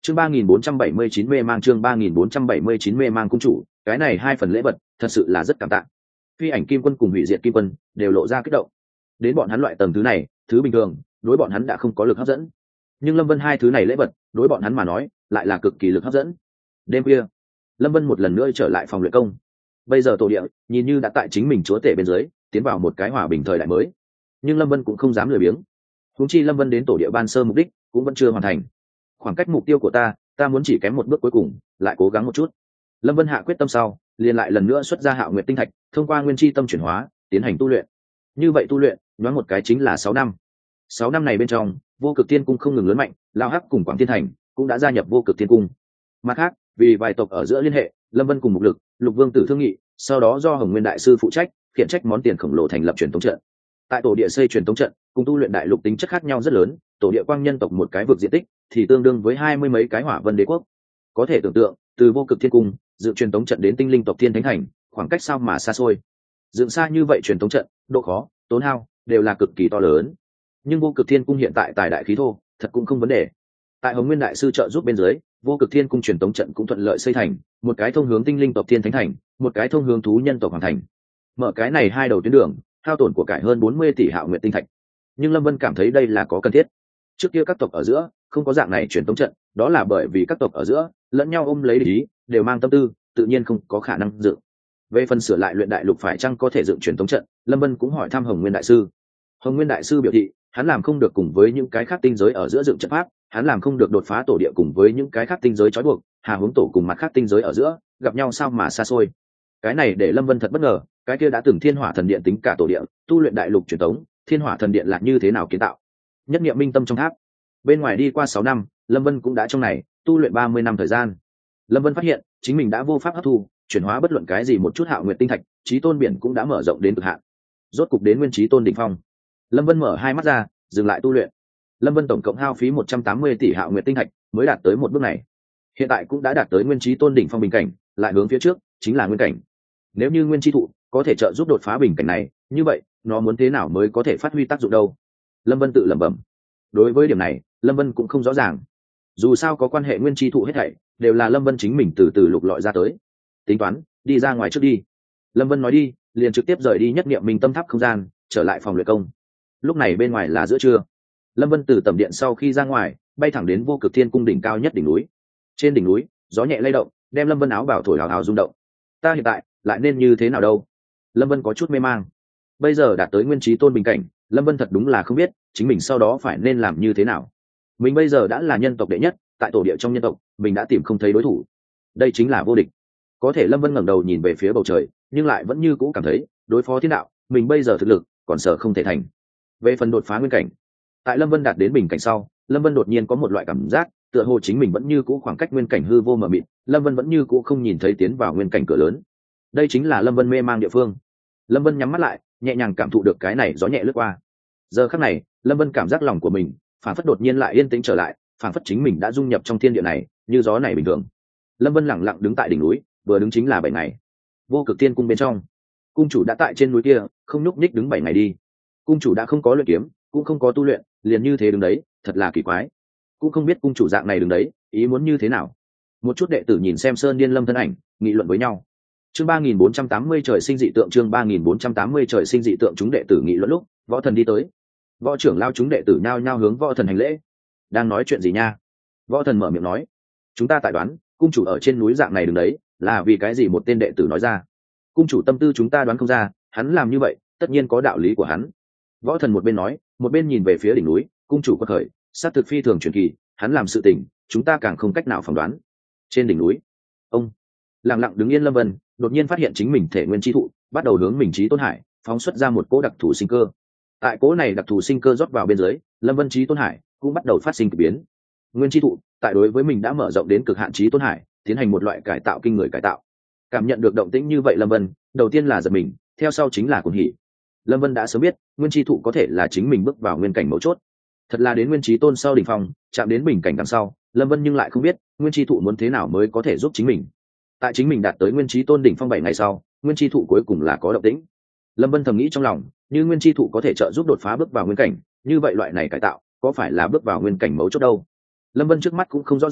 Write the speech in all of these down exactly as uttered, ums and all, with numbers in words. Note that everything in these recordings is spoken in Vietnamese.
chương ba nghìn bốn trăm bảy mươi chín mê mang chương ba nghìn bốn trăm bảy mươi chín mê mang cung chủ, cái này hai phần lễ vật thật sự là rất cảm tạ. Phi ảnh kim quân cùng hủy diệt kim quân đều lộ ra kích động. Đến bọn hắn loại tầng thứ này, thứ bình thường đối bọn hắn đã không có lực hấp dẫn, nhưng Lâm Vân hai thứ này lễ vật đối bọn hắn mà nói lại là cực kỳ lực hấp dẫn. Đêm khuya, Lâm Vân một lần nữa trở lại phòng luyện công. Bây giờ tổ địa nhìn như đã tại chính mình chúa tể bên dưới, tiến vào một cái hòa bình thời đại mới, nhưng Lâm Vân cũng không dám lười biếng. Huống chi Lâm Vân đến tổ địa ban sơ mục đích cũng vẫn chưa hoàn thành. Khoảng cách mục tiêu của ta, ta muốn chỉ kém một bước cuối cùng, lại cố gắng một chút. Lâm Vân hạ quyết tâm sau, liền lại lần nữa xuất ra Hạo Nguyệt tinh thạch, thông qua nguyên chi tâm chuyển hóa, tiến hành tu luyện. Như vậy tu luyện, nhoáng một cái chính là sáu năm. Sáu năm này bên trong, Vô Cực Thiên Cung không ngừng lớn mạnh, Lao Hắc cùng Quảng Thiên Thành cũng đã gia nhập Vô Cực Thiên Cung. Mặt khác, vì vài tộc ở giữa liên hệ, Lâm Vân cùng Mục Lực, Lục Vương Tử thương nghị, sau đó do Hồng Nguyên đại sư phụ trách, khiển trách món tiền khổng lồ thành lập truyền tống trận. Tại tổ địa xây truyền tống trận, cùng tu luyện đại lục tính chất khác nhau rất lớn, tổ địa quang nhân tộc một cái vực diện tích thì tương đương với hai mươi mấy cái Hỏa Vân đế quốc. Có thể tưởng tượng, từ Vô Cực Thiên Cung dựng truyền tống trận đến Tinh Linh tộc Thiên Thánh Thành, khoảng cách sao mà xa xôi. Dựng xa như vậy truyền tống trận, độ khó, tốn hao đều là cực kỳ to lớn. Nhưng Vô Cực Thiên Cung hiện tại tài đại khí thô, thật cũng không vấn đề. Tại Hồng Nguyên đại sư trợ giúp bên dưới, Vô Cực Thiên Cung truyền tống trận cũng thuận lợi xây thành, một cái thông hướng Tinh Linh tộc Thiên Thánh Thành, một cái thông hướng thú nhân tộc Hoàng Thành. Mở cái này hai đầu tuyến đường, hao tổn của cải hơn bốn mươi tỷ Hạo Nguyệt tinh thạch. Nhưng Lâm Vân cảm thấy đây là có cần thiết. Trước kia các tộc ở giữa không có dạng này truyền tống trận, đó là bởi vì các tộc ở giữa lẫn nhau ôm lấy ý, đều mang tâm tư, tự nhiên không có khả năng dựng. Về phần sửa lại luyện đại lục phải chăng có thể dựng truyền tống trận, Lâm Vân cũng hỏi thăm Hồng Nguyên đại sư. Hồng Nguyên đại sư biểu thị, hắn làm không được cùng với những cái khác tinh giới ở giữa dựng trận pháp, hắn làm không được đột phá tổ địa cùng với những cái khác tinh giới trói buộc, hà hướng tổ cùng mặt khác tinh giới ở giữa gặp nhau sao mà xa xôi. Cái này để Lâm Vân thật bất ngờ, cái kia đã từng Thiên Hỏa Thần Điện tính cả tổ địa, tu luyện đại lục truyền thống, Thiên Hỏa Thần Điện là như thế nào kiến tạo? Nhất niệm minh tâm trong tháp. Bên ngoài đi qua sáu năm, Lâm Vân cũng đã trong này tu luyện ba mươi năm thời gian. Lâm Vân phát hiện, chính mình đã vô pháp hấp thu, chuyển hóa bất luận cái gì một chút Hạo Nguyệt tinh thạch, Chí Tôn biển cũng đã mở rộng đến cực hạn. Rốt cục đến Nguyên Chí Tôn đỉnh phong. Lâm Vân mở hai mắt ra, dừng lại tu luyện. Lâm Vân tổng cộng hao phí một trăm tám mươi tỷ Hạo Nguyệt tinh thạch mới đạt tới một bước này. Hiện tại cũng đã đạt tới Nguyên Chí Tôn đỉnh phong bình cảnh, lại hướng phía trước chính là nguyên cảnh. Nếu như Nguyên Chi thụ có thể trợ giúp đột phá bình cảnh này, như vậy nó muốn thế nào mới có thể phát huy tác dụng đâu? Lâm Vân tự lẩm bẩm. Đối với điểm này, Lâm Vân cũng không rõ ràng. Dù sao có quan hệ Nguyên Chi thụ hết thảy đều là Lâm Vân chính mình từ từ lục lọi ra tới. Tính toán, đi ra ngoài trước đi. Lâm Vân nói đi, liền trực tiếp rời đi nhất niệm minh tâm tháp không gian, trở lại phòng luyện công. Lúc này bên ngoài là giữa trưa. Lâm Vân từ tầm điện sau khi ra ngoài, bay thẳng đến Vô Cực Thiên Cung đỉnh cao nhất đỉnh núi. Trên đỉnh núi, gió nhẹ lay động, đem Lâm Vân áo bảo thổi hào hào rung động. Ta hiện tại lại nên như thế nào đâu? Lâm Vân có chút mê mang. Bây giờ đạt tới Nguyên Chí Tôn bình cảnh, Lâm Vân thật đúng là không biết chính mình sau đó phải nên làm như thế nào. Mình bây giờ đã là nhân tộc đệ nhất, tại tổ địa trong nhân tộc, mình đã tìm không thấy đối thủ. Đây chính là vô địch. Có thể Lâm Vân ngẩng đầu nhìn về phía bầu trời, nhưng lại vẫn như cũ cảm thấy, đối phó thiên đạo, mình bây giờ thực lực còn sợ không thể thành. Về phần đột phá nguyên cảnh, tại Lâm Vân đạt đến bình cảnh sau, Lâm Vân đột nhiên có một loại cảm giác, tựa hồ chính mình vẫn như cũ khoảng cách nguyên cảnh hư vô mờ mịt, Lâm Vân vẫn như cũ không nhìn thấy tiến vào nguyên cảnh cửa lớn. Đây chính là Lâm Vân mê mang địa phương. Lâm Vân nhắm mắt lại, nhẹ nhàng cảm thụ được cái này gió nhẹ lướt qua. Giờ khắc này, Lâm Vân cảm giác lòng của mình phản phất đột nhiên lại yên tĩnh trở lại, phản phất chính mình đã dung nhập trong thiên địa này, như gió này bình thường. Lâm Vân lặng lặng đứng tại đỉnh núi, vừa đứng chính là bảy ngày. Vô Cực Thiên Cung bên trong, cung chủ đã tại trên núi kia, không nhúc nhích đứng bảy ngày đi. Cung chủ đã không có luyện kiếm, cũng không có tu luyện, liền như thế đứng đấy, thật là kỳ quái. Cũng không biết cung chủ dạng này đứng đấy, ý muốn như thế nào. Một chút đệ tử nhìn xem Sơn Điên Lâm thân ảnh, nghị luận với nhau. Chương ba nghìn bốn trăm tám mươi trời sinh dị tượng, chương ba nghìn bốn trăm tám mươi trời sinh dị tượng, chúng đệ tử nghị luận lúc, Võ Thần đi tới. Võ trưởng lao chúng đệ tử nhao nhao hướng Võ Thần hành lễ. Đang nói chuyện gì nha? Võ Thần mở miệng nói, chúng ta tại đoán, cung chủ ở trên núi dạng này đứng đấy, là vì cái gì? Một tên đệ tử nói ra. Cung chủ tâm tư chúng ta đoán không ra, hắn làm như vậy, tất nhiên có đạo lý của hắn. Võ Thần một bên nói, một bên nhìn về phía đỉnh núi, cung chủ quật khởi, sát thực phi thường truyền kỳ, hắn làm sự tình, chúng ta càng không cách nào phỏng đoán. Trên đỉnh núi, ông lặng lặng đứng yên Lâm Vân đột nhiên phát hiện chính mình thể nguyên chi thụ bắt đầu hướng mình Chí Tôn Hải phóng xuất ra một cỗ đặc thù sinh cơ. Tại cỗ này đặc thù sinh cơ rót vào bên dưới, Lâm Vân Chí Tôn Hải cũng bắt đầu phát sinh kỳ biến. Nguyên chi thụ tại đối với mình đã mở rộng đến cực hạn Chí Tôn Hải, tiến hành một loại cải tạo kinh người cải tạo. Cảm nhận được động tĩnh như vậy, Lâm Vân đầu tiên là giật mình, theo sau chính là cuồng hỉ. Lâm Vân đã sớm biết nguyên chi thụ có thể là chính mình bước vào nguyên cảnh mấu chốt. Thật là đến Nguyên Chí Tôn sau đỉnh phong, chạm đến bình cảnh đằng sau, Lâm Vân nhưng lại không biết nguyên chi thụ muốn thế nào mới có thể giúp chính mình. Tại chính mình đạt tới Nguyên Chí Tôn đỉnh phong bảy ngày sau, nguyên chi thụ cuối cùng là có động tĩnh. Lâm Vân thầm nghĩ trong lòng, như nguyên chi thụ có thể trợ giúp đột phá bước vào nguyên cảnh, như vậy loại này cải tạo có phải là bước vào nguyên cảnh mấu chốt đâu? Lâm Vân trước mắt cũng không rõ ràng,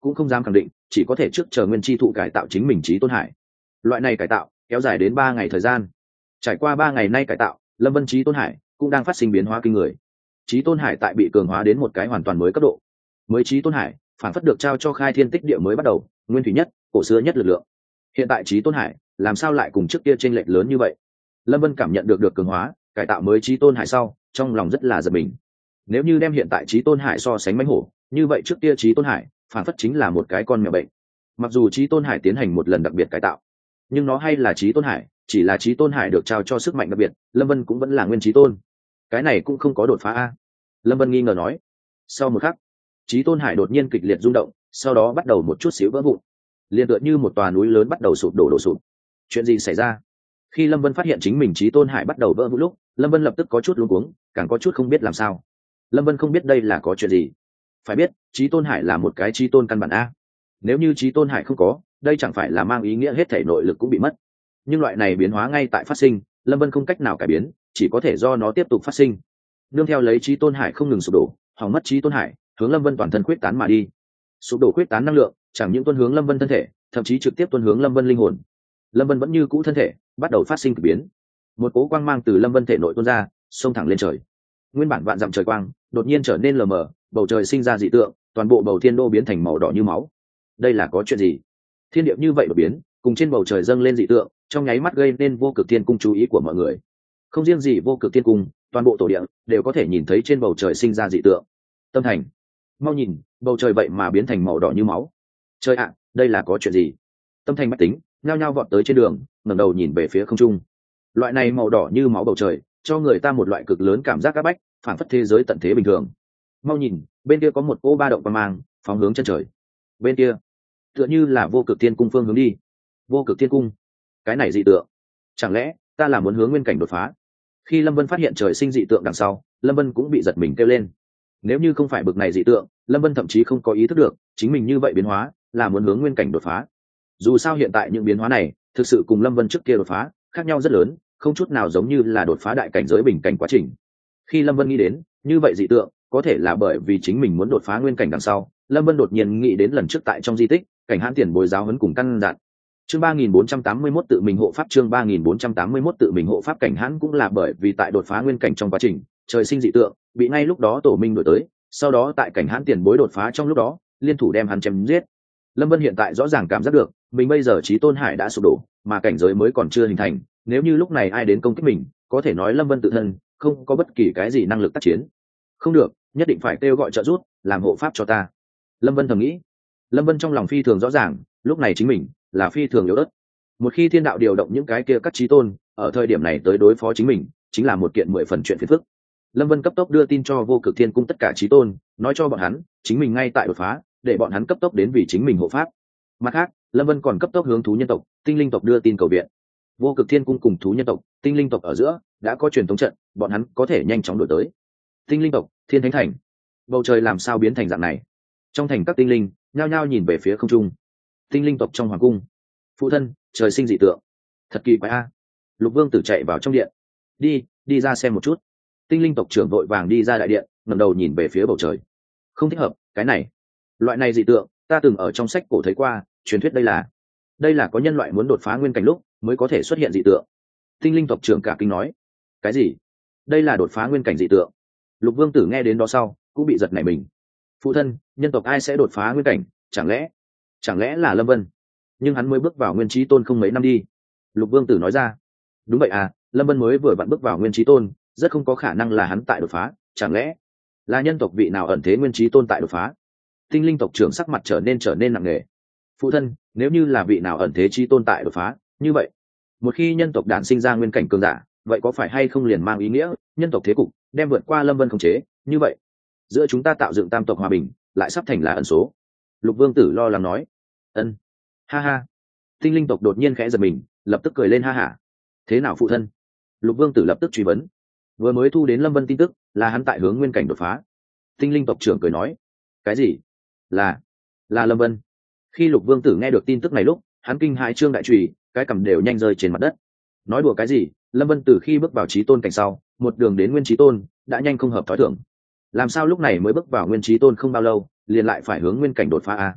cũng không dám khẳng định, chỉ có thể trước chờ nguyên chi thụ cải tạo chính mình trí tôn hải. Loại này cải tạo kéo dài đến ba ngày thời gian. Trải qua ba ngày nay cải tạo, lâm vân trí tôn hải cũng đang phát sinh biến hóa kinh người. Trí tôn hải tại bị cường hóa đến một cái hoàn toàn mới cấp độ. Mới trí tôn hải phản phất được trao cho khai thiên tích địa mới bắt đầu, nguyên thủy nhất, cổ xưa nhất lực lượng. Hiện tại trí tôn hải làm sao lại cùng trước kia chênh lệch lớn như vậy? Lâm vân cảm nhận được được cường hóa cải tạo mới trí tôn hải sau, trong lòng rất là giật mình. Nếu như đem hiện tại trí tôn hải so sánh mãnh hổ, như vậy trước kia trí tôn hải phản phất chính là một cái con mèo bệnh. Mặc dù trí tôn hải tiến hành một lần đặc biệt cải tạo, nhưng nó hay là trí tôn hải, chỉ là trí tôn hải được trao cho sức mạnh đặc biệt, lâm vân cũng vẫn là nguyên trí tôn, cái này cũng không có đột phá a. Lâm vân nghi ngờ nói. Sau một khắc, trí tôn hải đột nhiên kịch liệt rung động, sau đó bắt đầu một chút xíu vỡ vụn, liền tựa như một tòa núi lớn bắt đầu sụp đổ đổ sụp. Chuyện gì xảy ra? Khi lâm vân phát hiện chính mình trí tôn hải bắt đầu vỡ vụn lúc, lâm vân lập tức có chút luống cuống, càng có chút không biết làm sao. Lâm vân không biết đây là có chuyện gì. Phải biết trí tôn hải là một cái trí tôn căn bản a, nếu như trí tôn hải không có, đây chẳng phải là mang ý nghĩa hết thể nội lực cũng bị mất. Nhưng loại này biến hóa ngay tại phát sinh, lâm vân không cách nào cải biến, chỉ có thể do nó tiếp tục phát sinh. Nương theo lấy trí tôn hải không ngừng sụp đổ, hỏng mất trí tôn hải hướng lâm vân toàn thân quyết tán mà đi. Sụp đổ quyết tán năng lượng chẳng những tuân hướng lâm vân thân thể, thậm chí trực tiếp tuân hướng lâm vân linh hồn. Lâm vân vẫn như cũ thân thể bắt đầu phát sinh k ỳ biến. Một cố quang mang từ lâm vân thể nội tuôn ra, xông thẳng lên trời. Nguyên bản vạn dặm trời quang đột nhiên trở nên lờ mờ, bầu trời sinh ra dị tượng, toàn bộ bầu thiên đô biến thành màu đỏ như máu. Đây là có chuyện gì? Thiên điệp như vậy đột biến, cùng trên bầu trời dâng lên dị tượng, trong nháy mắt gây nên vô cực thiên cung chú ý của mọi người. Không riêng gì vô cực thiên cung, toàn bộ tổ địa đều có thể nhìn thấy trên bầu trời sinh ra dị tượng. Tâm Thành, mau nhìn, bầu trời vậy mà biến thành màu đỏ như máu. Trời ạ, đây là có chuyện gì? Tâm Thành bách tính nhao nhao vọt tới trên đường, ngẩng đầu nhìn về phía không trung. Loại này màu đỏ như máu bầu trời cho người ta một loại cực lớn cảm giác áp bách, phản phất thế giới tận thế bình thường. Mau nhìn, bên kia có một cỗ ba động quang mang phóng hướng chân trời. Bên kia tựa như là vô cực thiên cung phương hướng đi. Vô cực thiên cung, cái này dị tượng, chẳng lẽ ta là muốn hướng nguyên cảnh đột phá? Khi lâm vân phát hiện trời sinh dị tượng đằng sau, lâm vân cũng bị giật mình kêu lên. Nếu như không phải bực này dị tượng, lâm vân thậm chí không có ý thức được chính mình như vậy biến hóa là muốn hướng nguyên cảnh đột phá. Dù sao hiện tại những biến hóa này thực sự cùng lâm vân trước kia đột phá khác nhau rất lớn, không chút nào giống như là đột phá đại cảnh giới bình cảnh quá trình. Khi lâm vân nghĩ đến như vậy dị tượng có thể là bởi vì chính mình muốn đột phá nguyên cảnh đằng sau, lâm vân đột nhiên nghĩ đến lần trước tại trong di tích cảnh hãn tiền bối giáo huấn cùng căn dặn. Chương ba nghìn bốn trăm tám mươi mốt tự mình hộ pháp. Chương ba nghìn bốn trăm tám mươi mốt tự mình hộ pháp. Cảnh hãn cũng là bởi vì tại đột phá nguyên cảnh trong quá trình trời sinh dị tượng bị ngay lúc đó tổ minh đổi tới, sau đó tại cảnh hãn tiền bối đột phá trong lúc đó liên thủ đem hắn chém giết. Lâm vân hiện tại rõ ràng cảm giác được mình bây giờ trí tôn hải đã sụp đổ, mà cảnh giới mới còn chưa hình thành. Nếu như lúc này ai đến công kích mình, có thể nói lâm vân tự thân không có bất kỳ cái gì năng lực tác chiến. Không được, nhất định phải kêu gọi trợ giúp, làm hộ pháp cho ta. Lâm vân thầm nghĩ. Lâm vân trong lòng phi thường rõ ràng, lúc này chính mình là phi thường yếu ớt. Một khi thiên đạo điều động những cái kia các trí tôn ở thời điểm này tới đối phó chính mình, chính là một kiện mười phần chuyện phiền phức. Lâm vân cấp tốc đưa tin cho vô cực thiên cung tất cả trí tôn, nói cho bọn hắn chính mình ngay tại đột phá, để bọn hắn cấp tốc đến vì chính mình hộ pháp. Mặt khác, Lâm vân còn cấp tốc hướng thú nhân tộc, tinh linh tộc đưa tin cầu viện. Vô cực thiên cung cùng thú nhân tộc, tinh linh tộc ở giữa đã có truyền thống trận, bọn hắn có thể nhanh chóng đổi tới. Tinh linh tộc, Thiên Thánh Thành. Bầu trời làm sao biến thành dạng này? Trong thành các tinh linh nhao nhao nhìn về phía không trung. Tinh linh tộc trong hoàng cung. Phụ thân, trời sinh dị tượng, thật kỳ quái a. Lục Vương Tử chạy vào trong điện. Đi, đi ra xem một chút. Tinh linh tộc trưởng vội vàng đi ra đại điện, ngẩng đầu nhìn về phía bầu trời. Không thích hợp, cái này, loại này dị tượng, ta từng ở trong sách cổ thấy qua, truyền thuyết đây là, đây là có nhân loại muốn đột phá nguyên cảnh lúc mới có thể xuất hiện dị tượng. Tinh linh tộc trưởng cả kinh nói. Cái gì? Đây là đột phá nguyên cảnh dị tượng? Lục Vương Tử nghe đến đó sau cũng bị giật nảy mình. Phụ thân, nhân tộc ai sẽ đột phá nguyên cảnh? Chẳng lẽ chẳng lẽ là Lâm Vân? Nhưng hắn mới bước vào nguyên trí tôn không mấy năm đi. Lục Vương Tử nói ra. Đúng vậy à, Lâm Vân mới vừa vặn bước vào nguyên trí tôn, rất không có khả năng là hắn tại đột phá. Chẳng lẽ là nhân tộc vị nào ẩn thế nguyên trí tôn tại đột phá? Tinh linh tộc trưởng sắc mặt trở nên trở nên nặng nề. Phụ thân, nếu như là vị nào ẩn thế trí tôn tại đột phá, như vậy một khi nhân tộc đản sinh ra nguyên cảnh cường giả, vậy có phải hay không liền mang ý nghĩa nhân tộc thế cục đem vượt qua Lâm Vân khống chế? Như vậy giữa chúng ta tạo dựng tam tộc hòa bình lại sắp thành là ẩn số. Lục Vương Tử lo lắng nói. Ân, ha ha. Tinh linh tộc đột nhiên khẽ giật mình, lập tức cười lên ha hả. Thế nào phụ thân? Lục Vương Tử lập tức truy vấn. Vừa mới thu đến Lâm Vân tin tức là hắn tại hướng nguyên cảnh đột phá. Tinh linh tộc trưởng cười nói. Cái gì? Là là Lâm Vân? Khi Lục Vương Tử nghe được tin tức này lúc, hắn kinh hãi trương đại trùy, cái cằm đều nhanh rơi trên mặt đất. Nói đùa cái gì? Lâm Vân từ khi bước vào trí tôn cảnh sau, một đường đến nguyên trí tôn đã nhanh không hợp thói thường. Làm sao lúc này mới bước vào nguyên trí tôn không bao lâu liền lại phải hướng nguyên cảnh đột phá a?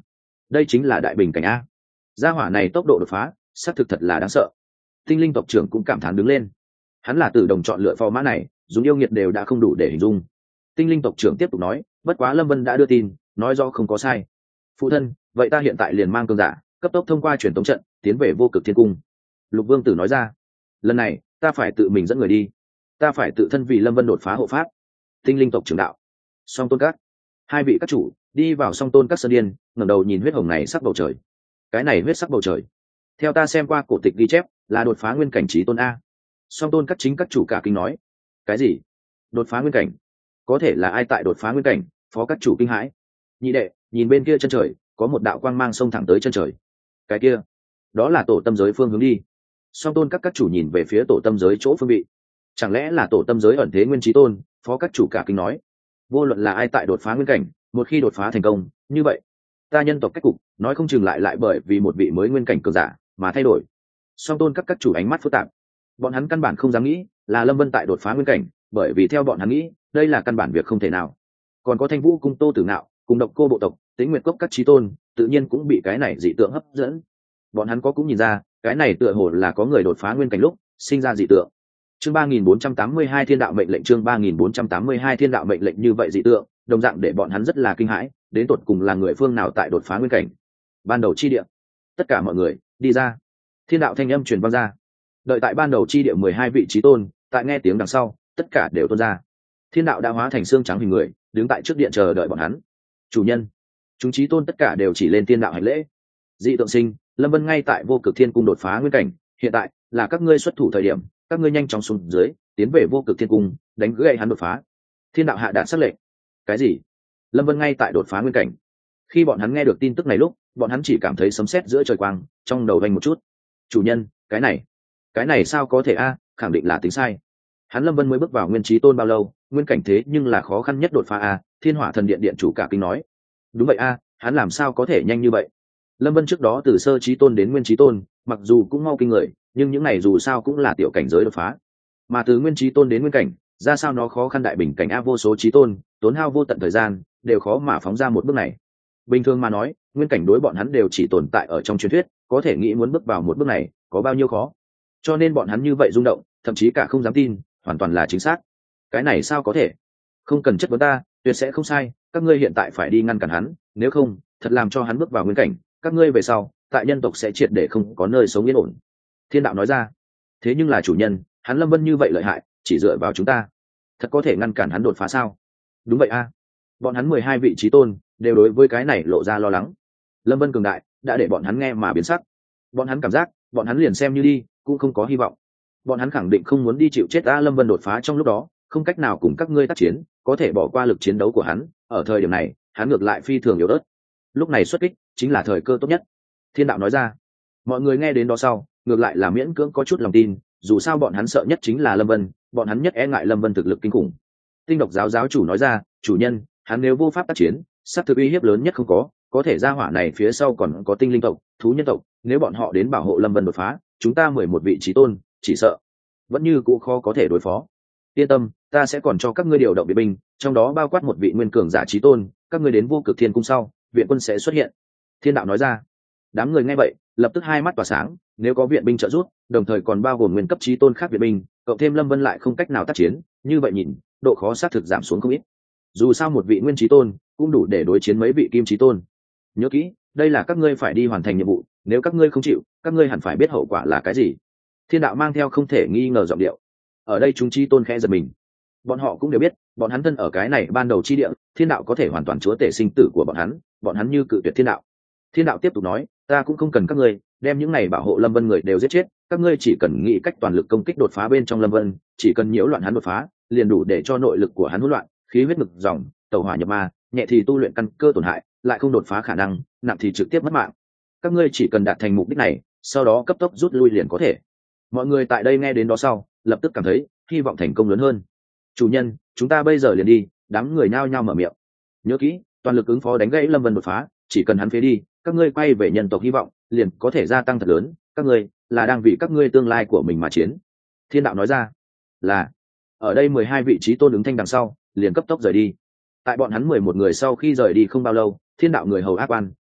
đây chính là đại bình cảnh a. Gia hỏa này tốc độ đột phá xác thực thật là đáng sợ. Tinh linh tộc trưởng cũng cảm thán đứng lên. Hắn là tự đồng chọn lựa phò mã này, dùng yêu nghiệt đều đã không đủ để hình dung. Tinh linh tộc trưởng tiếp tục nói, bất quá Lâm Vân đã đưa tin, nói rõ không có sai. Phụ thân, vậy ta hiện tại liền mang cường giả cấp tốc thông qua truyền tống trận tiến về vô cực thiên cung. Lục Vương Tử nói ra, lần này ta phải tự mình dẫn người đi, ta phải tự thân vì Lâm Vân đột phá hộ pháp. Tinh linh tộc trưởng đạo. Song Tôn Các, hai vị các chủ đi vào Song Tôn Các sơn điên, ngẩng đầu nhìn huyết hồng này sắc bầu trời. Cái này huyết sắc bầu trời, theo ta xem qua cổ tịch ghi chép, là đột phá nguyên cảnh chí tôn a. Song Tôn Các chính các chủ cả kinh nói, cái gì? Đột phá nguyên cảnh? Có thể là ai tại đột phá nguyên cảnh? Phó các chủ kinh hãi. Nhị đệ, nhìn bên kia chân trời, có một đạo quang mang xông thẳng tới chân trời. Cái kia, đó là tổ tâm giới phương hướng đi. Song Tôn Các các chủ nhìn về phía tổ tâm giới chỗ phương vị. Chẳng lẽ là tổ tâm giới ẩn thế nguyên chí tôn? Phó các chủ cả kinh nói, vô luận là ai tại đột phá nguyên cảnh, một khi đột phá thành công, như vậy ta nhân tộc cách cục nói không chừng lại lại bởi vì một vị mới nguyên cảnh cường giả mà thay đổi. Song Tôn Các các chủ ánh mắt phức tạp. Bọn hắn căn bản không dám nghĩ là Lâm Vân tại đột phá nguyên cảnh, bởi vì theo bọn hắn nghĩ đây là căn bản việc không thể nào. Còn có Thanh Vũ cung Tô Tử Ngạo cùng Độc Cô bộ tộc, Tĩnh Nguyệt Cốc các chí tôn tự nhiên cũng bị cái này dị tượng hấp dẫn. Bọn hắn có cũng nhìn ra cái này tựa hồ là có người đột phá nguyên cảnh lúc sinh ra dị tượng. Chương ba nghìn bốn trăm tám mươi hai Thiên đạo mệnh lệnh, chương ba nghìn bốn trăm tám mươi hai Thiên đạo mệnh lệnh, như vậy dị tượng đồng dạng để bọn hắn rất là kinh hãi, đến tột cùng là người phương nào tại đột phá nguyên cảnh. Ban đầu chi địa, tất cả mọi người đi ra. Thiên đạo thanh âm truyền vang ra. Đợi tại ban đầu chi địa mười hai vị chí tôn, tại nghe tiếng đằng sau, tất cả đều tuôn ra. Thiên đạo đã hóa thành xương trắng hình người, đứng tại trước điện chờ đợi bọn hắn. Chủ nhân, chúng chí tôn tất cả đều chỉ lên thiên đạo hành lễ. Dị tượng sinh, Lâm Vân ngay tại vô cực thiên cung đột phá nguyên cảnh, hiện tại là các ngươi xuất thủ thời điểm, các ngươi nhanh chóng xuống dưới, tiến về vô cực thiên cung, đánh gãy hắn đột phá. Thiên đạo hạ đạt sắc lệnh. Cái gì? Lâm Vân ngay tại đột phá nguyên cảnh. Khi bọn hắn nghe được tin tức này lúc, bọn hắn chỉ cảm thấy sấm sét giữa trời quang, trong đầu vang một chút. Chủ nhân, cái này, cái này sao có thể a? Khẳng định là tính sai. Hắn Lâm Vân mới bước vào nguyên chí tôn bao lâu, nguyên cảnh thế nhưng là khó khăn nhất đột phá a. Thiên Hỏa Thần Điện điện chủ cả kinh nói. Đúng vậy a, hắn làm sao có thể nhanh như vậy? Lâm Vân trước đó từ sơ chí tôn đến nguyên chí tôn, mặc dù cũng mau kinh người, nhưng những này dù sao cũng là tiểu cảnh giới đột phá. Mà từ nguyên chí tôn đến nguyên cảnh, ra sao nó khó khăn đại bình cảnh a, vô số chí tôn, tốn hao vô tận thời gian, đều khó mà phóng ra một bước này. Bình thường mà nói, nguyên cảnh đối bọn hắn đều chỉ tồn tại ở trong truyền thuyết, có thể nghĩ muốn bước vào một bước này, có bao nhiêu khó. Cho nên bọn hắn như vậy rung động, thậm chí cả không dám tin, hoàn toàn là chính xác. Cái này sao có thể? Không cần chất vấn ta, tuyệt sẽ không sai, các ngươi hiện tại phải đi ngăn cản hắn, nếu không, thật làm cho hắn bước vào nguyên cảnh, các ngươi về sau, tại nhân tộc sẽ triệt để không có nơi sống yên ổn. Thiên đạo nói ra. Thế nhưng là chủ nhân, hắn Lâm Vân như vậy lợi hại, chỉ dựa vào chúng ta, thật có thể ngăn cản hắn đột phá sao? Đúng vậy a. Bọn hắn mười hai vị chí tôn đều đối với cái này lộ ra lo lắng. Lâm Vân cường đại đã để bọn hắn nghe mà biến sắc. Bọn hắn cảm giác bọn hắn liền xem như đi cũng không có hy vọng. Bọn hắn khẳng định không muốn đi chịu chết. A Lâm Vân đột phá trong lúc đó không cách nào cùng các ngươi tác chiến, có thể bỏ qua lực chiến đấu của hắn. Ở thời điểm này hắn ngược lại phi thường yếu ớt, lúc này xuất kích chính là thời cơ tốt nhất. Thiên đạo nói ra. Mọi người nghe đến đó sau ngược lại là miễn cưỡng có chút lòng tin, dù sao bọn hắn sợ nhất chính là Lâm Vân, bọn hắn nhất e ngại Lâm Vân thực lực kinh khủng. Tinh độc giáo giáo chủ nói ra, chủ nhân, hắn nếu vô pháp tác chiến, sát thực uy hiếp lớn nhất không có, có thể ra hỏa này phía sau còn có tinh linh tộc, thú nhân tộc, nếu bọn họ đến bảo hộ Lâm Vân đột phá, chúng ta mười một vị chí tôn, chỉ sợ vẫn như cũ khó có thể đối phó. Yên tâm, ta sẽ còn cho các ngươi điều động viện binh, trong đó bao quát một vị nguyên cường giả chí tôn, các ngươi đến vô cực thiên cung sau, viện quân sẽ xuất hiện. Thiên đạo nói ra. Đám người nghe vậy, lập tức hai mắt tỏa sáng, nếu có viện binh trợ giúp, đồng thời còn bao gồm nguyên cấp chí tôn khác viện binh, cộng thêm Lâm Vân lại không cách nào tác chiến, như vậy nhìn, độ khó xác thực giảm xuống không ít. Dù sao một vị nguyên chí tôn cũng đủ để đối chiến mấy vị kim chí tôn. Nhớ kỹ, đây là các ngươi phải đi hoàn thành nhiệm vụ, nếu các ngươi không chịu, các ngươi hẳn phải biết hậu quả là cái gì. Thiên đạo mang theo không thể nghi ngờ giọng điệu. Ở đây chúng chí tôn khẽ giật mình. Bọn họ cũng đều biết, bọn hắn thân ở cái này ban đầu chi địa, thiên đạo có thể hoàn toàn chúa tể sinh tử của bọn hắn, bọn hắn như cự tuyệt thiên đạo. Thiên đạo tiếp tục nói, ta cũng không cần các ngươi đem những này bảo hộ Lâm Vân người đều giết chết, các ngươi chỉ cần nghĩ cách toàn lực công kích đột phá bên trong Lâm Vân, chỉ cần nhiễu loạn hắn đột phá, liền đủ để cho nội lực của hắn hỗn loạn, khí huyết ngực dòng, tẩu hỏa nhập ma, nhẹ thì tu luyện căn cơ tổn hại, lại không đột phá khả năng, nặng thì trực tiếp mất mạng. Các ngươi chỉ cần đạt thành mục đích này, sau đó cấp tốc rút lui liền có thể. Mọi người tại đây nghe đến đó sau, lập tức cảm thấy hy vọng thành công lớn hơn. Chủ nhân, chúng ta bây giờ liền đi. Đám người nhao nhao mở miệng. Nhớ kỹ, toàn lực ứng phó đánh gãy Lâm Vân đột phá, chỉ cần hắn phế đi, các ngươi quay về nhân tộc hy vọng liền có thể gia tăng thật lớn. Các ngươi là đang vì các ngươi tương lai của mình mà chiến. Thiên đạo nói ra. Là. Ở đây mười hai vị trí tôn ứng thanh đằng sau, liền cấp tốc rời đi. Tại bọn hắn mười một người sau khi rời đi không bao lâu, thiên đạo người hầu ác quan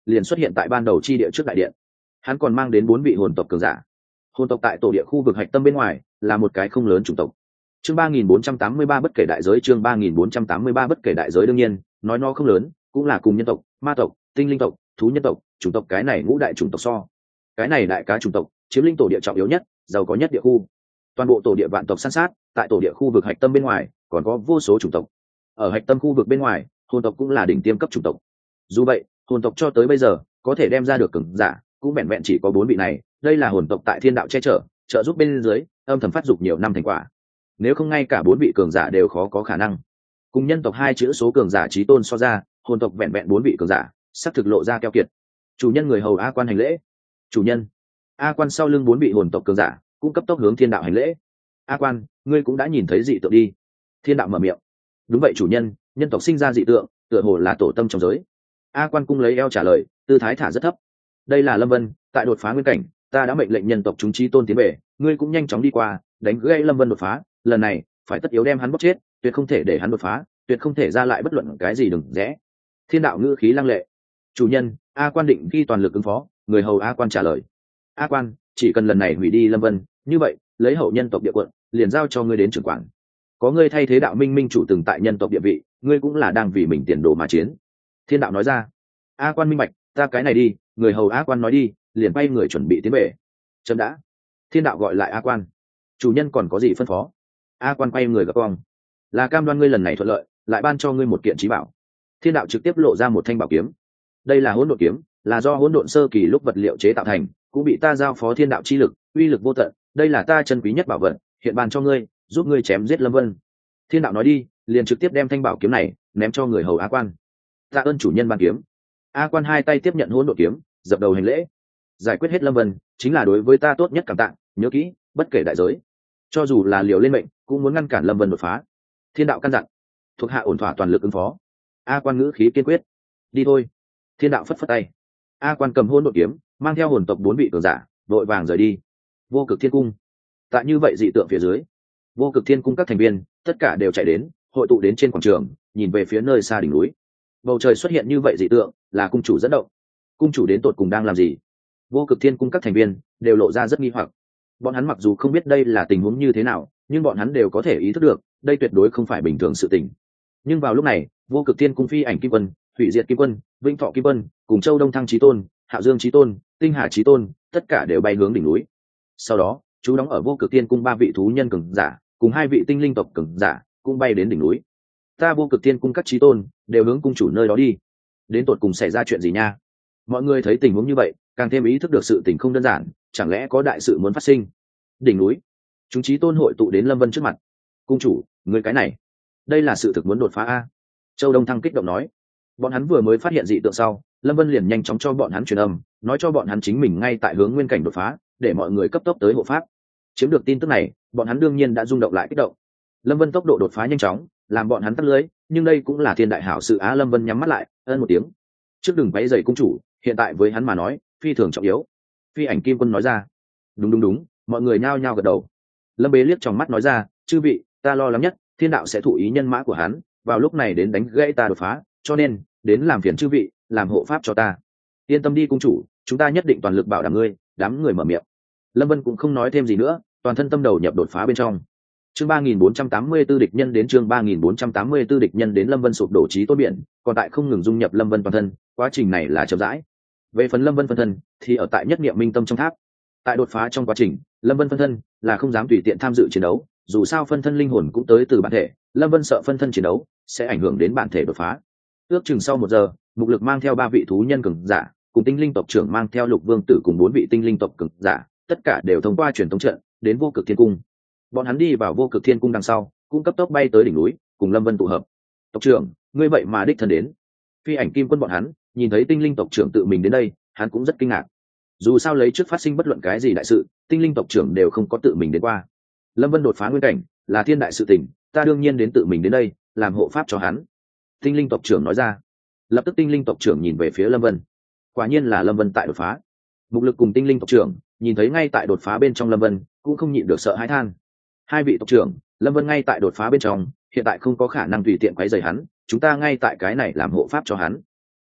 liền xuất hiện tại ban đầu chi địa trước đại điện. Hắn còn mang đến bốn vị hồn tộc cường giả. Hồn tộc tại tổ địa khu vực hạch tâm bên ngoài là một cái không lớn chủng tộc. Chương ba nghìn bốn trăm tám mươi ba bất kể đại giới, chương ba nghìn bốn trăm tám mươi ba bất kể đại giới. Đương nhiên, nói nó không lớn, cũng là cùng nhân tộc, ma tộc, tinh linh tộc, thú nhân tộc, chủng tộc cái này ngũ đại chủng tộc so. Cái này đại cá chủng tộc, chiếm lĩnh tổ địa trọng yếu nhất, giàu có nhất địa khu. Toàn bộ tổ địa vạn tộc san sát, tại tổ địa khu vực hạch tâm bên ngoài, còn có vô số chủng tộc. Ở hạch tâm khu vực bên ngoài, hồn tộc cũng là đỉnh tiêm cấp chủng tộc. Dù vậy, hồn tộc cho tới bây giờ, có thể đem ra được cường giả, cũng vẹn vẹn chỉ có bốn vị này. Đây là hồn tộc tại thiên đạo che chở, trợ giúp bên dưới, âm thầm phát dục nhiều năm thành quả. Nếu không ngay cả bốn vị cường giả đều khó có khả năng. Cùng nhân tộc hai chữ số cường giả chí tôn so ra, hồn tộc vẹn vẹn bốn vị cường giả, sắp thực lộ ra keo kiệt. Chủ nhân người hầu A Quan hành lễ. Chủ nhân. A Quan sau lưng bốn vị hồn tộc cường giả, cũng cấp tốc hướng thiên đạo hành lễ. A Quan, ngươi cũng đã nhìn thấy dị tượng đi. Thiên đạo mở miệng. Đúng vậy chủ nhân, nhân tộc sinh ra dị tượng, tựa hồ là tổ tâm trong giới. A Quan cung lấy eo trả lời, tư thái thả rất thấp. Đây là Lâm Vân, tại đột phá nguyên cảnh, ta đã mệnh lệnh nhân tộc chúng chí tôn tiến về, ngươi cũng nhanh chóng đi qua, đánh gãy Lâm Vân đột phá, lần này phải tất yếu đem hắn bóc chết, tuyệt không thể để hắn đột phá, tuyệt không thể ra lại bất luận cái gì đừng rẽ. Thiên đạo ngữ khí lăng lệ. Chủ nhân, A Quan định ghi toàn lực ứng phó. Người hầu A Quan trả lời. A Quan, chỉ cần lần này hủy đi Lâm Vân, như vậy lấy hậu nhân tộc địa quận liền giao cho ngươi đến trưởng quản. Có ngươi thay thế đạo minh minh chủ từng tại nhân tộc địa vị, ngươi cũng là đang vì mình tiền đồ mà chiến. Thiên đạo nói ra. A Quan minh bạch, ta cái này đi. Người hầu A Quan nói đi, liền bay người chuẩn bị tiến về. Chấm đã. Thiên đạo gọi lại A Quan. Chủ nhân còn có gì phân phó? A Quan quay người gặp cong. Là cam đoan ngươi lần này thuận lợi, lại ban cho ngươi một kiện trí bảo. Thiên đạo trực tiếp lộ ra một thanh bảo kiếm. Đây là hỗn độn kiếm, là do hỗn độn sơ kỳ lúc vật liệu chế tạo thành, cũng bị ta giao phó thiên đạo chi lực, uy lực vô tận. Đây là ta chân quý nhất bảo vật, hiện ban cho ngươi, giúp ngươi chém giết Lâm Vân. Thiên đạo nói đi, liền trực tiếp đem thanh bảo kiếm này ném cho người hầu A Quan. Tạ ơn chủ nhân ban kiếm. A Quan hai tay tiếp nhận hỗn độn kiếm, dập đầu hành lễ. Giải quyết hết Lâm Vân, chính là đối với ta tốt nhất cảm tạ, nhớ kỹ, bất kể đại giới, cho dù là liều lên mệnh, cũng muốn ngăn cản Lâm Vân đột phá. Thiên đạo căn dặn. Thuộc hạ ổn thỏa toàn lực ứng phó. A Quan ngữ khí kiên quyết. Đi thôi. Thiên đạo phất phất tay. A Quan cầm hỗn độn kiếm, mang theo hồn tộc bốn vị cường giả, vội vàng rời đi. Vô Cực Thiên Cung. Tại như vậy dị tượng phía dưới, Vô Cực Thiên Cung các thành viên tất cả đều chạy đến, hội tụ đến trên quảng trường, nhìn về phía nơi xa đỉnh núi. Bầu trời xuất hiện như vậy dị tượng, là cung chủ dẫn động. Cung chủ đến tột cùng đang làm gì? Vô Cực Thiên Cung các thành viên đều lộ ra rất nghi hoặc. Bọn hắn mặc dù không biết đây là tình huống như thế nào, nhưng bọn hắn đều có thể ý thức được, đây tuyệt đối không phải bình thường sự tình. Nhưng vào lúc này, Vô Cực Thiên Cung phi ảnh kim quân, hủy diệt kim quân, vĩnh thọ kim quân, cùng châu Đông Thăng chí tôn, Hạo Dương chí tôn, Tinh Hà chí tôn, tất cả đều bay hướng đỉnh núi. Sau đó, chú đóng ở Vô Cực Thiên Cung ba vị thú nhân cường giả, cùng hai vị tinh linh tộc cường giả, cũng bay đến đỉnh núi. Ta Vô Cực Thiên Cung các chí tôn đều hướng cung chủ nơi đó đi. Đến tột cùng xảy ra chuyện gì nha? Mọi người thấy tình huống như vậy, càng thêm ý thức được sự tình không đơn giản, chẳng lẽ có đại sự muốn phát sinh? Đỉnh núi, chúng chí tôn hội tụ đến Lâm Vân trước mặt. Cung chủ, người cái này, đây là sự thực muốn đột phá a. Châu Đông Thăng kích động nói. Bọn hắn vừa mới phát hiện dị tượng sau, Lâm Vân liền nhanh chóng cho bọn hắn truyền âm, nói cho bọn hắn chính mình ngay tại hướng nguyên cảnh đột phá, để mọi người cấp tốc tới hộ pháp. Chiếm được tin tức này, bọn hắn đương nhiên đã rung động lại kích động. Lâm Vân tốc độ đột phá nhanh chóng, làm bọn hắn tắt lưới, nhưng đây cũng là thiên đại hảo sự á. Lâm Vân nhắm mắt lại, ân một tiếng. Trước đừng quấy rầy cung chủ, hiện tại với hắn mà nói, phi thường trọng yếu. Phi ảnh kim quân nói ra. Đúng đúng đúng, mọi người nhao nhao gật đầu. Lâm Bế liếc trong mắt nói ra, chư vị, ta lo lắng nhất, thiên đạo sẽ thụ ý nhân mã của hắn, vào lúc này đến đánh gãy ta đột phá, cho nên đến làm phiền chư vị, làm hộ pháp cho ta. Yên tâm đi cung chủ, chúng ta nhất định toàn lực bảo đảm ngươi. Đám người mở miệng. Lâm Vân cũng không nói thêm gì nữa, toàn thân tâm đầu nhập đột phá bên trong. Chương ba nghìn bốn trăm tám mươi tư địch nhân đến, chương ba nghìn bốn trăm tám mươi tư địch nhân đến. Lâm Vân sụp đổ trí tôn biển, còn tại không ngừng dung nhập Lâm Vân toàn thân, quá trình này là chậm rãi. Về phần Lâm Vân phân thân, thì ở tại nhất niệm minh tâm trong tháp. Tại đột phá trong quá trình, Lâm Vân phân thân là không dám tùy tiện tham dự chiến đấu, dù sao phân thân linh hồn cũng tới từ bản thể, Lâm Vân sợ phân thân chiến đấu sẽ ảnh hưởng đến bản thể đột phá. Ước chừng sau một giờ, Mục Lực mang theo ba vị thú nhân cường giả, cùng tinh linh tộc trưởng mang theo Lục Vương tử cùng bốn vị tinh linh tộc cường giả, tất cả đều thông qua truyền tống trận đến Vô Cực Thiên Cung. Bọn hắn đi vào Vô Cực Thiên Cung đằng sau, cũng cấp tốc bay tới đỉnh núi, cùng Lâm Vân tụ hợp. Tộc trưởng, ngươi vậy mà đích thân đến. Phi ảnh kim quân bọn hắn nhìn thấy tinh linh tộc trưởng tự mình đến đây, hắn cũng rất kinh ngạc. Dù sao lấy trước phát sinh bất luận cái gì đại sự, tinh linh tộc trưởng đều không có tự mình đến qua. Lâm Vân đột phá nguyên cảnh là thiên đại sự tình, ta đương nhiên đến tự mình đến đây làm hộ pháp cho hắn. Tinh linh tộc trưởng nói ra. Lập tức tinh linh tộc trưởng nhìn về phía Lâm Vân. Quả nhiên là Lâm Vân tại đột phá. Mục Lực cùng tinh linh tộc trưởng nhìn thấy ngay tại đột phá bên trong Lâm Vân, cũng không nhịn được sợ hãi than. Hai vị tộc trưởng, Lâm Vân ngay tại đột phá bên trong, hiện tại không có khả năng tùy tiện quấy rầy hắn, chúng ta ngay tại cái này làm hộ pháp cho hắn.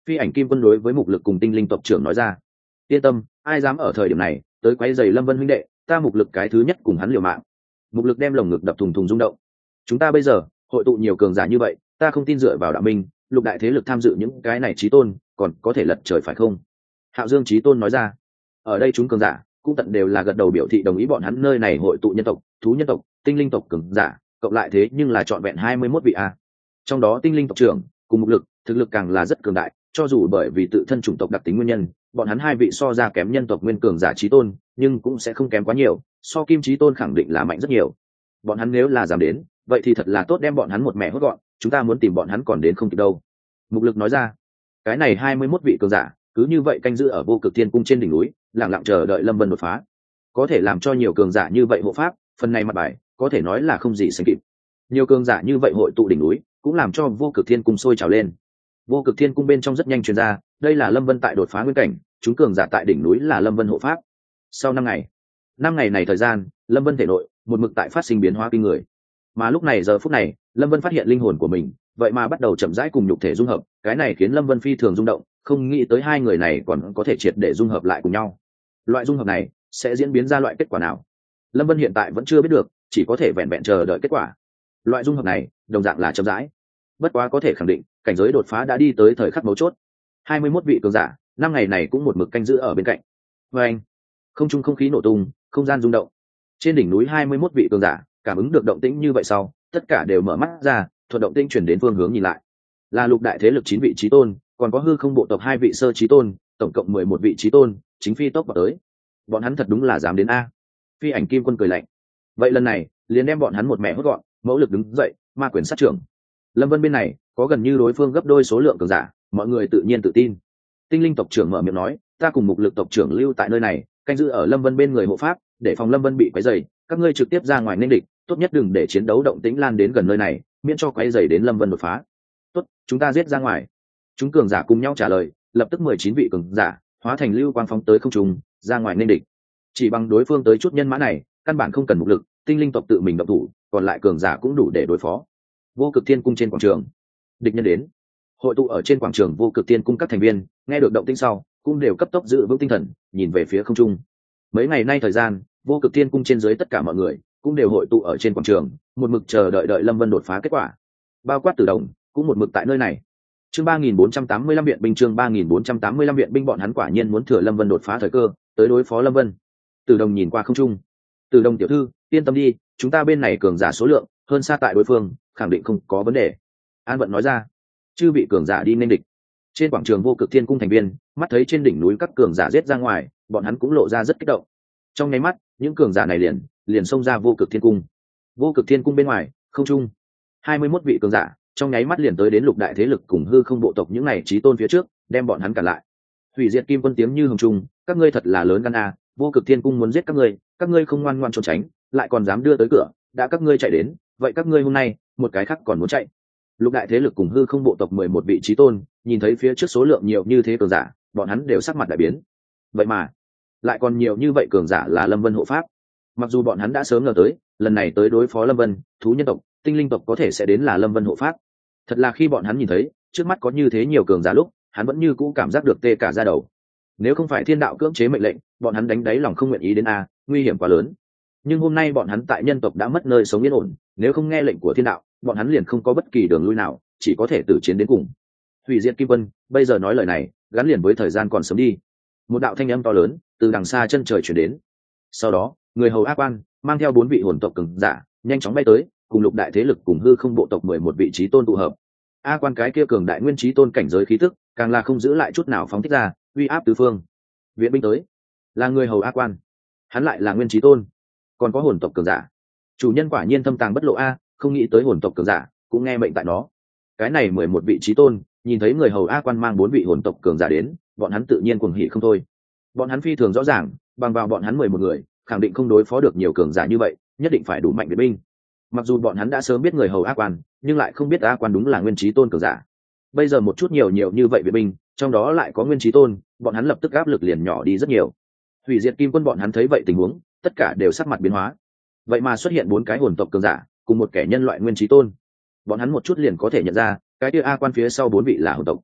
Phi ảnh kim quân đối với mục lực cùng tinh linh tộc trưởng nói ra. Yên tâm, ai dám ở thời điểm này tới quấy rầy Lâm Vân huynh đệ, ta mục lực cái thứ nhất cùng hắn liều mạng. Mục lực đem lồng ngực đập thùng thùng rung động. Chúng ta bây giờ hội tụ nhiều cường giả như vậy, ta không tin dựa vào đạo minh, lục đại thế lực tham dự những cái này chí tôn còn có thể lật trời phải không? Hạo Dương chí tôn nói ra. Ở đây chúng cường giả cũng tận đều là gật đầu biểu thị đồng ý, bọn hắn nơi này hội tụ nhân tộc, thú nhân tộc, tinh linh tộc cường giả cộng lại thế nhưng là trọn vẹn hai mươi mốt vị a. Trong đó tinh linh tộc trưởng cùng mục lực thực lực càng là rất cường đại, cho dù bởi vì tự thân chủng tộc đặc tính nguyên nhân, bọn hắn hai vị so ra kém nhân tộc nguyên cường giả chí tôn, nhưng cũng sẽ không kém quá nhiều, so kim chí tôn khẳng định là mạnh rất nhiều. Bọn hắn nếu là dám đến, vậy thì thật là tốt, đem bọn hắn một mẹ hốt gọn, chúng ta muốn tìm bọn hắn còn đến không kịp đâu. Mục lực nói ra. Cái này hai mươi mốt vị cường giả cứ như vậy canh giữ ở vô cực thiên cung trên đỉnh núi, lặng lặng chờ đợi Lâm Vân đột phá. Có thể làm cho nhiều cường giả như vậy hộ pháp, phần này mặt bài có thể nói là không gì sánh kịp. Nhiều cường giả như vậy hội tụ đỉnh núi, cũng làm cho vô cực thiên cung sôi trào lên. Vô cực thiên cung bên trong rất nhanh truyền ra, đây là Lâm Vân tại đột phá nguyên cảnh, chúng cường giả tại đỉnh núi là Lâm Vân hộ pháp. Sau năm ngày, năm ngày này thời gian, Lâm Vân thể nội một mực tại phát sinh biến hóa kinh người. Mà lúc này giờ phút này, Lâm Vân phát hiện linh hồn của mình vậy mà bắt đầu chậm rãi cùng nhục thể dung hợp, cái này khiến Lâm Vân phi thường rung động, không nghĩ tới hai người này còn có thể triệt để dung hợp lại cùng nhau. Loại dung hợp này sẽ diễn biến ra loại kết quả nào? Lâm Vân hiện tại vẫn chưa biết được, chỉ có thể vẹn vẹn chờ đợi kết quả. Loại dung hợp này đồng dạng là chậm rãi, bất quá có thể khẳng định cảnh giới đột phá đã đi tới thời khắc mấu chốt. hai mươi mốt vị cường giả năm ngày này cũng một mực canh giữ ở bên cạnh. Và anh, không trung không khí nổ tung, không gian rung động. Trên đỉnh núi hai mươi mốt vị cường giả cảm ứng được động tĩnh như vậy sau, tất cả đều mở mắt ra, thuận động tĩnh chuyển đến phương hướng nhìn lại. Là lục đại thế lực chín vị chí tôn, còn có hư không bộ tộc hai vị sơ chí tôn, tổng cộng mười một vị chí tôn, chính phi tốc vào tới. Bọn hắn thật đúng là dám đến a. Phi ảnh kim quân cười lạnh. Vậy lần này, liền đem bọn hắn một mẹ hốt gọn, mẫu lực đứng dậy, ma quyền sát trưởng. Lâm Vân bên này có gần như đối phương gấp đôi số lượng cường giả, mọi người tự nhiên tự tin. Tinh linh tộc trưởng mở miệng nói, ta cùng mục lực tộc trưởng lưu tại nơi này, canh giữ ở Lâm Vân bên người hộ pháp, để phòng Lâm Vân bị quấy rầy, các ngươi trực tiếp ra ngoài nên địch, tốt nhất đừng để chiến đấu động tĩnh lan đến gần nơi này, miễn cho quấy rầy đến Lâm Vân đột phá. Tốt, chúng ta giết ra ngoài. Chúng cường giả cùng nhau trả lời, lập tức mười chín vị cường giả hóa thành lưu quang phóng tới không trung, ra ngoài nên địch. Chỉ bằng đối phương tới chút nhân mã này, căn bản không cần mục lực, tinh linh tộc tự mình động thủ, còn lại cường giả cũng đủ để đối phó. Vô cực thiên cung trên quảng trường, địch nhân đến. Hội tụ ở trên quảng trường vô cực thiên cung các thành viên nghe được động tĩnh sau, cũng đều cấp tốc giữ vững tinh thần, nhìn về phía không trung. Mấy ngày nay thời gian, vô cực thiên cung trên dưới tất cả mọi người cũng đều hội tụ ở trên quảng trường, một mực chờ đợi đợi Lâm Vân đột phá kết quả. Bao quát Tử Đồng cũng một mực tại nơi này. Chương ba nghìn bốn trăm tám mươi lăm viện binh chương ba nghìn bốn trăm tám mươi lăm viện binh bọn hắn quả nhiên muốn thừa Lâm Vân đột phá thời cơ, tới đối phó Lâm Vân. Tử Đồng nhìn qua không trung. Tử Đồng tiểu thư, yên tâm đi, chúng ta bên này cường giả số lượng hơn xa tại đối phương, khẳng định không có vấn đề. An Vận nói ra. Chư vị cường giả đi nên địch. Trên quảng trường vô cực thiên cung thành viên, mắt thấy trên đỉnh núi các cường giả giết ra ngoài, bọn hắn cũng lộ ra rất kích động. Trong nháy mắt, những cường giả này liền liền xông ra vô cực thiên cung. Vô cực thiên cung bên ngoài, không trung, hai mươi mốt vị cường giả trong nháy mắt liền tới đến lục đại thế lực cùng hư không bộ tộc những này chí tôn phía trước, đem bọn hắn cản lại. Hủy diệt kim quân tiếng như hồng trung, các ngươi thật là lớn gan a, vô cực thiên cung muốn giết các ngươi, các ngươi không ngoan ngoãn trốn tránh, lại còn dám đưa tới cửa, đã các ngươi chạy đến, vậy các ngươi hôm nay, một cái khác còn muốn chạy. Lục đại thế lực cùng hư không bộ tộc mười một vị chí tôn, nhìn thấy phía trước số lượng nhiều như thế cường giả, bọn hắn đều sắc mặt đại biến. Vậy mà, lại còn nhiều như vậy cường giả là Lâm Vân hộ pháp. Mặc dù bọn hắn đã sớm ngờ tới, lần này tới đối phó Lâm Vân, thú nhân tộc, tinh linh tộc có thể sẽ đến là Lâm Vân hộ pháp. Thật là khi bọn hắn nhìn thấy, trước mắt có như thế nhiều cường giả lúc, hắn vẫn như cũ cảm giác được tê cả da đầu. Nếu không phải thiên đạo cưỡng chế mệnh lệnh, bọn hắn đánh đáy lòng không nguyện ý đến a, nguy hiểm quá lớn. Nhưng hôm nay bọn hắn tại nhân tộc đã mất nơi sống yên ổn, nếu không nghe lệnh của thiên đạo, bọn hắn liền không có bất kỳ đường lui nào, chỉ có thể tử chiến đến cùng. Hủy diệt kim quân bây giờ nói lời này, gắn liền với thời gian còn sớm đi. Một đạo thanh âm to lớn từ đằng xa chân trời chuyển đến. Sau đó, người hầu A Quan mang theo bốn vị hồn tộc cường giả nhanh chóng bay tới, cùng lục đại thế lực cùng hư không bộ tộc mười một vị trí tôn tụ hợp. A Quan cái kia cường đại nguyên trí tôn cảnh giới khí tức, càng là không giữ lại chút nào phóng thích ra, uy áp tứ phương. Viện binh tới, là người hầu A Quan, hắn lại là nguyên trí tôn, còn có hồn tộc cường giả. Chủ nhân quả nhiên thâm tàng bất lộ a, không nghĩ tới hồn tộc cường giả cũng nghe mệnh tại nó. Cái này mười một vị trí tôn nhìn thấy người hầu A Quan mang bốn vị hồn tộc cường giả đến, bọn hắn tự nhiên cuồng hỉ không thôi. Bọn hắn phi thường rõ ràng, bằng vào bọn hắn mười một người, khẳng định không đối phó được nhiều cường giả như vậy, nhất định phải đủ mạnh viện binh. Mặc dù bọn hắn đã sớm biết người hầu A Quan, nhưng lại không biết A Quan đúng là nguyên trí tôn cường giả. Bây giờ một chút nhiều nhiều như vậy viện binh, trong đó lại có nguyên trí tôn, bọn hắn lập tức áp lực liền nhỏ đi rất nhiều. Hủy diệt kim quân bọn hắn thấy vậy tình huống, tất cả đều sắc mặt biến hóa. Vậy mà xuất hiện bốn cái hồn tộc cường giả cùng một kẻ nhân loại nguyên trí tôn, bọn hắn một chút liền có thể nhận ra cái kia A Quan phía sau bốn vị là hồn tộc.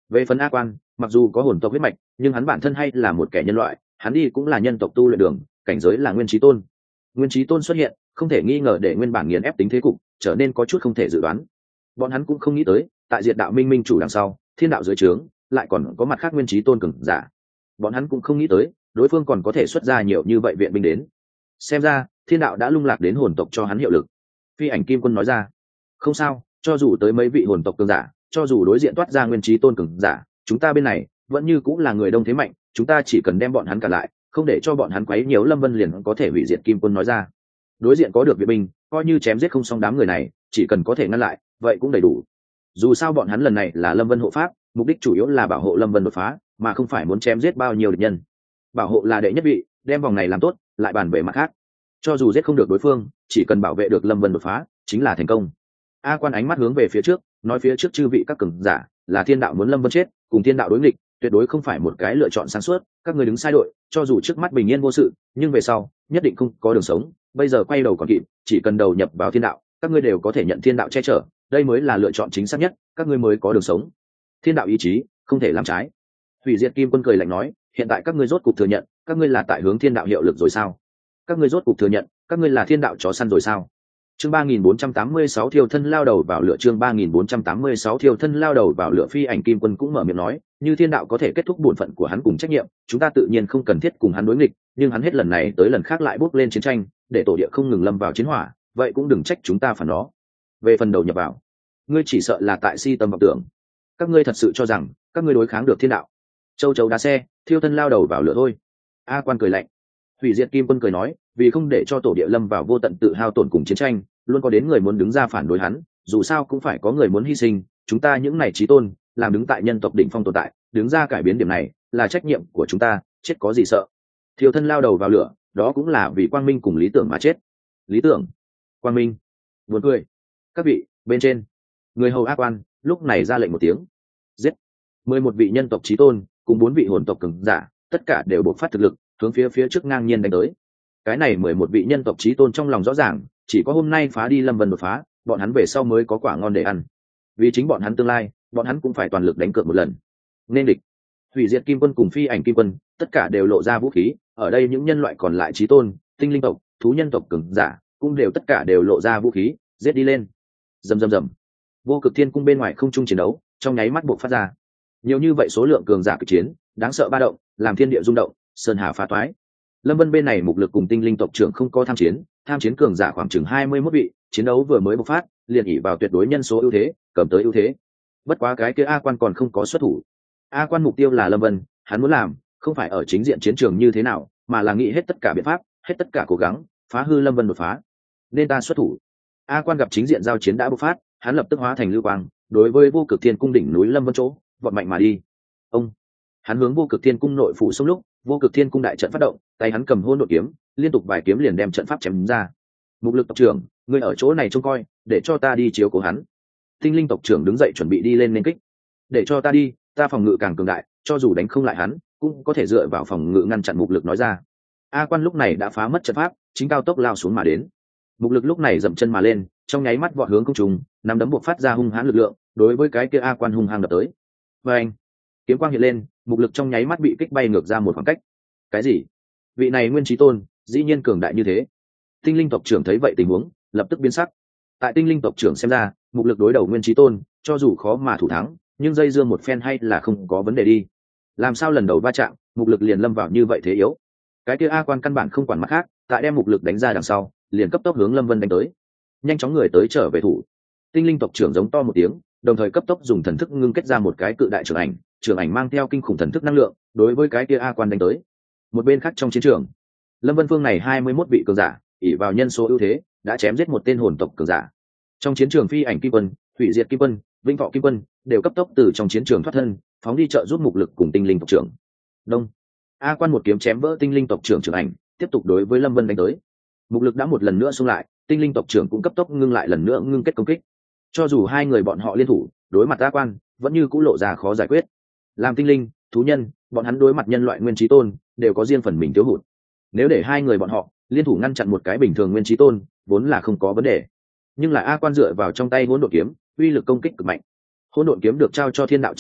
Về phần A Quan, mặc dù có hồn tộc huyết mạch, nhưng hắn bản thân hay là một kẻ nhân loại, hắn đi cũng là nhân tộc tu luyện đường, cảnh giới là nguyên chí tôn. Nguyên chí tôn xuất hiện, không thể nghi ngờ để nguyên bản nghiền ép tính thế cục trở nên có chút không thể dự đoán. Bọn hắn cũng không nghĩ tới, tại diệt đạo minh minh chủ đằng sau, thiên đạo dưới trướng lại còn có mặt khác nguyên chí tôn cường giả. Bọn hắn cũng không nghĩ tới, đối phương còn có thể xuất ra nhiều như vậy viện binh đến. Xem ra, thiên đạo đã lung lạc đến hồn tộc cho hắn hiệu lực. Phi Ảnh Kim Quân nói ra, không sao, cho dù tới mấy vị hồn tộc cường giả, cho dù đối diện toát ra nguyên chí tôn cường giả, chúng ta bên này vẫn như cũng là người đông thế mạnh, chúng ta chỉ cần đem bọn hắn cả lại, không để cho bọn hắn quấy nhiễu Lâm Vân liền có thể hủy diệt. Kim Quân nói ra, đối diện có được viện binh, coi như chém giết không xong đám người này, chỉ cần có thể ngăn lại, vậy cũng đầy đủ. Dù sao bọn hắn lần này là Lâm Vân hộ pháp, mục đích chủ yếu là bảo hộ Lâm Vân đột phá, mà không phải muốn chém giết bao nhiêu địch nhân. Bảo hộ là đệ nhất vị, đem vòng này làm tốt, lại bàn về mặt khác. Cho dù giết không được đối phương, chỉ cần bảo vệ được Lâm Vân đột phá, chính là thành công. A Quan ánh mắt hướng về phía trước, nói phía trước chư vị các cường giả, là thiên đạo muốn Lâm Vân chết, cùng thiên đạo đối nghịch, tuyệt đối không phải một cái lựa chọn sáng suốt. Các người đứng sai đội, cho dù trước mắt bình yên vô sự, nhưng về sau nhất định không có đường sống. Bây giờ quay đầu còn kịp, chỉ cần đầu nhập vào thiên đạo, các ngươi đều có thể nhận thiên đạo che chở, đây mới là lựa chọn chính xác nhất, các ngươi mới có đường sống. Thiên đạo ý chí không thể làm trái. Hủy Diệt Kim Quân cười lạnh nói, hiện tại các ngươi rốt cục thừa nhận, các ngươi là tại hướng thiên đạo hiệu lực rồi sao? Các ngươi rốt cục thừa nhận, các ngươi là thiên đạo chó săn rồi sao? Chương ba nghìn bốn trăm tám mươi sáu thiêu thân lao đầu vào lửa. Chương ba nghìn bốn trăm tám mươi sáu thiêu thân lao đầu vào lửa. Phi Ảnh Kim Quân cũng mở miệng nói, như thiên đạo có thể kết thúc bổn phận của hắn cùng trách nhiệm, chúng ta tự nhiên không cần thiết cùng hắn đối nghịch, nhưng hắn hết lần này tới lần khác lại bốc lên chiến tranh, để tổ địa không ngừng lâm vào chiến hỏa, vậy cũng đừng trách chúng ta phản nó. Về phần đầu nhập vào, ngươi chỉ sợ là tại si tâm vọng tưởng. Các ngươi thật sự cho rằng các ngươi đối kháng được thiên đạo? Châu chấu đá xe, thiêu thân lao đầu vào lửa thôi. A Quan cười lạnh. Hủy Diệt Kim Quân cười nói, vì không để cho tổ địa lâm vào vô tận tự hao tổn cùng chiến tranh, luôn có đến người muốn đứng ra phản đối hắn, dù sao cũng phải có người muốn hy sinh, chúng ta những này chí tôn, làm đứng tại nhân tộc đỉnh phong tồn tại, đứng ra cải biến điểm này, là trách nhiệm của chúng ta, chết có gì sợ. Thiêu thân lao đầu vào lửa, đó cũng là vì quang minh cùng lý tưởng mà chết. Lý tưởng, quang minh, buồn cười. Các vị, bên trên, người hầu A Quan lúc này ra lệnh một tiếng, giết. Mười một vị nhân tộc chí tôn cùng bốn vị hồn tộc cường giả, tất cả đều bộc phát thực lực, hướng phía phía trước ngang nhiên đánh tới. Cái này mười một vị nhân tộc chí tôn trong lòng rõ ràng, chỉ có hôm nay phá đi Lâm Vân đột phá, bọn hắn về sau mới có quả ngon để ăn. Vì chính bọn hắn tương lai, bọn hắn cũng phải toàn lực đánh cược một lần. Nên địch. Hủy Diệt Kim Quân cùng Phi Ảnh Kim Quân, tất cả đều lộ ra vũ khí, ở đây những nhân loại còn lại chí tôn, tinh linh tộc, thú nhân tộc cường giả, cũng đều tất cả đều lộ ra vũ khí, giết đi lên. Rầm rầm rầm. Vô Cực Thiên Cung bên ngoài không trung chiến đấu, trong nháy mắt bộc phát ra. Nhiều như vậy số lượng cường giả kịch chiến, đáng sợ ba động, làm thiên địa rung động, sơn hà phá toái. Lâm Vân bên này mục lực cùng tinh linh tộc trưởng không có tham chiến, tham chiến cường giả khoảng chừng hai mươi mốt vị, chiến đấu vừa mới bộc phát, liền ỷ vào tuyệt đối nhân số ưu thế, cầm tới ưu thế. Bất quá cái kia A Quan còn không có xuất thủ. A Quan mục tiêu là Lâm Vân, hắn muốn làm, không phải ở chính diện chiến trường như thế nào, mà là nghĩ hết tất cả biện pháp, hết tất cả cố gắng, phá hư Lâm Vân đột phá. Nên ta xuất thủ. A Quan gặp chính diện giao chiến đã bộc phát, hắn lập tức hóa thành lưu quang, đối với Vô Cực Thiên Cung đỉnh núi Lâm Vân chỗ, vọt mạnh mà đi. Ông, hắn hướng Vô Cực Thiên Cung nội phủ xông lúc, Vô Cực Thiên Cung đại trận phát động, tay hắn cầm hôn đột kiếm, liên tục vài kiếm liền đem trận pháp chém ra. Mục lực tộc trưởng, ngươi ở chỗ này trông coi, để cho ta đi chiếu cố hắn. Tinh linh tộc trưởng đứng dậy chuẩn bị đi lên nên kích. Để cho ta đi, ta phòng ngự càng cường đại, cho dù đánh không lại hắn, cũng có thể dựa vào phòng ngự ngăn chặn mục lực nói ra. A Quan lúc này đã phá mất trận pháp, chính cao tốc lao xuống mà đến. Mục lực lúc này dậm chân mà lên, trong nháy mắt vọt hướng không trung, nắm đấm buộc phát ra hung hãn lực lượng, đối với cái kia A Quan hung hăng đập tới. Và anh, kiếm quang hiện lên, mục lực trong nháy mắt bị kích bay ngược ra một khoảng cách. Cái gì? Vị này nguyên chí tôn, dĩ nhiên cường đại như thế. Tinh linh tộc trưởng thấy vậy tình huống, lập tức biến sắc. Tại tinh linh tộc trưởng xem ra, mục lực đối đầu nguyên chí tôn, cho dù khó mà thủ thắng, nhưng dây dưa một phen hay là không có vấn đề đi. Làm sao lần đầu va chạm, mục lực liền lâm vào như vậy thế yếu? Cái kia A Quan căn bản không quản mặt khác, tại đem mục lực đánh ra đằng sau, liền cấp tốc hướng Lâm Vân đánh tới. Nhanh chóng người tới trở về thủ. Tinh linh tộc trưởng giống to một tiếng, đồng thời cấp tốc dùng thần thức ngưng kết ra một cái cự đại trường ảnh, trường ảnh mang theo kinh khủng thần thức năng lượng, đối với cái kia A Quan đánh tới. Một bên khác trong chiến trường, Lâm Vân phương này hai mươi mốt vị cường giả, ỷ vào nhân số ưu thế, đã chém giết một tên hồn tộc cường giả. Trong chiến trường Phi Ảnh Kim Quân, Hủy Diệt Kim Quân, Vinh Thọ Kim Quân đều cấp tốc từ trong chiến trường thoát thân, phóng đi trợ giúp mục lực cùng tinh linh tộc trưởng. Đông. A Quan một kiếm chém vỡ tinh linh tộc trưởng trường ảnh, tiếp tục đối với Lâm Vân đánh tới. Mục lực đã một lần nữa xung lại, tinh linh tộc trưởng cũng cấp tốc ngưng lại lần nữa ngưng kết công kích. Cho dù hai người bọn họ liên thủ, đối mặt A Quan, vẫn như cũng lộ ra khó giải quyết. Làm tinh linh, thú nhân, bọn hắn đối mặt nhân loại nguyên chí tôn, đều có riêng phần mình thiếu hụt. Nếu để hai người bọn họ liên thủ ngăn chặn một cái bình thường nguyên chí tôn, vốn là không có vấn đề. Nhưng là A Quan dựa vào trong tay hỗn độn kiếm, uy lực công kích cực mạnh. Hỗn độn kiếm được trao cho thiên đạo chi lực,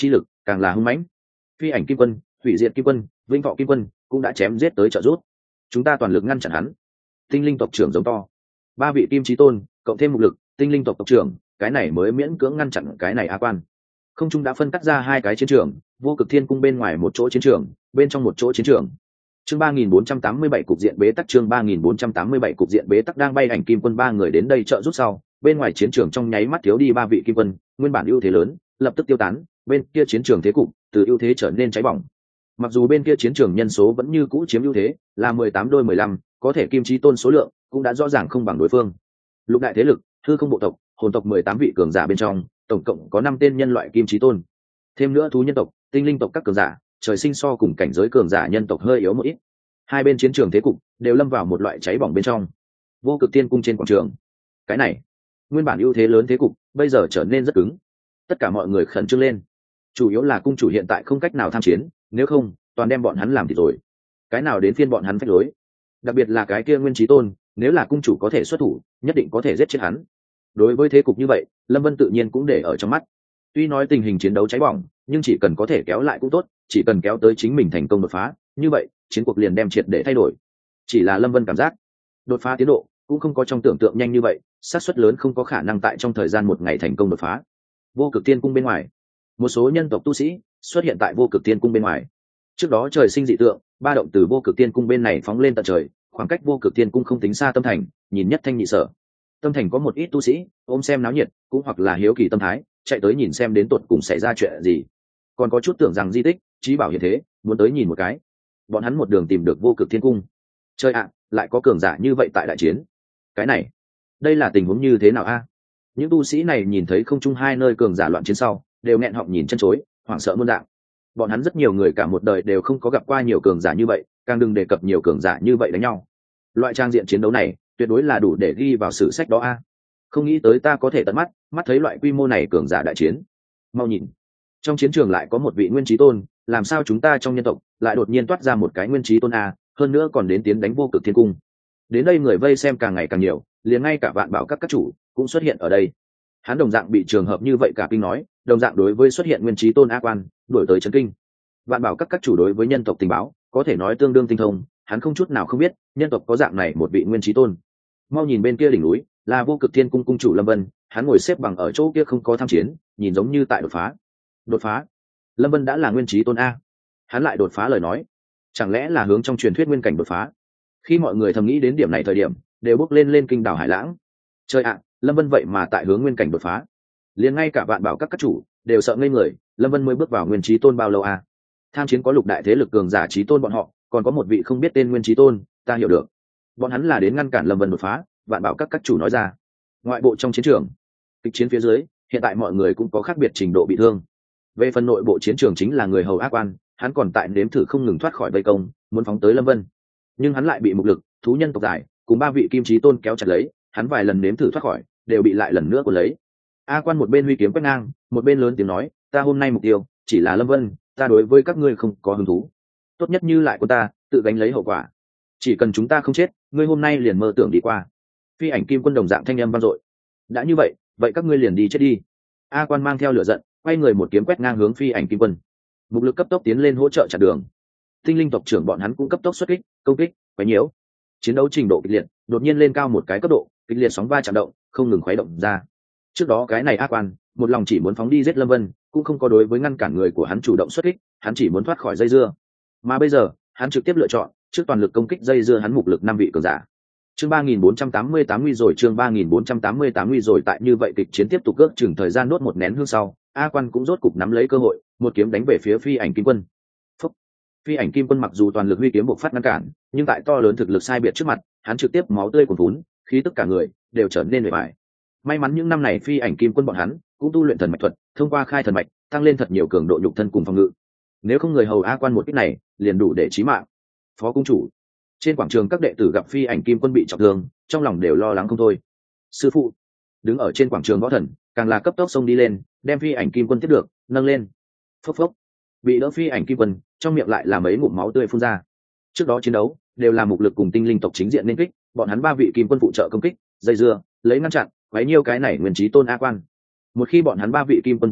càng là hung mãnh. Phi ảnh kim quân, hủy diệt kim quân, vinh thọ kim quân cũng đã chém giết tới trợ giúp, chúng ta toàn lực ngăn chặn hắn. Tinh linh tộc trưởng giống to. Ba vị kim chí tôn cộng thêm mục lực, tinh linh tộc tộc trưởng, cái này mới miễn cưỡng ngăn chặn cái này a quan. Không trung đã phân cắt ra hai cái chiến trường, vô cực thiên cung bên ngoài một chỗ chiến trường, bên trong một chỗ chiến trường. Chương ba nghìn bốn trăm tám mươi bảy cục diện bế tắc, chương ba nghìn bốn trăm tám mươi bảy cục diện bế tắc. Đang bay ảnh kim quân ba người đến đây trợ giúp sau, bên ngoài chiến trường trong nháy mắt thiếu đi ba vị kim quân, nguyên bản ưu thế lớn lập tức tiêu tán, bên kia chiến trường thế cục từ ưu thế trở nên cháy bỏng. Mặc dù bên kia chiến trường nhân số vẫn như cũ chiếm ưu thế, là mười tám đôi mười lăm, có thể kim chí tôn số lượng cũng đã rõ ràng không bằng đối phương. Lục đại thế lực, hư không bộ tộc, hồn tộc mười tám vị cường giả bên trong, tổng cộng có năm tên nhân loại kim chí tôn. Thêm nữa thú nhân tộc, tinh linh tộc các cường giả, trời sinh so cùng cảnh giới cường giả nhân tộc hơi yếu một ít. Hai bên chiến trường thế cục đều lâm vào một loại cháy bỏng bên trong. Vô cực tiên cung trên quảng trường, cái này nguyên bản ưu thế lớn thế cục bây giờ trở nên rất cứng. Tất cả mọi người khẩn trương lên, chủ yếu là cung chủ hiện tại không cách nào tham chiến, nếu không toàn đem bọn hắn làm thì rồi, cái nào đến phiên bọn hắn phách lối. Đặc biệt là cái kia nguyên chí tôn, nếu là cung chủ có thể xuất thủ, nhất định có thể giết chết hắn. Đối với thế cục như vậy, Lâm Vân tự nhiên cũng để ở trong mắt. Tuy nói tình hình chiến đấu cháy bỏng, nhưng chỉ cần có thể kéo lại cũng tốt, chỉ cần kéo tới chính mình thành công đột phá, như vậy chiến cuộc liền đem triệt để thay đổi. Chỉ là Lâm Vân cảm giác đột phá tiến độ cũng không có trong tưởng tượng nhanh như vậy, xác suất lớn không có khả năng tại trong thời gian một ngày thành công đột phá. Vô cực tiên cung bên ngoài, một số nhân tộc tu sĩ xuất hiện tại vô cực tiên cung bên ngoài. Trước đó trời sinh dị tượng, ba động từ vô cực tiên cung bên này phóng lên tận trời, khoảng cách vô cực tiên cung không tính xa tâm thành, nhìn nhất thanh nhị sở. Tâm thành có một ít tu sĩ ôm xem náo nhiệt, cũng hoặc là hiếu kỳ tâm thái, chạy tới nhìn xem đến tột cùng xảy ra chuyện gì. Còn có chút tưởng rằng di tích trí bảo hiện thế, muốn tới nhìn một cái. Bọn hắn một đường tìm được vô cực thiên cung. Chơi ạ, lại có cường giả như vậy tại đại chiến. Cái này, đây là tình huống như thế nào a? Những tu sĩ này nhìn thấy không trung hai nơi cường giả loạn chiến sau, đều nghẹn họng nhìn chân chối, hoảng sợ muôn dạng. Bọn hắn rất nhiều người cả một đời đều không có gặp qua nhiều cường giả như vậy, càng đừng đề cập nhiều cường giả như vậy đánh nhau. Loại trang diện chiến đấu này tuyệt đối là đủ để ghi vào sử sách đó a. Không nghĩ tới ta có thể tận mắt mắt thấy loại quy mô này cường giả đại chiến. Mau nhìn, trong chiến trường lại có một vị nguyên chí tôn, làm sao chúng ta trong nhân tộc lại đột nhiên toát ra một cái nguyên chí tôn a, hơn nữa còn đến tiến đánh vô cực thiên cung. Đến đây người vây xem càng ngày càng nhiều, liền ngay cả vạn bảo các các chủ cũng xuất hiện ở đây. Hắn đồng dạng bị trường hợp như vậy cả kinh nói, đồng dạng đối với xuất hiện nguyên chí tôn a quan đuổi tới chấn kinh. Vạn bảo các các chủ đối với nhân tộc tình báo có thể nói tương đương tinh thông, hắn không chút nào không biết nhân tộc có dạng này một vị nguyên chí tôn. Mau nhìn bên kia đỉnh núi, là vô cực thiên cung cung chủ Lâm Vân, hắn ngồi xếp bằng ở chỗ kia không có tham chiến, nhìn giống như tại đột phá. Đột phá? Lâm Vân đã là nguyên chí tôn a, hắn lại đột phá lời nói, chẳng lẽ là hướng trong truyền thuyết nguyên cảnh đột phá? Khi mọi người thầm nghĩ đến điểm này thời điểm, đều bước lên lên kinh đảo hải lãng. Trời ạ, Lâm Vân vậy mà tại hướng nguyên cảnh đột phá, liền ngay cả vạn bảo các các chủ đều sợ ngây người. Lâm Vân mới bước vào nguyên chí tôn bao lâu a? Tham chiến có lục đại thế lực cường giả chí tôn bọn họ, còn có một vị không biết tên nguyên chí tôn, ta hiểu được. Bọn hắn là đến ngăn cản Lâm Vân đột phá. Vạn bảo các các chủ nói ra. Ngoại bộ trong chiến trường, kịch chiến phía dưới, hiện tại mọi người cũng có khác biệt trình độ bị thương. Về phần nội bộ chiến trường chính là người hầu ác quan, hắn còn tại nếm thử không ngừng thoát khỏi vây công, muốn phóng tới Lâm Vân, nhưng hắn lại bị mục lực thú nhân tộc giải cùng ba vị kim chí tôn kéo chặt lấy, hắn vài lần nếm thử thoát khỏi đều bị lại lần nữa cuốn lấy. A quan một bên huy kiếm quét ngang, một bên lớn tiếng nói, ta hôm nay mục tiêu chỉ là Lâm Vân, ta đối với các ngươi không có hứng thú, tốt nhất như lại của ta tự gánh lấy hậu quả, chỉ cần chúng ta không chết, ngươi hôm nay liền mơ tưởng đi qua. Phi ảnh kim quân đồng dạng thanh âm vang dội. Đã như vậy, vậy các ngươi liền đi chết đi. A quan mang theo lửa giận, quay người một kiếm quét ngang hướng phi ảnh kim quân. Mục lực cấp tốc tiến lên hỗ trợ chặn đường. Tinh linh tộc trưởng bọn hắn cũng cấp tốc xuất kích, công kích, quấy nhiễu. Chiến đấu trình độ kịch liệt, đột nhiên lên cao một cái cấp độ, kịch liệt sóng va chạm động, không ngừng khuấy động ra. Trước đó cái này A quan, một lòng chỉ muốn phóng đi giết Lâm Vân, cũng không có đối với ngăn cản người của hắn chủ động xuất kích, hắn chỉ muốn thoát khỏi dây dưa. Mà bây giờ, hắn trực tiếp lựa chọn trước toàn lực công kích dây dưa hắn mục lực năm vị cường giả. Chương ba nghìn bốn trăm tám mươi tám nguy rồi, chương ba nghìn bốn trăm tám mươi tám nguy rồi. Tại như vậy kịch chiến tiếp tục ước chừng thời gian nốt một nén hương sau, A quan cũng rốt cục nắm lấy cơ hội, một kiếm đánh về phía phi ảnh kim quân. Phúc. Phi ảnh kim quân mặc dù toàn lực huy kiếm bộc phát ngăn cản, nhưng tại to lớn thực lực sai biệt trước mặt, hắn trực tiếp máu tươi cuồn vún, khí tức cả người đều trở nên mệt mỏi. May mắn những năm này phi ảnh kim quân bọn hắn cũng tu luyện thần mạch thuật, thông qua khai thần mạch, tăng lên thật nhiều cường độ nhục thân cùng phòng ngự. Nếu không người hầu A quan một kích này, liền đủ để chí mạng. Phó cung chủ, trên quảng trường các đệ tử gặp phi ảnh kim quân bị trọng thương, trong lòng đều lo lắng không thôi. Sư phụ, đứng ở trên quảng trường võ thần, càng là cấp tốc xông đi lên, đem phi ảnh kim quân tiếp được, nâng lên. Phốc phốc, bị đỡ phi ảnh kim quân, trong miệng lại là mấy ngụm máu tươi phun ra. Trước đó chiến đấu đều là mục lực cùng tinh linh tộc chính diện nên kích, bọn hắn ba vị kim quân phụ trợ công kích, dây dưa, lấy ngăn chặn, quấy nhiêu cái này nguyên chí tôn A quan. Một khi bọn hắn ba vị kim quân chính diện,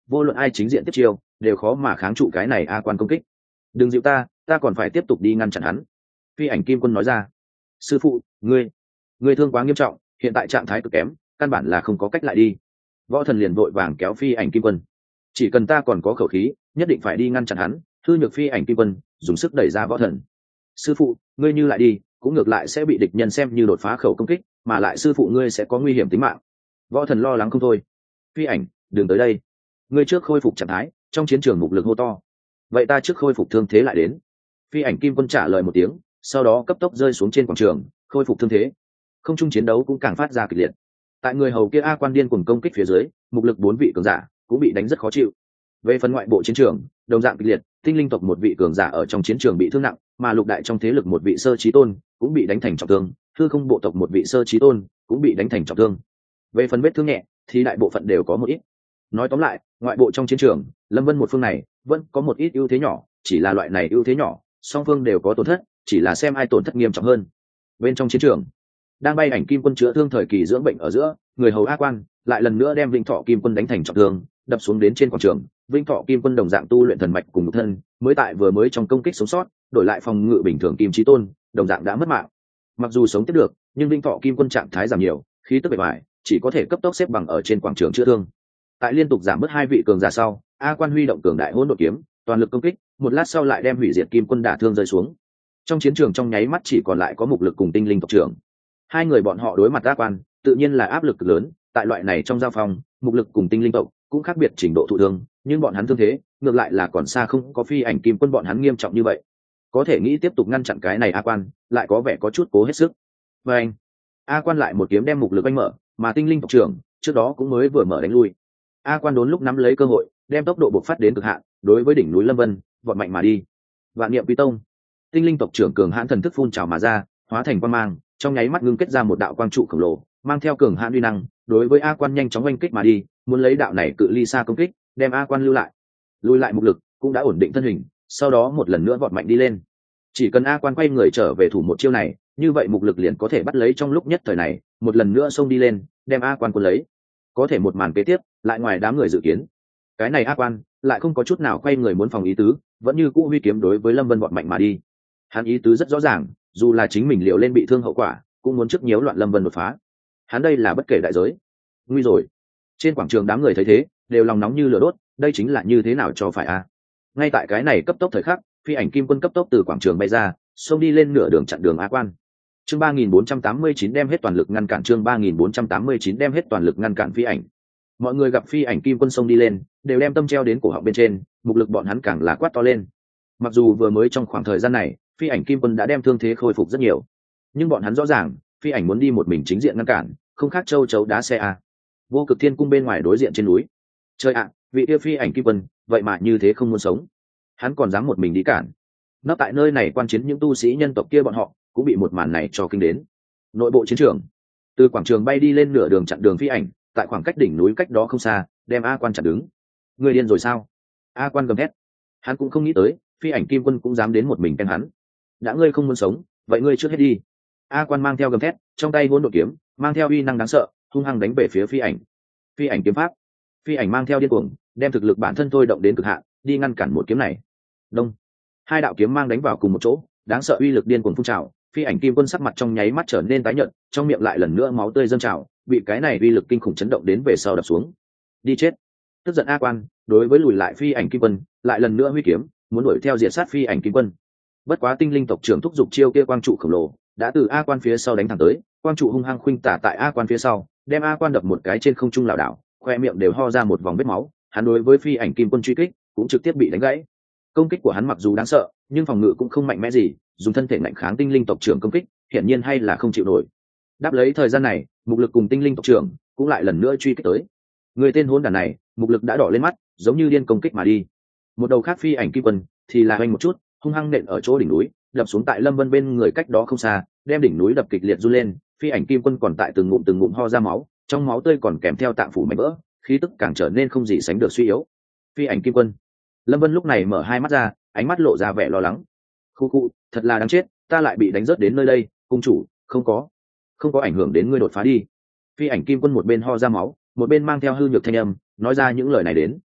vô luận ai chính diện tiếp chiêu đều khó mà kháng trụ cái này a quan công kích. Đừng dịu ta, ta còn phải tiếp tục đi ngăn chặn hắn. Phi ảnh kim quân nói ra. Sư phụ, ngươi ngươi thương quá nghiêm trọng, hiện tại trạng thái cực kém, căn bản là không có cách lại đi. Võ thần liền vội vàng kéo phi ảnh kim quân. Chỉ cần ta còn có khẩu khí, nhất định phải đi ngăn chặn hắn. Hư nhược phi ảnh kim quân dùng sức đẩy ra võ thần. Sư phụ, ngươi như lại đi cũng ngược lại sẽ bị địch nhân xem như đột phá khẩu công kích, mà lại sư phụ ngươi sẽ có nguy hiểm tính mạng. Võ thần lo lắng không thôi. Phi ảnh, đừng tới đây, ngươi trước khôi phục trạng thái, trong chiến trường mục lực hô to. Vậy ta trước khôi phục thương thế lại đến. Phi ảnh kim quân trả lời một tiếng, sau đó cấp tốc rơi xuống trên quảng trường khôi phục thương thế. Không trung chiến đấu cũng càng phát ra kịch liệt. Tại người hầu kia a quan điên cùng công kích phía dưới, mục lực bốn vị cường giả cũng bị đánh rất khó chịu. Về phần ngoại bộ chiến trường, đồng dạng kịch liệt, tinh linh tộc một vị cường giả ở trong chiến trường bị thương nặng, mà lục đại trong thế lực một vị sơ chí tôn cũng bị đánh thành trọng thương, hư không bộ tộc một vị sơ chí tôn cũng bị đánh thành trọng thương. Về phần vết thương nhẹ thì đại bộ phận đều có một ít. Nói tóm lại, ngoại bộ trong chiến trường, Lâm Vân một phương này vẫn có một ít ưu thế nhỏ, chỉ là loại này ưu thế nhỏ, song phương đều có tổn thất, chỉ là xem ai tổn thất nghiêm trọng hơn. Bên trong chiến trường, đang bay ảnh kim quân chữa thương thời kỳ dưỡng bệnh ở giữa, người hầu a quan lại lần nữa đem Vinh Thọ kim quân đánh thành trọng thương, đập xuống đến trên quảng trường. Vinh Thọ kim quân đồng dạng tu luyện thần mạch cùng nhục thân, mới tại vừa mới trong công kích sống sót, đổi lại phòng ngự bình thường kim chí tôn, đồng dạng đã mất mạng. Mặc dù sống tiếp được, nhưng Vinh Thọ kim quân trạng thái giảm nhiều, khí tức bề ngoài chỉ có thể cấp tốc xếp bằng ở trên quảng trường chữa thương. Tại liên tục giảm bớt hai vị cường giả sau, a quan huy động cường đại hỗn độn kiếm, toàn lực công kích, một lát sau lại đem hủy diệt kim quân đả thương rơi xuống. Trong chiến trường trong nháy mắt chỉ còn lại có mục lực cùng tinh linh tộc trưởng. Hai người bọn họ đối mặt a quan, tự nhiên là áp lực cực lớn. Tại loại này trong giao phong, mục lực cùng tinh linh tộc cũng khác biệt trình độ thụ thương, nhưng bọn hắn thương thế ngược lại là còn xa không có phi ảnh kim quân bọn hắn nghiêm trọng như vậy. Có thể nghĩ tiếp tục ngăn chặn cái này a quan, lại có vẻ có chút cố hết sức. Và anh, a quan lại một kiếm đem mục lực anh mở, mà tinh linh tộc trưởng trước đó cũng mới vừa mở đánh lui. A quan đốn lúc nắm lấy cơ hội, đem tốc độ bộc phát đến cực hạn, đối với đỉnh núi Lâm Vân vọt mạnh mà đi. Vạn niệm quy tông, tinh linh tộc trưởng cường hãn thần thức phun trào mà ra, hóa thành quang mang, trong nháy mắt ngưng kết ra một đạo quang trụ khổng lồ, mang theo cường hãn uy năng, đối với a quan nhanh chóng oanh kích mà đi, muốn lấy đạo này cự ly xa công kích, đem a quan lưu lại. Lùi lại mục lực cũng đã ổn định thân hình, sau đó một lần nữa vọt mạnh đi lên. Chỉ cần a quan quay người trở về thủ một chiêu này, như vậy mục lực liền có thể bắt lấy trong lúc nhất thời này, một lần nữa xông đi lên, đem a quan cuốn lấy. Có thể một màn kế tiếp lại ngoài đám người dự kiến. Cái này a quan lại không có chút nào quay người muốn phòng ý tứ, vẫn như cũ huy kiếm đối với Lâm Vân vọt mạnh mà đi. Hắn ý tứ rất rõ ràng, dù là chính mình liệu lên bị thương hậu quả, cũng muốn trước nhiễu loạn Lâm Vân đột phá. Hắn đây là bất kể đại giới. Nguy rồi. Trên quảng trường đám người thấy thế, đều lòng nóng như lửa đốt, đây chính là như thế nào cho phải a? Ngay tại cái này cấp tốc thời khắc, phi ảnh kim quân cấp tốc từ quảng trường bay ra, xông đi lên nửa đường chặn đường a quan. Chương ba nghìn bốn trăm tám mươi chín đem hết toàn lực ngăn cản chương ba nghìn bốn trăm tám mươi chín đem hết toàn lực ngăn cản phi ảnh. Mọi người gặp phi ảnh kim quân xông đi lên, đều đem tâm treo đến cổ họng bên trên, mục lực bọn hắn càng là quát to lên. Mặc dù vừa mới trong khoảng thời gian này, phi ảnh kim quân đã đem thương thế khôi phục rất nhiều, nhưng bọn hắn rõ ràng, phi ảnh muốn đi một mình chính diện ngăn cản, không khác châu chấu đá xe a. Vô Cực Thiên cung bên ngoài đối diện trên núi. Trời ạ, vị yêu phi ảnh kim quân, vậy mà như thế không muốn sống. Hắn còn dám một mình đi cản. Nấp tại nơi này quan chiến những tu sĩ nhân tộc kia bọn họ cũng bị một màn này cho kinh đến. Nội bộ chiến trường, từ quảng trường bay đi lên nửa đường chặn đường phi ảnh, tại khoảng cách đỉnh núi cách đó không xa, đem a quan chặn đứng. Người điên rồi sao? A quan gầm thét. Hắn cũng không nghĩ tới, phi ảnh kim quân cũng dám đến một mình canh hắn. Đã ngươi không muốn sống, vậy ngươi trước hết đi. A quan mang theo gầm thét, trong tay hỗn độn kiếm, mang theo uy năng đáng sợ, hung hăng đánh về phía phi ảnh. Phi ảnh kiếm pháp. Phi ảnh mang theo điên cuồng, đem thực lực bản thân thôi động đến cực hạn, đi ngăn cản một kiếm này. Đông. Hai đạo kiếm mang đánh vào cùng một chỗ, đáng sợ uy lực điên cuồng phun trào, phi ảnh kim quân sắc mặt trong nháy mắt trở nên tái nhợt, trong miệng lại lần nữa máu tươi dâng trào, bị cái này uy lực kinh khủng chấn động đến về sau đập xuống. Đi chết. Tức giận a quan, đối với lùi lại phi ảnh kim quân, lại lần nữa huy kiếm, muốn đuổi theo diệt sát phi ảnh kim quân. Bất quá tinh linh tộc trưởng thúc giục chiêu kia quang trụ khổng lồ, đã từ a quan phía sau đánh thẳng tới, quang trụ hung hăng khuynh tả tại a quan phía sau, đem a quan đập một cái trên không trung lảo đảo, khoe miệng đều ho ra một vòng vết máu. Hắn đối với phi ảnh kim quân truy kích cũng trực tiếp bị đánh gãy. Công kích của hắn mặc dù đáng sợ, nhưng phòng ngự cũng không mạnh mẽ gì, dùng thân thể ngạnh kháng tinh linh tộc trưởng công kích, hiển nhiên hay là không chịu nổi. Đáp lấy thời gian này, mục lực cùng tinh linh tộc trưởng cũng lại lần nữa truy kích tới. Người tên hỗn đản này, mục lực đã đỏ lên mắt, giống như điên công kích mà đi. Một đầu khác phi ảnh kim quân thì là hoành một chút, hung hăng nện ở chỗ đỉnh núi, đập xuống tại Lâm Vân bên người cách đó không xa, đem đỉnh núi đập kịch liệt run lên. Phi ảnh kim quân còn tại từng ngụm từng ngụm ho ra máu, trong máu tươi còn kèm theo tạng phủ mảnh vỡ, khí tức càng trở nên không gì sánh được suy yếu. Phi ảnh kim quân. Lâm Vân lúc này mở hai mắt ra, ánh mắt lộ ra vẻ lo lắng. Khu khu, thật là đáng chết, ta lại bị đánh rớt đến nơi đây. Cung chủ, không có không có ảnh hưởng đến ngươi đột phá đi. Phi ảnh kim quân một bên ho ra máu, một bên mang theo hư nhược thanh âm, nói ra những lời này đến.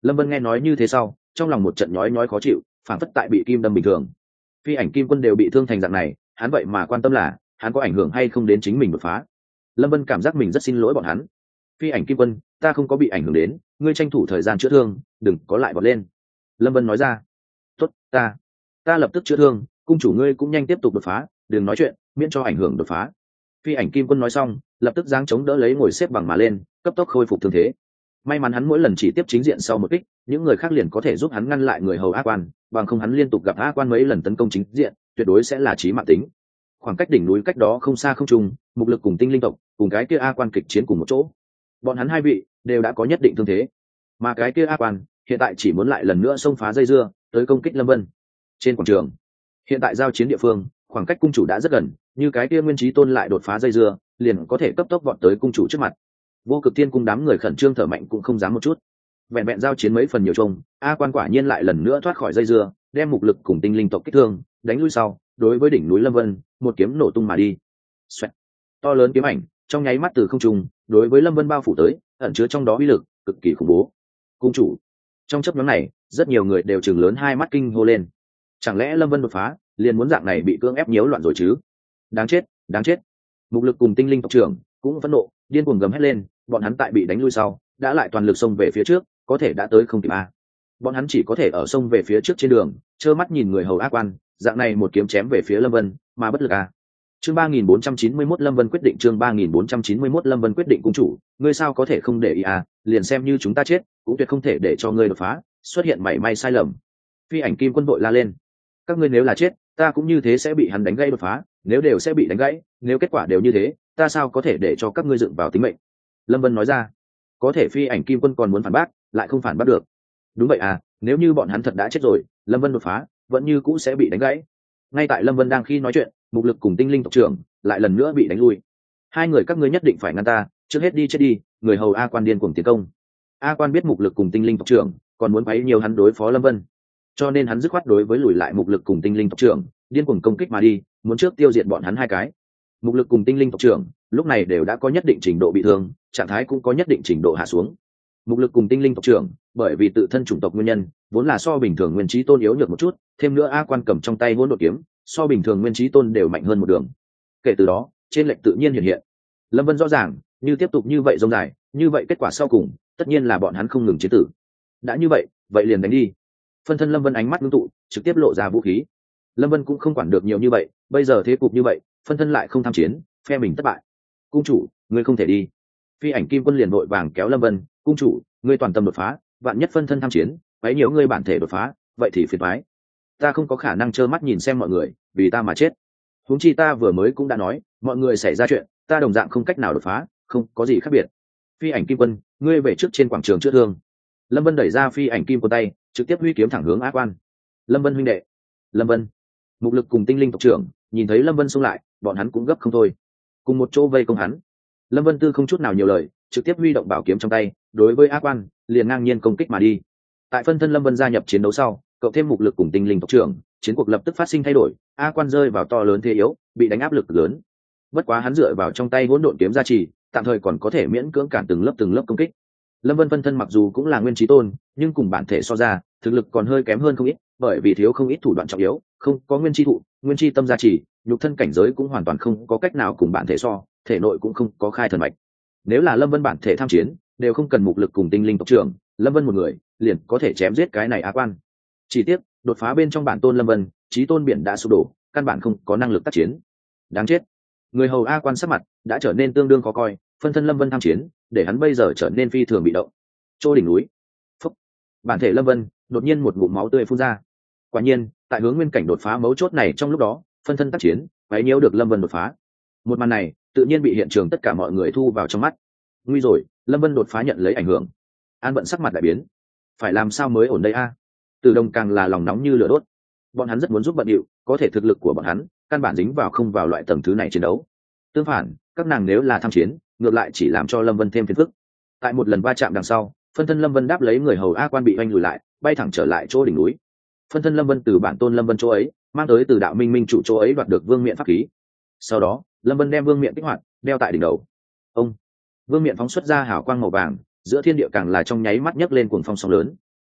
Lâm Vân nghe nói như thế sau, trong lòng một trận nhói nhói khó chịu, phản phất tại bị kim đâm bình thường. Phi ảnh kim quân đều bị thương thành dạng này, hắn vậy mà quan tâm là hắn có ảnh hưởng hay không đến chính mình đột phá. Lâm Vân cảm giác mình rất xin lỗi bọn hắn. Phi ảnh kim quân, ta không có bị ảnh hưởng đến, ngươi tranh thủ thời gian chữa thương, đừng có lại vọt lên. Lâm Vân nói ra. Tốt, ta ta lập tức chữa thương, cung chủ ngươi cũng nhanh tiếp tục đột phá, đừng nói chuyện, miễn cho ảnh hưởng đột phá. Phi ảnh kim quân nói xong, lập tức giáng chống đỡ lấy ngồi xếp bằng mà lên, cấp tốc khôi phục thương thế. May mắn hắn mỗi lần chỉ tiếp chính diện sau một kích, những người khác liền có thể giúp hắn ngăn lại người hầu A Quan, bằng không hắn liên tục gặp A Quan mấy lần tấn công chính diện, tuyệt đối sẽ là chí mạng tính. Khoảng cách đỉnh núi cách đó không xa không trùng, mục lực cùng tinh linh tộc, cùng cái kia A Quan kịch chiến cùng một chỗ. Bọn hắn hai vị đều đã có nhất định thương thế, mà cái kia A Quan hiện tại chỉ muốn lại lần nữa xông phá dây dưa, tới công kích Lâm Vân. Trên quảng trường, hiện tại giao chiến địa phương, khoảng cách cung chủ đã rất gần, như cái kia Nguyên Chí Tôn lại đột phá dây dưa, liền có thể cấp tốc vọt tới cung chủ trước mặt. Vô Cực Thiên cung đám người khẩn trương thở mạnh cũng không dám một chút. Vẹn vẹn giao chiến mấy phần nhiều trông, A Quan quả nhiên lại lần nữa thoát khỏi dây dưa, đem mục lực cùng tinh linh tộc kích thương, đánh lui sau, đối với đỉnh núi Lâm Vân, một kiếm nổ tung mà đi. Xoẹt. To lớn kiếm ảnh, trong nháy mắt từ không trung, đối với Lâm Vân bao phủ tới, ẩn chứa trong đó uy lực cực kỳ khủng bố. Cung chủ. Trong chớp nhoáng này, rất nhiều người đều trừng lớn hai mắt kinh hô lên. Chẳng lẽ Lâm Vân đột phá, liền muốn dạng này bị cưỡng ép nhiễu loạn rồi chứ? Đáng chết, đáng chết. Mục lực cùng tinh linh tộc trưởng cũng phẫn nộ, điên cuồng gầm hét lên, bọn hắn tại bị đánh lui sau, đã lại toàn lực xông về phía trước, có thể đã tới không kịp a. Bọn hắn chỉ có thể ở sông về phía trước trên đường, trơ mắt nhìn người hầu ác quan, dạng này một kiếm chém về phía Lâm Vân, mà bất lực a. Chương ba nghìn bốn trăm chín mươi mốt Lâm Vân quyết định chương ba nghìn bốn trăm chín mươi mốt Lâm Vân quyết định cung chủ, ngươi sao có thể không để ý a, liền xem như chúng ta chết, cũng tuyệt không thể để cho ngươi đột phá, xuất hiện mảy may sai lầm. Phi ảnh kim quân vội la lên. Các ngươi nếu là chết, ta cũng như thế sẽ bị hắn đánh gãy đột phá, nếu đều sẽ bị đánh gãy, nếu kết quả đều như thế, ta sao có thể để cho các ngươi dựng vào tính mệnh. Lâm Vân nói ra. Có thể Phi ảnh kim quân còn muốn phản bác, lại không phản bác được. Đúng vậy à, nếu như bọn hắn thật đã chết rồi, Lâm Vân đột phá vẫn như cũ sẽ bị đánh gãy. Ngay tại Lâm Vân đang khi nói chuyện, mục lực cùng tinh linh tộc trưởng lại lần nữa bị đánh lui. Hai người các ngươi nhất định phải ngăn ta, trước hết đi chết đi. Người hầu A Quan điên cuồng tiến công. A Quan biết mục lực cùng tinh linh tộc trưởng còn muốn bấy nhiều hắn đối phó Lâm Vân, cho nên hắn dứt khoát đối với lùi lại mục lực cùng tinh linh tộc trưởng điên cuồng công kích mà đi, muốn trước tiêu diệt bọn hắn hai cái. Mục lực cùng tinh linh tộc trưởng lúc này đều đã có nhất định trình độ bị thương, trạng thái cũng có nhất định trình độ hạ xuống. Mục lực cùng tinh linh tộc trưởng bởi vì tự thân chủng tộc nguyên nhân, vốn là so bình thường Nguyên Chí Tôn yếu nhược một chút, thêm nữa A Quan cầm trong tay hỗn độn kiếm, so bình thường Nguyên Chí Tôn đều mạnh hơn một đường. Kể từ đó, trên lệch tự nhiên hiện hiện. Lâm Vân rõ ràng, như tiếp tục như vậy rông dài, như vậy kết quả sau cùng, tất nhiên là bọn hắn không ngừng chiến tử. Đã như vậy, vậy liền đánh đi. Phân thân Lâm Vân ánh mắt ngưng tụ, trực tiếp lộ ra vũ khí. Lâm Vân cũng không quản được nhiều như vậy, bây giờ thế cục như vậy, phân thân lại không tham chiến, phe mình thất bại. Cung chủ, ngươi không thể đi. Phi ảnh kim quân liền vội vàng kéo Lâm Vân, cung chủ, ngươi toàn tâm đột phá, vạn nhất phân thân tham chiến, quấy nhiễu ngươi bản thể đột phá, vậy thì phiền toái. Ta không có khả năng trơ mắt nhìn xem mọi người vì ta mà chết. Huống chi ta vừa mới cũng đã nói, mọi người xảy ra chuyện, ta đồng dạng không cách nào đột phá, không có gì khác biệt. Phi ảnh kim quân, ngươi về trước trên quảng trường chữa thương. Lâm Vân đẩy ra Phi ảnh kim quân tay, trực tiếp huy kiếm thẳng hướng Á Quan. Lâm Vân huynh đệ. Lâm Vân. Mục lực cùng tinh linh tộc trưởng nhìn thấy Lâm Vân xông lại, bọn hắn cũng gấp không thôi, cùng một chỗ vây công hắn. Lâm Vân Tư không chút nào nhiều lời, trực tiếp huy động bảo kiếm trong tay, đối với Á Quan liền ngang nhiên công kích mà đi. Tại phân thân Lâm Vân gia nhập chiến đấu sau, cộng thêm mục lực cùng tinh linh tộc trưởng, chiến cuộc lập tức phát sinh thay đổi. Á Quan rơi vào to lớn thế yếu, bị đánh áp lực lớn. Bất quá hắn dựa vào trong tay hỗn độn kiếm gia trì, tạm thời còn có thể miễn cưỡng cản từng lớp từng lớp công kích. Lâm Vân phân thân mặc dù cũng là Nguyên Chí Tôn, nhưng cùng bản thể so ra, thực lực còn hơi kém hơn không ít, bởi vì thiếu không ít thủ đoạn trọng yếu, không có Nguyên Chi thụ, Nguyên Chi tâm gia trì, nhục thân cảnh giới cũng hoàn toàn không có cách nào cùng bản thể so, thể nội cũng không có khai thần mạch. Nếu là Lâm Vân bản thể tham chiến, đều không cần mục lực cùng tinh linh tộc trưởng, Lâm Vân một người liền có thể chém giết cái này Á Quan. Chỉ tiếc, đột phá bên trong bản tôn Lâm Vân, Chí Tôn biển đã sụp đổ, căn bản không có năng lực tác chiến. Đáng chết. Người hầu A Quan sắc mặt đã trở nên tương đương khó coi, phân thân Lâm Vân tham chiến, để hắn bây giờ trở nên phi thường bị động. Chỗ đỉnh núi, phúc, bản thể Lâm Vân đột nhiên một ngụm máu tươi phun ra. Quả nhiên, tại hướng nguyên cảnh đột phá mấu chốt này trong lúc đó, phân thân tác chiến, quấy nhiễu được Lâm Vân đột phá. Một màn này, tự nhiên bị hiện trường tất cả mọi người thu vào trong mắt. Nguy rồi, Lâm Vân đột phá nhận lấy ảnh hưởng. An Bận sắc mặt đại biến, phải làm sao mới ổn đây a? Từ Đồng càng là lòng nóng như lửa đốt. Bọn hắn rất muốn giúp bận điệu, có thể thực lực của bọn hắn căn bản dính vào không vào loại tầng thứ này chiến đấu. Tương phản, các nàng nếu là tham chiến, ngược lại chỉ làm cho Lâm Vân thêm phiền phức. Tại một lần va chạm đằng sau, phân thân Lâm Vân đáp lấy người hầu A Quan bị oanh lùi lại, bay thẳng trở lại chỗ đỉnh núi. Phân thân Lâm Vân từ bản tôn Lâm Vân chỗ ấy mang tới từ đạo minh minh chủ chỗ ấy đoạt được vương miện pháp khí. Sau đó, Lâm Vân đem vương miện kích hoạt, đeo tại đỉnh đầu. Ông, vương miện phóng xuất ra hào quang màu vàng, giữa thiên địa càng là trong nháy mắt nhấc lên cuồng phong sóng lớn.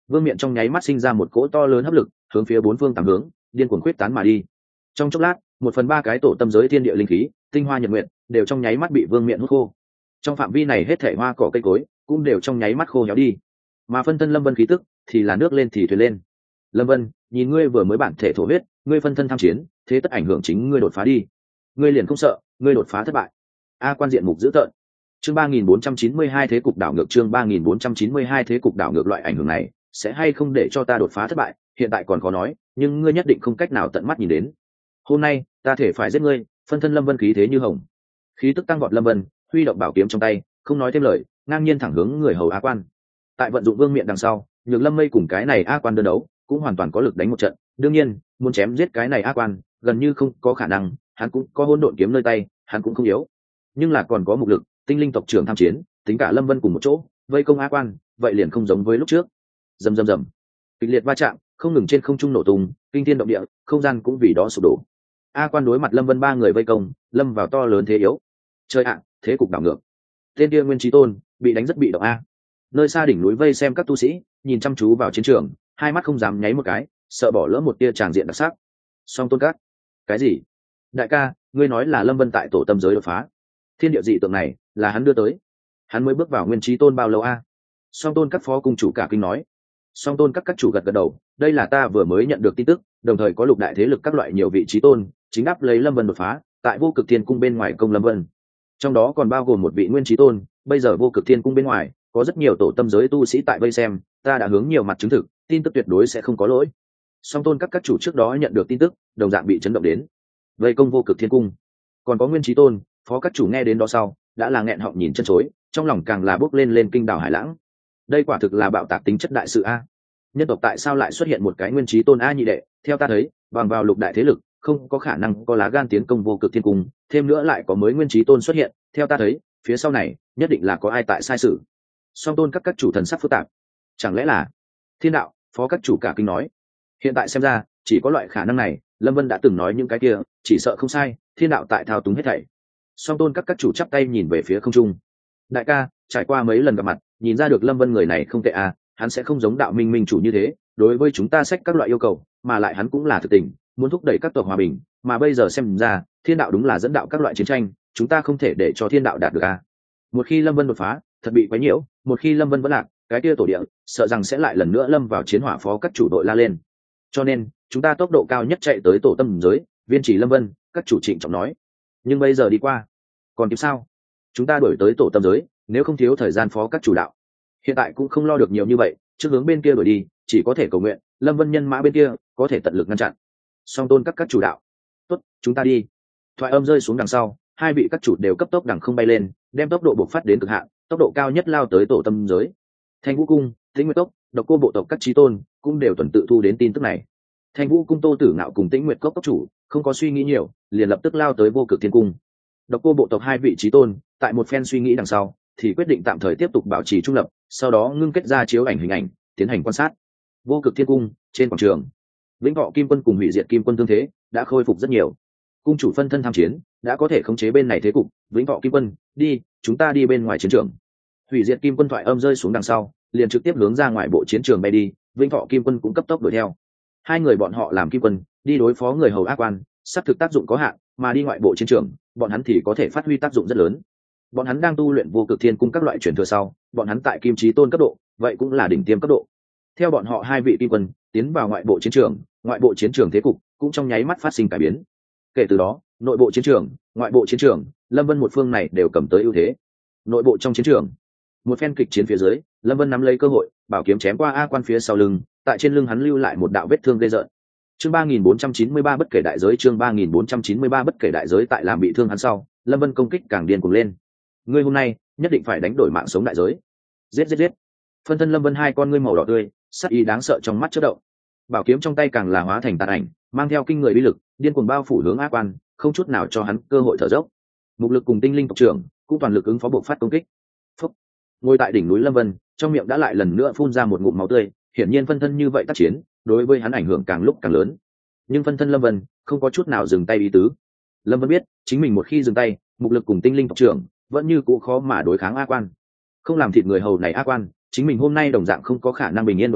vương miện trong nháy mắt sinh ra một cỗ to lớn hấp lực hướng phía bốn phương tám hướng điên cuồng khuyết tán mà đi. Trong chốc lát, một phần ba cái tổ tâm giới thiên địa linh khí, tinh hoa nhật nguyện đều trong nháy mắt bị vương miện hút khô. Trong phạm vi này hết thảy hoa cỏ cây cối cũng đều trong nháy mắt khô héo đi, mà phân thân lâm vân khí tức thì là nước lên thì thuyền lên. Lâm vân, nhìn ngươi vừa mới bản thể thổ huyết, ngươi phân thân tham chiến, thế tất ảnh hưởng chính ngươi đột phá đi. Ngươi liền không sợ ngươi đột phá thất bại? A quan diện mục dữ tợn. Chương ba nghìn bốn trăm chín mươi hai thế cục đảo ngược, chương ba nghìn bốn trăm chín mươi hai thế cục đảo ngược, loại ảnh hưởng này sẽ hay không để cho ta đột phá thất bại, hiện tại còn khó nói, nhưng ngươi nhất định không cách nào tận mắt nhìn đến. Hôm nay, ta thể phải giết ngươi. Phân thân lâm vân khí thế như hồng, khí tức tăng vọt. Lâm vân huy động bảo kiếm trong tay, không nói thêm lời, ngang nhiên thẳng hướng người hầu A quan. Tại vận dụng vương miện đằng sau, nhược lâm mây cùng cái này A quan đơn đấu cũng hoàn toàn có lực đánh một trận. Đương nhiên, muốn chém giết cái này A quan gần như không có khả năng, hắn cũng có hỗn độn kiếm nơi tay, hắn cũng không yếu, nhưng là còn có mục lực, tinh linh tộc trưởng tham chiến, tính cả lâm vân cùng một chỗ vây công A quan, vậy liền không giống với lúc trước. Rầm rầm rầm, kịch liệt va chạm không ngừng trên không trung nổ tung, kinh thiên động địa, không gian cũng vì đó sụp đổ. A quan đối mặt lâm vân ba người vây công, lâm vào to lớn thế yếu. Chơi ạ, thế cục đảo ngược. Tên kia nguyên trí tôn bị đánh rất bị động a. Nơi xa đỉnh núi vây xem các tu sĩ nhìn chăm chú vào chiến trường, hai mắt không dám nháy một cái, sợ bỏ lỡ một tia tràng diện đặc sắc. Song tôn cát, cái gì? Đại ca, ngươi nói là lâm vân tại tổ tâm giới đột phá? Thiên địa dị tượng này là hắn đưa tới? Hắn mới bước vào nguyên trí tôn bao lâu a? Song tôn các phó cung chủ cả kinh nói. Song tôn các các chủ gật gật đầu, đây là ta vừa mới nhận được tin tức, đồng thời có lục đại thế lực các loại nhiều vị trí tôn chính đáp lấy lâm vân đột phá tại vô cực thiên cung bên ngoài công lâm vân, trong đó còn bao gồm một vị nguyên trí tôn. Bây giờ vô cực thiên cung bên ngoài có rất nhiều tổ tâm giới tu sĩ tại vây xem, ta đã hướng nhiều mặt chứng thực, tin tức tuyệt đối sẽ không có lỗi. Song tôn các các chủ trước đó nhận được tin tức đồng dạng bị chấn động đến, vây công vô cực thiên cung còn có nguyên trí tôn. Phó các chủ nghe đến đó sau đã là nghẹn họng nhìn chân chối, trong lòng càng là bốc lên lên kinh đảo hải lãng. Đây quả thực là bạo tạc tính chất đại sự a. Nhân tộc tại sao lại xuất hiện một cái nguyên trí tôn a nhị đệ? Theo ta thấy, bằng vào lục đại thế lực không có khả năng có lá gan tiến công vô cực thiên cung, thêm nữa lại có mới nguyên trí tôn xuất hiện, theo ta thấy phía sau này nhất định là có ai tại sai sự. Song tôn các các chủ thần sắc phức tạp. Chẳng lẽ là thiên đạo? Phó các chủ cả kinh nói. Hiện tại xem ra chỉ có loại khả năng này, lâm vân đã từng nói những cái kia chỉ sợ không sai, thiên đạo tại thao túng hết thảy. Song tôn các các chủ chắp tay nhìn về phía không trung. Đại ca, trải qua mấy lần gặp mặt, nhìn ra được lâm vân người này không tệ à, hắn sẽ không giống đạo minh minh chủ như thế đối với chúng ta xách các loại yêu cầu, mà lại hắn cũng là thực tình muốn thúc đẩy các tộc hòa bình, mà bây giờ xem ra thiên đạo đúng là dẫn đạo các loại chiến tranh, chúng ta không thể để cho thiên đạo đạt được à. Một khi lâm vân đột phá thật bị quấy nhiễu, một khi lâm vân vẫn lạc, cái kia tổ địa sợ rằng sẽ lại lần nữa lâm vào chiến hỏa. Phó các chủ đội la lên. Cho nên chúng ta tốc độ cao nhất chạy tới tổ tâm giới viên trì lâm vân, các chủ trịnh trọng nói. Nhưng bây giờ đi qua còn kịp sao? Chúng ta đổi tới tổ tâm giới nếu không thiếu thời gian. Phó các chủ đạo. Hiện tại cũng không lo được nhiều như vậy, trước hướng bên kia đổi đi, chỉ có thể cầu nguyện lâm vân nhân mã bên kia có thể tận lực ngăn chặn. Song tôn các các chủ đạo. Tốt, chúng ta đi. Thoại âm rơi xuống đằng sau, hai vị các chủ đều cấp tốc đằng không bay lên, đem tốc độ bộc phát đến cực hạn, tốc độ cao nhất lao tới tổ tâm giới. Thanh vũ cung, tĩnh nguyệt cốc, độc cô bộ tộc các trí tôn cũng đều tuần tự thu đến tin tức này. Thanh vũ cung Tô Tử Ngạo cùng tĩnh nguyệt cốc cốc chủ không có suy nghĩ nhiều, liền lập tức lao tới vô cực thiên cung. Độc cô bộ tộc hai vị trí tôn tại một phen suy nghĩ đằng sau thì quyết định tạm thời tiếp tục bảo trì trung lập, sau đó ngưng kết ra chiếu ảnh hình ảnh tiến hành quan sát. Vô cực thiên cung trên quảng trường, vĩnh thọ kim quân cùng hủy diệt kim quân tương thế đã khôi phục rất nhiều, cung chủ phân thân tham chiến đã có thể khống chế bên này thế cục. Vĩnh thọ kim quân, đi, chúng ta đi bên ngoài chiến trường. Hủy diệt kim quân thoại âm rơi xuống đằng sau liền trực tiếp hướng ra ngoài bộ chiến trường bay đi, vĩnh thọ kim quân cũng cấp tốc đuổi theo. Hai người bọn họ làm kim quân đi đối phó người hầu ác quan sắp thực tác dụng có hạn, mà đi ngoại bộ chiến trường bọn hắn thì có thể phát huy tác dụng rất lớn. Bọn hắn đang tu luyện vô cực thiên cung các loại truyền thừa sau, bọn hắn tại kim chí tôn cấp độ vậy cũng là đỉnh tiêm cấp độ. Theo bọn họ hai vị kim quân tiến vào ngoại bộ chiến trường, ngoại bộ chiến trường thế cục cũng trong nháy mắt phát sinh cải biến. Kể từ đó, nội bộ chiến trường, ngoại bộ chiến trường, lâm vân một phương này đều cầm tới ưu thế. Nội bộ trong chiến trường, một phen kịch chiến phía dưới, lâm vân nắm lấy cơ hội bảo kiếm chém qua a quan phía sau lưng, tại trên lưng hắn lưu lại một đạo vết thương ghê rợn. Chương ba nghìn bốn trăm chín mươi ba bất kể đại giới, chương ba nghìn bốn trăm chín mươi ba bất kể đại giới. Tại làm bị thương hắn sau, lâm vân công kích càng điên cuồng lên. Ngươi hôm nay nhất định phải đánh đổi mạng sống đại giới. Giết giết giết. Phân thân lâm vân hai con ngươi màu đỏ tươi, sắc ý đáng sợ trong mắt chớp động. Bảo kiếm trong tay càng là hóa thành tàn ảnh, mang theo kinh người uy lực, điên cuồng bao phủ hướng ác quan, không chút nào cho hắn cơ hội thở dốc. Mục lực cùng tinh linh tộc trưởng cũng toàn lực ứng phó buộc phát công kích. Phúc. Ngồi tại đỉnh núi lâm vân, trong miệng đã lại lần nữa phun ra một ngụm máu tươi, hiển nhiên phân thân như vậy tác chiến đối với hắn ảnh hưởng càng lúc càng lớn. Nhưng phân thân lâm vân không có chút nào dừng tay ý tứ. Lâm vân biết chính mình một khi dừng tay, mục lực cùng tinh linh tộc trưởng vẫn như cũ khó mà đối kháng a quan. Không làm thịt người hầu này a quan, chính mình hôm nay đồng dạng không có khả năng bình yên đột phá,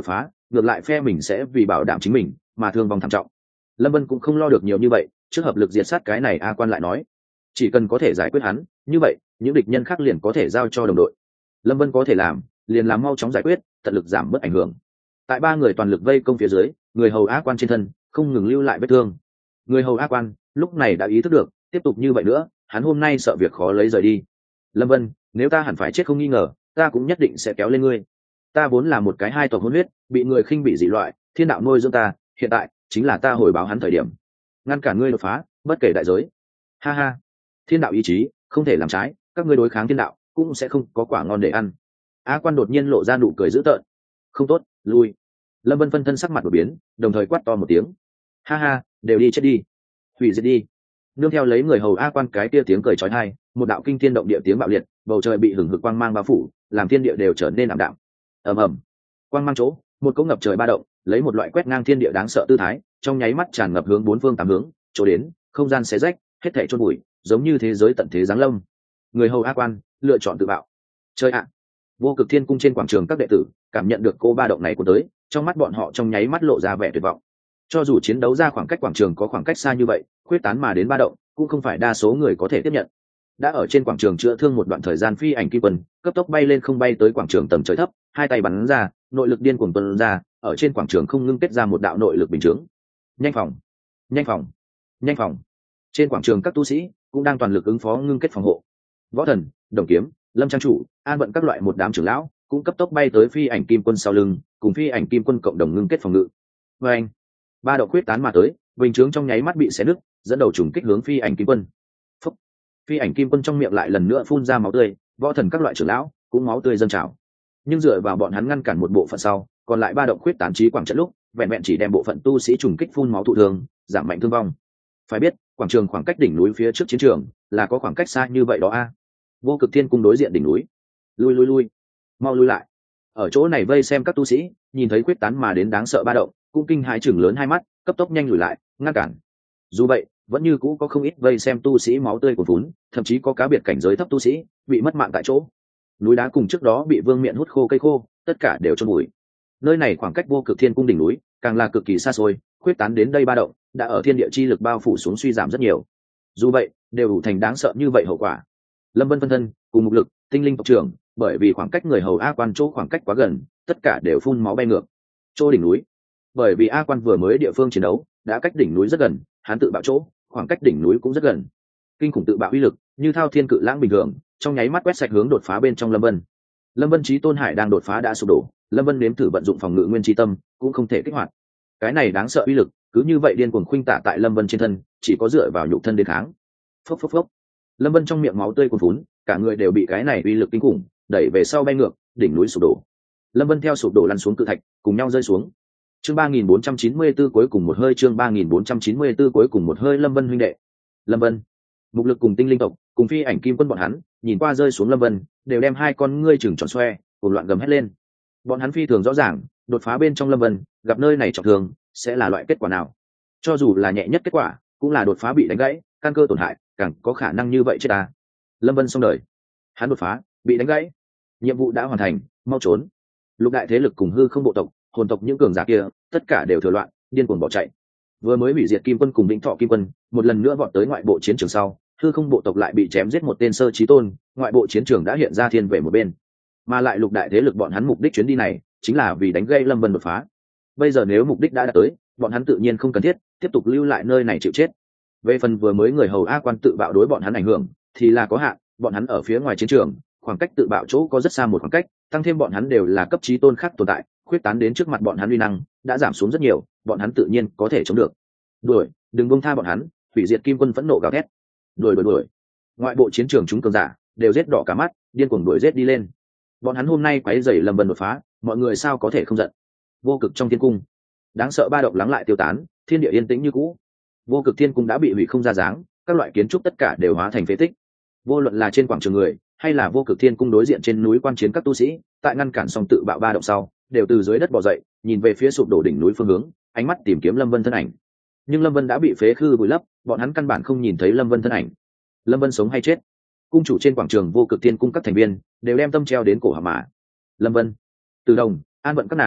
ngược lại phe mình sẽ vì bảo đảm chính mình mà thương vong thảm trọng. Lâm Vân cũng không lo được nhiều như vậy, trước hợp lực diệt sát cái này A Quan lại nói, chỉ cần có thể giải quyết hắn, như vậy những địch nhân khác liền có thể giao cho đồng đội. Lâm Vân có thể làm liền làm mau chóng giải quyết, tận lực giảm bớt ảnh hưởng. Tại ba người toàn lực vây công phía dưới, người hầu A Quan trên thân không ngừng lưu lại vết thương. Người hầu A Quan lúc này đã ý thức được, tiếp tục như vậy nữa hắn hôm nay sợ việc khó lấy rời đi. Lâm Vân, nếu ta hẳn phải chết không nghi ngờ, ta cũng nhất định sẽ kéo lên ngươi. Ta vốn là một cái hai tộc hôn huyết, bị người khinh bị dị loại, thiên đạo nuôi dưỡng ta, hiện tại chính là ta hồi báo hắn thời điểm, ngăn cản ngươi đột phá bất kể đại giới. Ha ha, thiên đạo ý chí không thể làm trái, các ngươi đối kháng thiên đạo cũng sẽ không có quả ngon để ăn. A Quan đột nhiên lộ ra nụ cười dữ tợn. Không tốt, lui. Lâm Vân phân thân sắc mặt đột biến, đồng thời quát to một tiếng. Ha ha, đều đi chết đi, hủy diệt đi. Nương theo lấy người hầu A Quan cái kia tiếng cười chói tai, một đạo kinh thiên động địa tiếng bạo liệt, bầu trời bị hừng hực quang mang bao phủ, làm thiên địa đều trở nên ảm đạm. Ầm ầm, quang mang chỗ, một cỗ ngập trời ba động, lấy một loại quét ngang thiên địa đáng sợ tư thái, trong nháy mắt tràn ngập hướng bốn phương tám hướng, chỗ đến, không gian xé rách, hết thảy chôn bụi, giống như thế giới tận thế giáng lâm. Người hầu A Quan lựa chọn tự bạo. Chơi ạ. Vô Cực Thiên Cung trên quảng trường các đệ tử cảm nhận được cô ba động này của tới, trong mắt bọn họ trong nháy mắt lộ ra vẻ tuyệt vọng. Cho dù chiến đấu ra khoảng cách quảng trường có khoảng cách xa như vậy, khuyết tán mà đến ba động cũng không phải đa số người có thể tiếp nhận. Đã ở trên quảng trường chữa thương một đoạn thời gian, phi ảnh kim quân cấp tốc bay lên không bay tới quảng trường tầng trời thấp, hai tay bắn ra, nội lực điên cuồng tuôn ra, ở trên quảng trường không ngưng kết ra một đạo nội lực bình chứng. Nhanh phòng, nhanh phòng, nhanh phòng. Trên quảng trường các tu sĩ cũng đang toàn lực ứng phó ngưng kết phòng hộ. Võ Thần, Đồng Kiếm, Lâm Trang Chủ, An Vận các loại một đám trưởng lão cũng cấp tốc bay tới phi ảnh kim quân sau lưng, cùng phi ảnh kim quân cộng đồng ngưng kết phòng ngự. Và anh, ba đạo quyết tán mà tới, bình chướng trong nháy mắt bị xé nứt, dẫn đầu trùng kích hướng phi ảnh kim quân. Phúc. Phi ảnh kim quân trong miệng lại lần nữa phun ra máu tươi, Võ Thần các loại trưởng lão cũng máu tươi dâng trào. Nhưng dựa vào bọn hắn ngăn cản một bộ phận sau, còn lại ba động quyết tán trí quảng trận lúc, vẹn vẹn chỉ đem bộ phận tu sĩ trùng kích phun máu thụ thương, giảm mạnh thương vong. Phải biết, quảng trường khoảng cách đỉnh núi phía trước chiến trường là có khoảng cách xa như vậy đó a. Vô Cực Thiên Cung đối diện đỉnh núi. Lui lui lui, mau lui lại. Ở chỗ này vây xem các tu sĩ nhìn thấy quyết tán mà đến đáng sợ ba động, cũng kinh hãi chừng lớn hai mắt, cấp tốc nhanh lùi lại ngăn cản. Dù vậy vẫn như cũ có không ít vây xem tu sĩ máu tươi cuồn vốn, thậm chí có cá biệt cảnh giới thấp tu sĩ bị mất mạng tại chỗ. Núi đá cùng trước đó bị vương miện hút khô cây khô, tất cả đều chôn bụi. Nơi này khoảng cách Vô Cực Thiên Cung đỉnh núi càng là cực kỳ xa xôi, quyết tán đến đây ba động đã ở thiên địa chi lực bao phủ xuống suy giảm rất nhiều. Dù vậy đều đủ thành đáng sợ như vậy hậu quả. Lâm Vân phân thân cùng mục lực tinh linh tộc trưởng, bởi vì khoảng cách người hầu A Quan chỗ khoảng cách quá gần, tất cả đều phun máu bay ngược. Chỗ đỉnh núi, bởi vì A Quan vừa mới địa phương chiến đấu đã cách đỉnh núi rất gần, hắn tự bạo chỗ khoảng cách đỉnh núi cũng rất gần. Kinh khủng tự bạo uy lực như thao thiên cự lãng bình thường, trong nháy mắt quét sạch hướng đột phá bên trong Lâm Vân. Lâm Vân Chí Tôn Hải đang đột phá đã sụp đổ, Lâm Vân nếm thử vận dụng phòng ngự nguyên chi tâm cũng không thể kích hoạt. Cái này đáng sợ uy lực cứ như vậy điên cuồng khuynh tả tại Lâm Vân trên thân, chỉ có dựa vào nhục thân đến kháng. Phốc phốc phốc. Lâm Vân trong miệng máu tươi cuồn phún, cả người đều bị cái này uy lực kinh khủng đẩy về sau bay ngược, đỉnh núi sụp đổ. Lâm Vân theo sụp đổ lăn xuống cự thạch, cùng nhau rơi xuống. Chương ba nghìn bốn trăm chín mươi tư cuối cùng một hơi, chương ba nghìn bốn trăm chín mươi tư cuối cùng một hơi. Lâm Vân huynh đệ. Lâm Vân, mục lực cùng tinh linh tộc, cùng phi ảnh kim quân bọn hắn, nhìn qua rơi xuống Lâm Vân, đều đem hai con ngươi chừng tròn xoe, cùng loạn gầm hét lên. Bọn hắn phi thường rõ ràng, đột phá bên trong Lâm Vân, gặp nơi này trọng thương, sẽ là loại kết quả nào. Cho dù là nhẹ nhất kết quả, cũng là đột phá bị đánh gãy, căn cơ tổn hại, càng có khả năng như vậy chết ta. Lâm Vân xong đời, hắn đột phá bị đánh gãy, nhiệm vụ đã hoàn thành, mau trốn. Lục đại thế lực cùng hư không bộ tộc, hồn tộc những cường giả kia, tất cả đều thừa loạn, điên cuồng bỏ chạy. Vừa mới hủy diệt kim quân cùng Vĩnh Thọ kim quân, một lần nữa vọt tới ngoại bộ chiến trường sau, hư không bộ tộc lại bị chém giết một tên sơ chí tôn, ngoại bộ chiến trường đã hiện ra thiên về một bên. Mà lại lục đại thế lực bọn hắn mục đích chuyến đi này chính là vì đánh gây Lâm Vân đột phá. Bây giờ nếu mục đích đã đạt tới, bọn hắn tự nhiên không cần thiết tiếp tục lưu lại nơi này chịu chết. Về phần vừa mới người hầu A Quan tự bạo đối bọn hắn ảnh hưởng thì là có hạn, bọn hắn ở phía ngoài chiến trường, khoảng cách tự bạo chỗ có rất xa một khoảng cách, tăng thêm bọn hắn đều là cấp chí tôn khác tồn tại, khuyết tán đến trước mặt bọn hắn uy năng đã giảm xuống rất nhiều, bọn hắn tự nhiên có thể chống được. Đuổi, đừng buông tha bọn hắn. Hủy diệt kim quân phẫn nộ gào thét. Đuổi đuổi đuổi. Ngoại bộ chiến trường chúng cường giả đều giết đỏ cả mắt, điên cuồng đuổi giết đi lên. Bọn hắn hôm nay quấy rầy Lâm Vân đột phá, mọi người sao có thể không giận. Vô Cực trong thiên cung, đáng sợ ba động lắng lại tiêu tán, thiên địa yên tĩnh như cũ. Vô Cực thiên cung đã bị hủy không ra dáng, các loại kiến trúc tất cả đều hóa thành phế tích. Vô luận là trên quảng trường người, hay là Vô Cực thiên cung đối diện trên núi quan chiến các tu sĩ, tại ngăn cản xong tự bạo ba động sau, đều từ dưới đất bò dậy, nhìn về phía sụp đổ đỉnh núi phương hướng, ánh mắt tìm kiếm Lâm Vân thân ảnh. Nhưng Lâm Vân đã bị phế khư vùi lấp, bọn hắn căn bản không nhìn thấy Lâm Vân thân ảnh. Lâm Vân sống hay chết? Cung chủ trên quảng trường Vô Cực thiên cung các thành viên đều đem tâm treo đến cổ họng mà. Lâm Vân, Từ Đồng, An Vận các nàng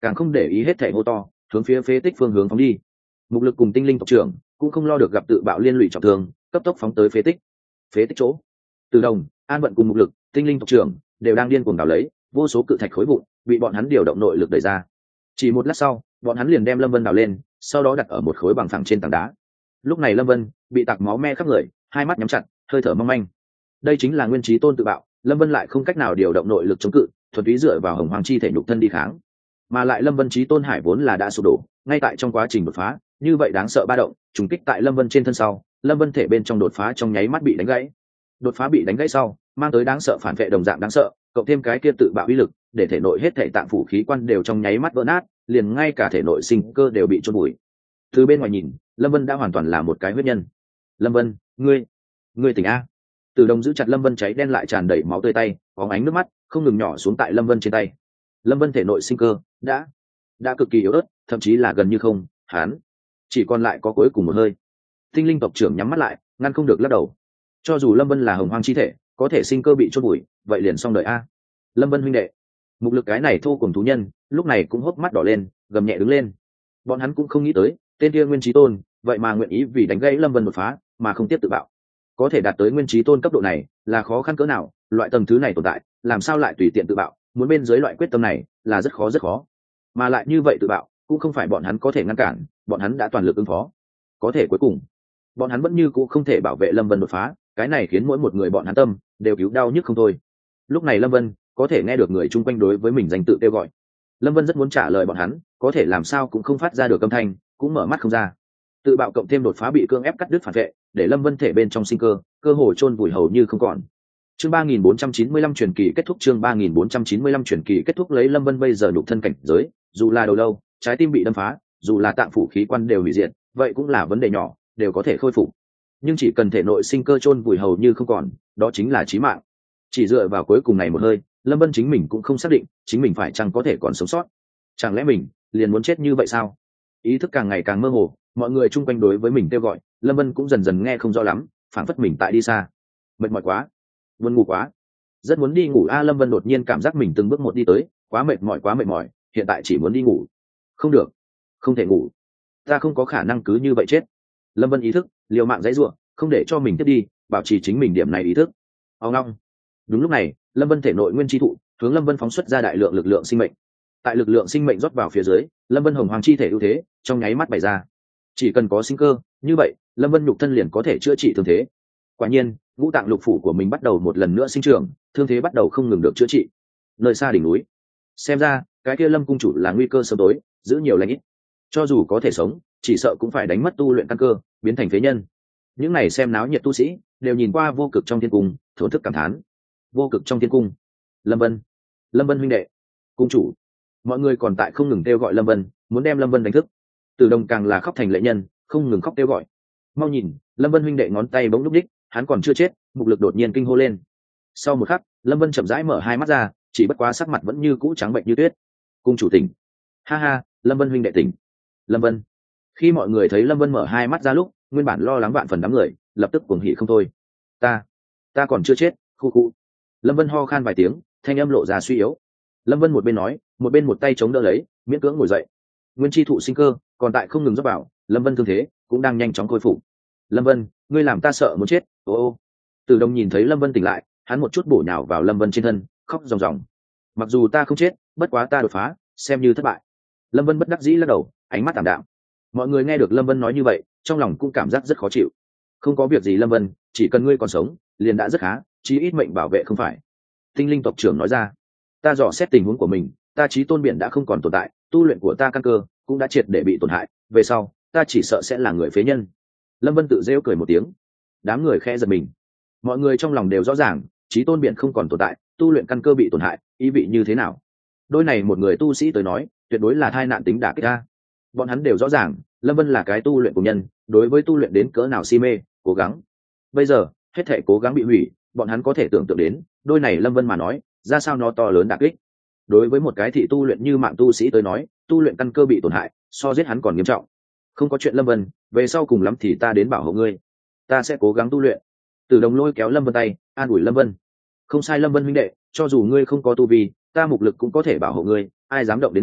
càng không để ý hết thảy hô to hướng phía phế tích phương hướng phóng đi. Mục Lực cùng Tinh Linh tộc trưởng cũng không lo được gặp tự bạo liên lụy trọng thương, cấp tốc phóng tới phế tích. Phế tích chỗ, Từ Đồng, An Vận cùng Mục Lực, Tinh Linh tộc trưởng đều đang điên cuồng đào lấy, vô số cự thạch khối vụn bị bọn hắn điều động nội lực đẩy ra. Chỉ một lát sau, bọn hắn liền đem Lâm Vân đào lên, sau đó đặt ở một khối bằng phẳng trên tảng đá. Lúc này Lâm Vân bị tạc máu me khắp người, hai mắt nhắm chặt, hơi thở mong manh. Đây chính là nguyên chí tôn tự bạo, Lâm Vân lại không cách nào điều động nội lực chống cự, thuần túy dựa vào hồng hoàng chi thể nhục thân đi kháng. Mà lại Lâm Vân chí tôn hải vốn là đã sụp đổ, ngay tại trong quá trình đột phá, như vậy đáng sợ ba động, trùng kích tại Lâm Vân trên thân sau, Lâm Vân thể bên trong đột phá trong nháy mắt bị đánh gãy. Đột phá bị đánh gãy sau, mang tới đáng sợ phản vệ đồng dạng đáng sợ, cộng thêm cái kia tự bạo uy lực, để thể nội hết thể tạng phủ khí quan đều trong nháy mắt vỡ nát, liền ngay cả thể nội sinh cơ đều bị chôn bụi. Từ bên ngoài nhìn, Lâm Vân đã hoàn toàn là một cái huyết nhân. Lâm Vân, ngươi, ngươi tỉnh a? Từ Đồng giữ chặt Lâm Vân cháy đen lại tràn đầy máu tươi tay, có ánh nước mắt không ngừng nhỏ xuống tại Lâm Vân trên tay. Lâm Vân thể nội sinh cơ đã đã cực kỳ yếu ớt, thậm chí là gần như không, hắn chỉ còn lại có cuối cùng một hơi. Tinh Linh tộc trưởng nhắm mắt lại, ngăn không được lắc đầu. Cho dù Lâm Vân là hồng hoang chi thể, có thể sinh cơ bị chôn bụi, vậy liền xong đời a. Lâm Vân huynh đệ, Mục Lực cái này thô cùng thú nhân, lúc này cũng hốc mắt đỏ lên, gầm nhẹ đứng lên. Bọn hắn cũng không nghĩ tới, tên kia nguyên chí tôn, vậy mà nguyện ý vì đánh gãy Lâm Vân một phá, mà không tiếp tự bạo. Có thể đạt tới nguyên chí tôn cấp độ này, là khó khăn cỡ nào, loại tầng thứ này tồn tại, làm sao lại tùy tiện tự bạo, muốn bên dưới loại quyết tâm này, là rất khó rất khó. Mà lại như vậy tự bạo, cũng không phải bọn hắn có thể ngăn cản, bọn hắn đã toàn lực ứng phó. Có thể cuối cùng, bọn hắn vẫn như cũ không thể bảo vệ Lâm Vân đột phá, cái này khiến mỗi một người bọn hắn tâm đều cứu đau nhức không thôi. Lúc này Lâm Vân có thể nghe được người chung quanh đối với mình danh tự kêu gọi. Lâm Vân rất muốn trả lời bọn hắn, có thể làm sao cũng không phát ra được âm thanh, cũng mở mắt không ra. Tự bạo cộng thêm đột phá bị cương ép cắt đứt phản vệ, để Lâm Vân thể bên trong sinh cơ, cơ hồ chôn vùi hầu như không còn. Chương ba nghìn bốn trăm chín mươi lăm truyền kỳ kết thúc. Chương ba nghìn bốn trăm chín mươi lăm truyền kỳ kết thúc. Lấy Lâm Vân bây giờ nhục thân cảnh giới, dù là đầu lâu, trái tim bị đâm phá, dù là tạng phủ khí quan đều hủy diệt, vậy cũng là vấn đề nhỏ, đều có thể khôi phục. Nhưng chỉ cần thể nội sinh cơ chôn vùi hầu như không còn, đó chính là chí mạng. Chỉ dựa vào cuối cùng này một hơi, Lâm Vân chính mình cũng không xác định chính mình phải chăng có thể còn sống sót. Chẳng lẽ mình liền muốn chết như vậy sao? Ý thức càng ngày càng mơ hồ, mọi người chung quanh đối với mình kêu gọi, Lâm Vân cũng dần dần nghe không rõ lắm, phảng phất mình tại đi xa. Mệt mỏi quá, buồn ngủ quá, rất muốn đi ngủ a. Lâm Vân đột nhiên cảm giác mình từng bước một đi tới, quá mệt mỏi quá mệt mỏi, hiện tại chỉ muốn đi ngủ. Không được, không thể ngủ, ta không có khả năng cứ như vậy chết. Lâm Vân ý thức liều mạng dãy ruộng, không để cho mình tiếp đi, bảo trì chính mình điểm này ý thức. Ông long. Đúng lúc này, Lâm Vân thể nội nguyên chi thụ hướng Lâm Vân phóng xuất ra đại lượng lực lượng sinh mệnh. Tại lực lượng sinh mệnh rót vào phía dưới, Lâm Vân hồng hoàng chi thể ưu thế trong nháy mắt bày ra. Chỉ cần có sinh cơ, như vậy Lâm Vân nhục thân liền có thể chữa trị thương thế. Quả nhiên, ngũ tạng lục phủ của mình bắt đầu một lần nữa sinh trưởng, thương thế bắt đầu không ngừng được chữa trị. Nơi xa đỉnh núi, xem ra cái kia Lâm cung chủ là nguy cơ sớm tối, giữ nhiều lành ít. Cho dù có thể sống, chỉ sợ cũng phải đánh mất tu luyện căn cơ, biến thành phế nhân. Những này xem náo nhiệt tu sĩ đều nhìn qua vô cực trong thiên cung, thổn thức cảm thán. Vô cực trong thiên cung, Lâm Vân, Lâm Vân huynh đệ, cung chủ. Mọi người còn tại không ngừng kêu gọi Lâm Vân, muốn đem Lâm Vân đánh thức. Từ Đồng càng là khóc thành lệ nhân, không ngừng khóc kêu gọi. Mau nhìn, Lâm Vân huynh đệ ngón tay bỗng lúc đích, hắn còn chưa chết. Mục Lực đột nhiên kinh hô lên. Sau một khắc, Lâm Vân chậm rãi mở hai mắt ra, chỉ bất quá sắc mặt vẫn như cũ trắng bệnh như tuyết. Cung chủ tỉnh. Ha ha, Lâm Vân huynh đệ tỉnh. Lâm Vân. Khi mọi người thấy Lâm Vân mở hai mắt ra lúc, nguyên bản lo lắng vạn phần đám người lập tức cuồng hỉ không thôi. Ta, ta còn chưa chết. Khu khu. Lâm Vân ho khan vài tiếng, thanh âm lộ ra suy yếu. Lâm Vân một bên nói, một bên một tay chống đỡ lấy, miễn cưỡng ngồi dậy. Nguyên chi thụ sinh cơ còn tại không ngừng dốc vào, Lâm Vân thương thế cũng đang nhanh chóng khôi phục. Lâm Vân, ngươi làm ta sợ muốn chết. Ô ô. Từ Đồng nhìn thấy Lâm Vân tỉnh lại, hắn một chút bổ nhào vào Lâm Vân trên thân, khóc ròng ròng. Mặc dù ta không chết, bất quá ta đột phá, xem như thất bại. Lâm Vân bất đắc dĩ lắc đầu, ánh mắt tạm đạm. Mọi người nghe được Lâm Vân nói như vậy, trong lòng cũng cảm giác rất khó chịu. Không có việc gì Lâm Vân, chỉ cần ngươi còn sống, liền đã rất khá, chí ít mệnh bảo vệ không phải. Tinh Linh tộc trưởng nói ra. Ta dò xét tình huống của mình, ta chí tôn biển đã không còn tồn tại, tu luyện của ta căn cơ cũng đã triệt để bị tổn hại, về sau ta chỉ sợ sẽ là người phế nhân. Lâm Vân tự rêu cười một tiếng. Đám người khẽ giật mình. Mọi người trong lòng đều rõ ràng, chí tôn biển không còn tồn tại, tu luyện căn cơ bị tổn hại, ý vị như thế nào. Đôi này một người tu sĩ tới nói, tuyệt đối là tai nạn tính đả kích ta. Bọn hắn đều rõ ràng, Lâm Vân là cái tu luyện của nhân, đối với tu luyện đến cỡ nào si mê, cố gắng. Bây giờ, hết thể cố gắng bị hủy, bọn hắn có thể tưởng tượng đến, đôi này Lâm Vân mà nói, ra sao nó to lớn đả kích. Đối với một cái thị tu luyện như mạng tu sĩ tới nói, tu luyện căn cơ bị tổn hại, so giết hắn còn nghiêm trọng. Không có chuyện Lâm Vân, về sau cùng lắm thì ta đến bảo hộ ngươi, ta sẽ cố gắng tu luyện. Từ Đồng lôi kéo Lâm Vân tay, an ủi Lâm Vân. Không sai Lâm Vân huynh đệ, cho dù ngươi không có tu vi, ta Mục Lực cũng có thể bảo hộ ngươi, ai dám động đến ngươi,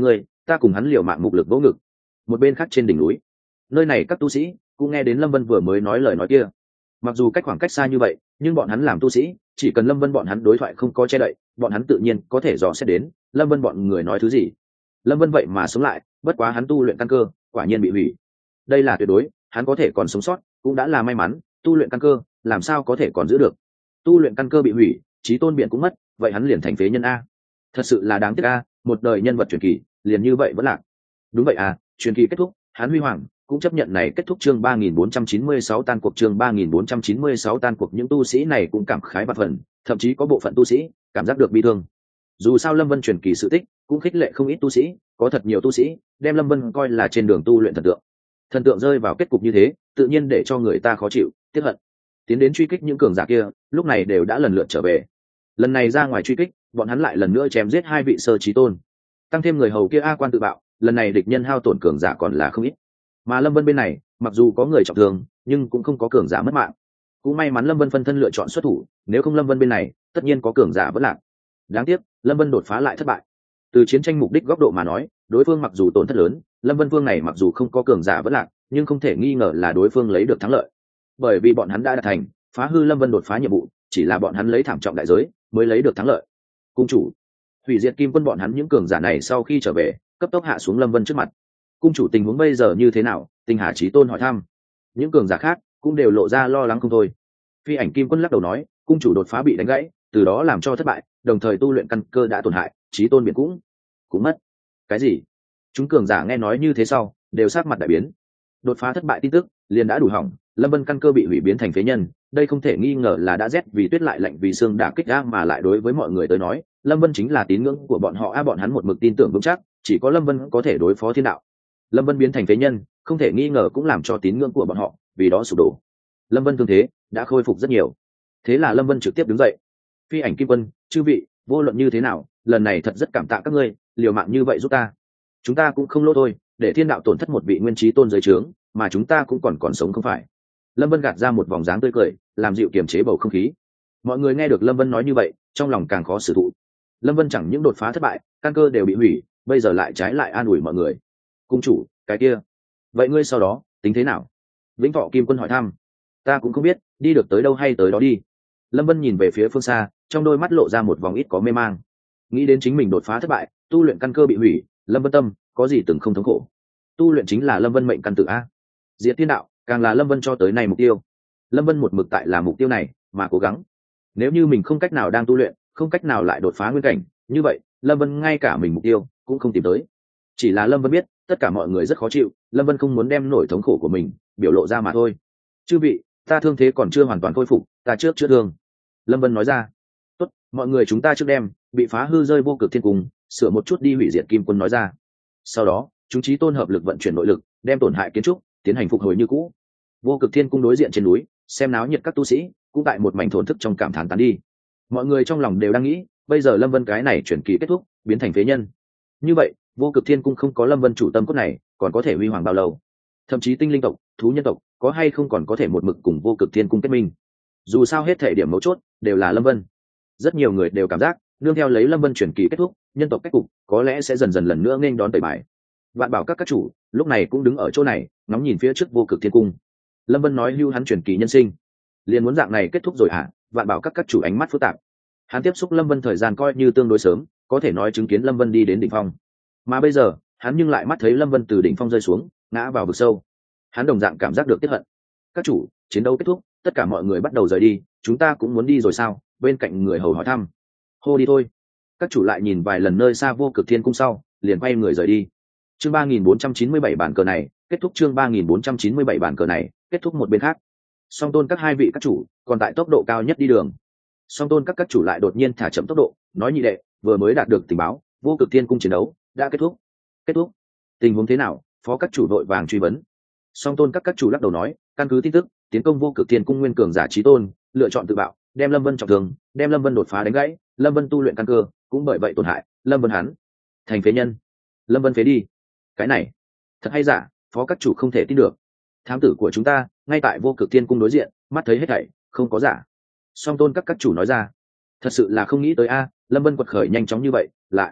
ta cùng hắn liều mạng mục lực vỗ ngực. Một bên khác trên đỉnh núi, nơi này các tu sĩ cũng nghe đến Lâm Vân vừa mới nói lời nói kia. Mặc dù cách khoảng cách xa như vậy, nhưng bọn hắn làm tu sĩ, chỉ cần Lâm Vân bọn hắn đối thoại không có che đậy, bọn hắn tự nhiên có thể dò xét đến Lâm Vân bọn người nói thứ gì. Lâm Vân vậy mà sống lại, bất quá hắn tu luyện căn cơ quả nhiên bị hủy. Đây là tuyệt đối, hắn có thể còn sống sót cũng đã là may mắn, tu luyện căn cơ làm sao có thể còn giữ được. Tu luyện căn cơ bị hủy, chí tôn biện cũng mất, vậy hắn liền thành phế nhân a. Thật sự là đáng tiếc a, một đời nhân vật truyền kỳ liền như vậy vẫn lạc. Đúng vậy à, truyền kỳ kết thúc, hắn huy hoàng cũng chấp nhận này kết thúc. Chương ba nghìn bốn trăm chín mươi sáu tan cuộc. Chương ba nghìn bốn trăm chín mươi sáu tan cuộc. Những tu sĩ này cũng cảm khái vạn phần, thậm chí có bộ phận tu sĩ cảm giác được bi thương. Dù sao Lâm Vân truyền kỳ sự tích cũng khích lệ không ít tu sĩ, có thật nhiều tu sĩ đem Lâm Vân coi là trên đường tu luyện thần tượng. Thần tượng rơi vào kết cục như thế, tự nhiên để cho người ta khó chịu, tiếc hận. Tiến đến truy kích những cường giả kia, lúc này đều đã lần lượt trở về. Lần này ra ngoài truy kích, bọn hắn lại lần nữa chém giết hai vị sơ chí tôn, tăng thêm người hầu kia a quan tự bạo, lần này địch nhân hao tổn cường giả còn là không ít. Mà Lâm Vân bên này, mặc dù có người trọng thương, nhưng cũng không có cường giả mất mạng. Cũng may mắn Lâm Vân phân thân lựa chọn xuất thủ, nếu không Lâm Vân bên này tất nhiên có cường giả vẫn lạc. Đáng tiếc, Lâm Vân đột phá lại thất bại. Từ chiến tranh mục đích góc độ mà nói, đối phương mặc dù tổn thất lớn, Lâm Vân vương này mặc dù không có cường giả vẫn lạc, nhưng không thể nghi ngờ là đối phương lấy được thắng lợi. Bởi vì bọn hắn đã đạt thành phá hư Lâm Vân đột phá nhiệm vụ, chỉ là bọn hắn lấy thảm trọng đại giới mới lấy được thắng lợi. Cung chủ, hủy diệt kim quân bọn hắn những cường giả này sau khi trở về, cấp tốc hạ xuống Lâm Vân trước mặt. Cung chủ, tình huống bây giờ như thế nào? Tinh Hà Chí Tôn hỏi thăm. Những cường giả khác cũng đều lộ ra lo lắng không thôi. Phi Ảnh Kim Quân lắc đầu nói, cung chủ đột phá bị đánh gãy, từ đó làm cho thất bại, đồng thời tu luyện căn cơ đã tổn hại, Chí Tôn biển cũng cũng mất. Cái gì? Chúng cường giả nghe nói như thế sau, đều sắc mặt đại biến. Đột phá thất bại tin tức liền đã đủ hỏng, Lâm Vân căn cơ bị hủy biến thành phế nhân, đây không thể nghi ngờ là đã rét vì tuyết lại lạnh vì xương đả kích ra, mà lại đối với mọi người tới nói, Lâm Vân chính là tín ngưỡng của bọn họ a, bọn hắn một mực tin tưởng vững chắc, chỉ có Lâm Vân có thể đối phó thiên đạo. Lâm Vân biến thành phế nhân, không thể nghi ngờ cũng làm cho tín ngưỡng của bọn họ vì đó sụp đổ. Lâm Vân thương thế đã khôi phục rất nhiều, thế là Lâm Vân trực tiếp đứng dậy. Phi Ảnh Kim Quân, chư vị, vô luận như thế nào, lần này thật rất cảm tạ các ngươi, liều mạng như vậy giúp ta. Chúng ta cũng không lỗ thôi, để thiên đạo tổn thất một vị nguyên trí tôn giới trướng, mà chúng ta cũng còn còn sống không phải. Lâm Vân gạt ra một vòng dáng tươi cười, làm dịu kiềm chế bầu không khí. Mọi người nghe được Lâm Vân nói như vậy, trong lòng càng khó xử thụ. Lâm Vân chẳng những đột phá thất bại, căn cơ đều bị hủy, bây giờ lại trái lại an ủi mọi người. Cung chủ, cái kia, vậy ngươi sau đó tính thế nào? Vĩnh Thọ Kim Quân hỏi thăm. Ta cũng không biết, đi được tới đâu hay tới đó đi. Lâm Vân nhìn về phía phương xa, trong đôi mắt lộ ra một vòng ít có mê mang. Nghĩ đến chính mình đột phá thất bại, tu luyện căn cơ bị hủy, Lâm Vân tâm có gì từng không thống khổ. Tu luyện chính là Lâm Vân mệnh căn tự a, diệt thiên đạo càng là Lâm Vân cho tới nay mục tiêu. Lâm Vân một mực tại là mục tiêu này mà cố gắng. Nếu như mình không cách nào đang tu luyện, không cách nào lại đột phá nguyên cảnh, như vậy Lâm Vân ngay cả mình mục tiêu cũng không tìm tới. Chỉ là Lâm Vân biết tất cả mọi người rất khó chịu, Lâm Vân không muốn đem nỗi thống khổ của mình biểu lộ ra mà thôi. Chư vị, ta thương thế còn chưa hoàn toàn khôi phục, ta trước chữa thương. Lâm Vân nói ra. Tốt, mọi người chúng ta trước đem bị phá hư rơi vô cực thiên cung sửa một chút đi. Hủy diệt Kim Quân nói ra. Sau đó chúng chí tôn hợp lực vận chuyển nội lực, đem tổn hại kiến trúc tiến hành phục hồi như cũ. Vô cực thiên cung đối diện trên núi, xem náo nhiệt các tu sĩ cũng tại một mảnh thổn thức trong cảm thán tán đi. Mọi người trong lòng đều đang nghĩ, bây giờ Lâm Vân cái này chuyển kỳ kết thúc, biến thành phế nhân, như vậy vô cực thiên cung không có Lâm Vân chủ tâm cốt này, còn có thể huy hoàng bao lâu? Thậm chí tinh linh tộc, thú nhân tộc có hay không còn có thể một mực cùng vô cực thiên cung kết minh? Dù sao hết thể điểm mấu chốt đều là Lâm Vân. Rất nhiều người đều cảm giác nương theo lấy Lâm Vân chuyển kỳ kết thúc, nhân tộc cách cục có lẽ sẽ dần dần lần nữa nghênh đón tẩy bài. Vạn Bảo các các chủ lúc này cũng đứng ở chỗ này, ngóng nhìn phía trước vô cực thiên cung. Lâm Vân nói hưu hắn chuyển kỳ nhân sinh, liền muốn dạng này kết thúc rồi hả? Vạn Bảo các các chủ ánh mắt phức tạp. Hắn tiếp xúc Lâm Vân thời gian coi như tương đối sớm, có thể nói chứng kiến Lâm Vân đi đến đỉnh phong, mà bây giờ hắn nhưng lại mắt thấy Lâm Vân từ đỉnh phong rơi xuống, ngã vào vực sâu. Hắn đồng dạng cảm giác được tiếc hận. Các chủ, chiến đấu kết thúc, tất cả mọi người bắt đầu rời đi, chúng ta cũng muốn đi rồi sao? Bên cạnh người hầu hỏi thăm. Hô đi thôi. Các chủ lại nhìn vài lần nơi xa vô cực thiên cung sau, liền quay người rời đi. Chương ba nghìn bốn trăm chín mươi bảy bản cờ này kết thúc. Chương ba nghìn bốn trăm chín mươi bảy bản cờ này kết thúc. Một bên khác, Song Tôn các hai vị các chủ còn tại tốc độ cao nhất đi đường. Song Tôn các các chủ lại đột nhiên thả chậm tốc độ, nói nhị đệ, vừa mới đạt được tình báo, vô cực thiên cung chiến đấu đã kết thúc. Kết thúc? Tình huống thế nào? Phó các chủ đội vàng truy vấn. Song Tôn các các chủ lắc đầu nói, căn cứ tin tức, tiến công vô cực thiên cung nguyên cường giả chí tôn lựa chọn tự bạo, đem Lâm Vân trọng thương, đem Lâm Vân đột phá đánh gãy, Lâm Vân tu luyện căn cơ cũng bởi vậy tổn hại, Lâm Vân hắn thành phế nhân. Lâm Vân phế đi? Cái này thật hay giả? Phó các chủ không thể tin được. Thám tử của chúng ta ngay tại vô cực thiên cung đối diện, mắt thấy hết thảy không có giả. Song Tôn các các chủ nói ra. Thật sự là không nghĩ tới a, Lâm Vân quật khởi nhanh chóng như vậy, lại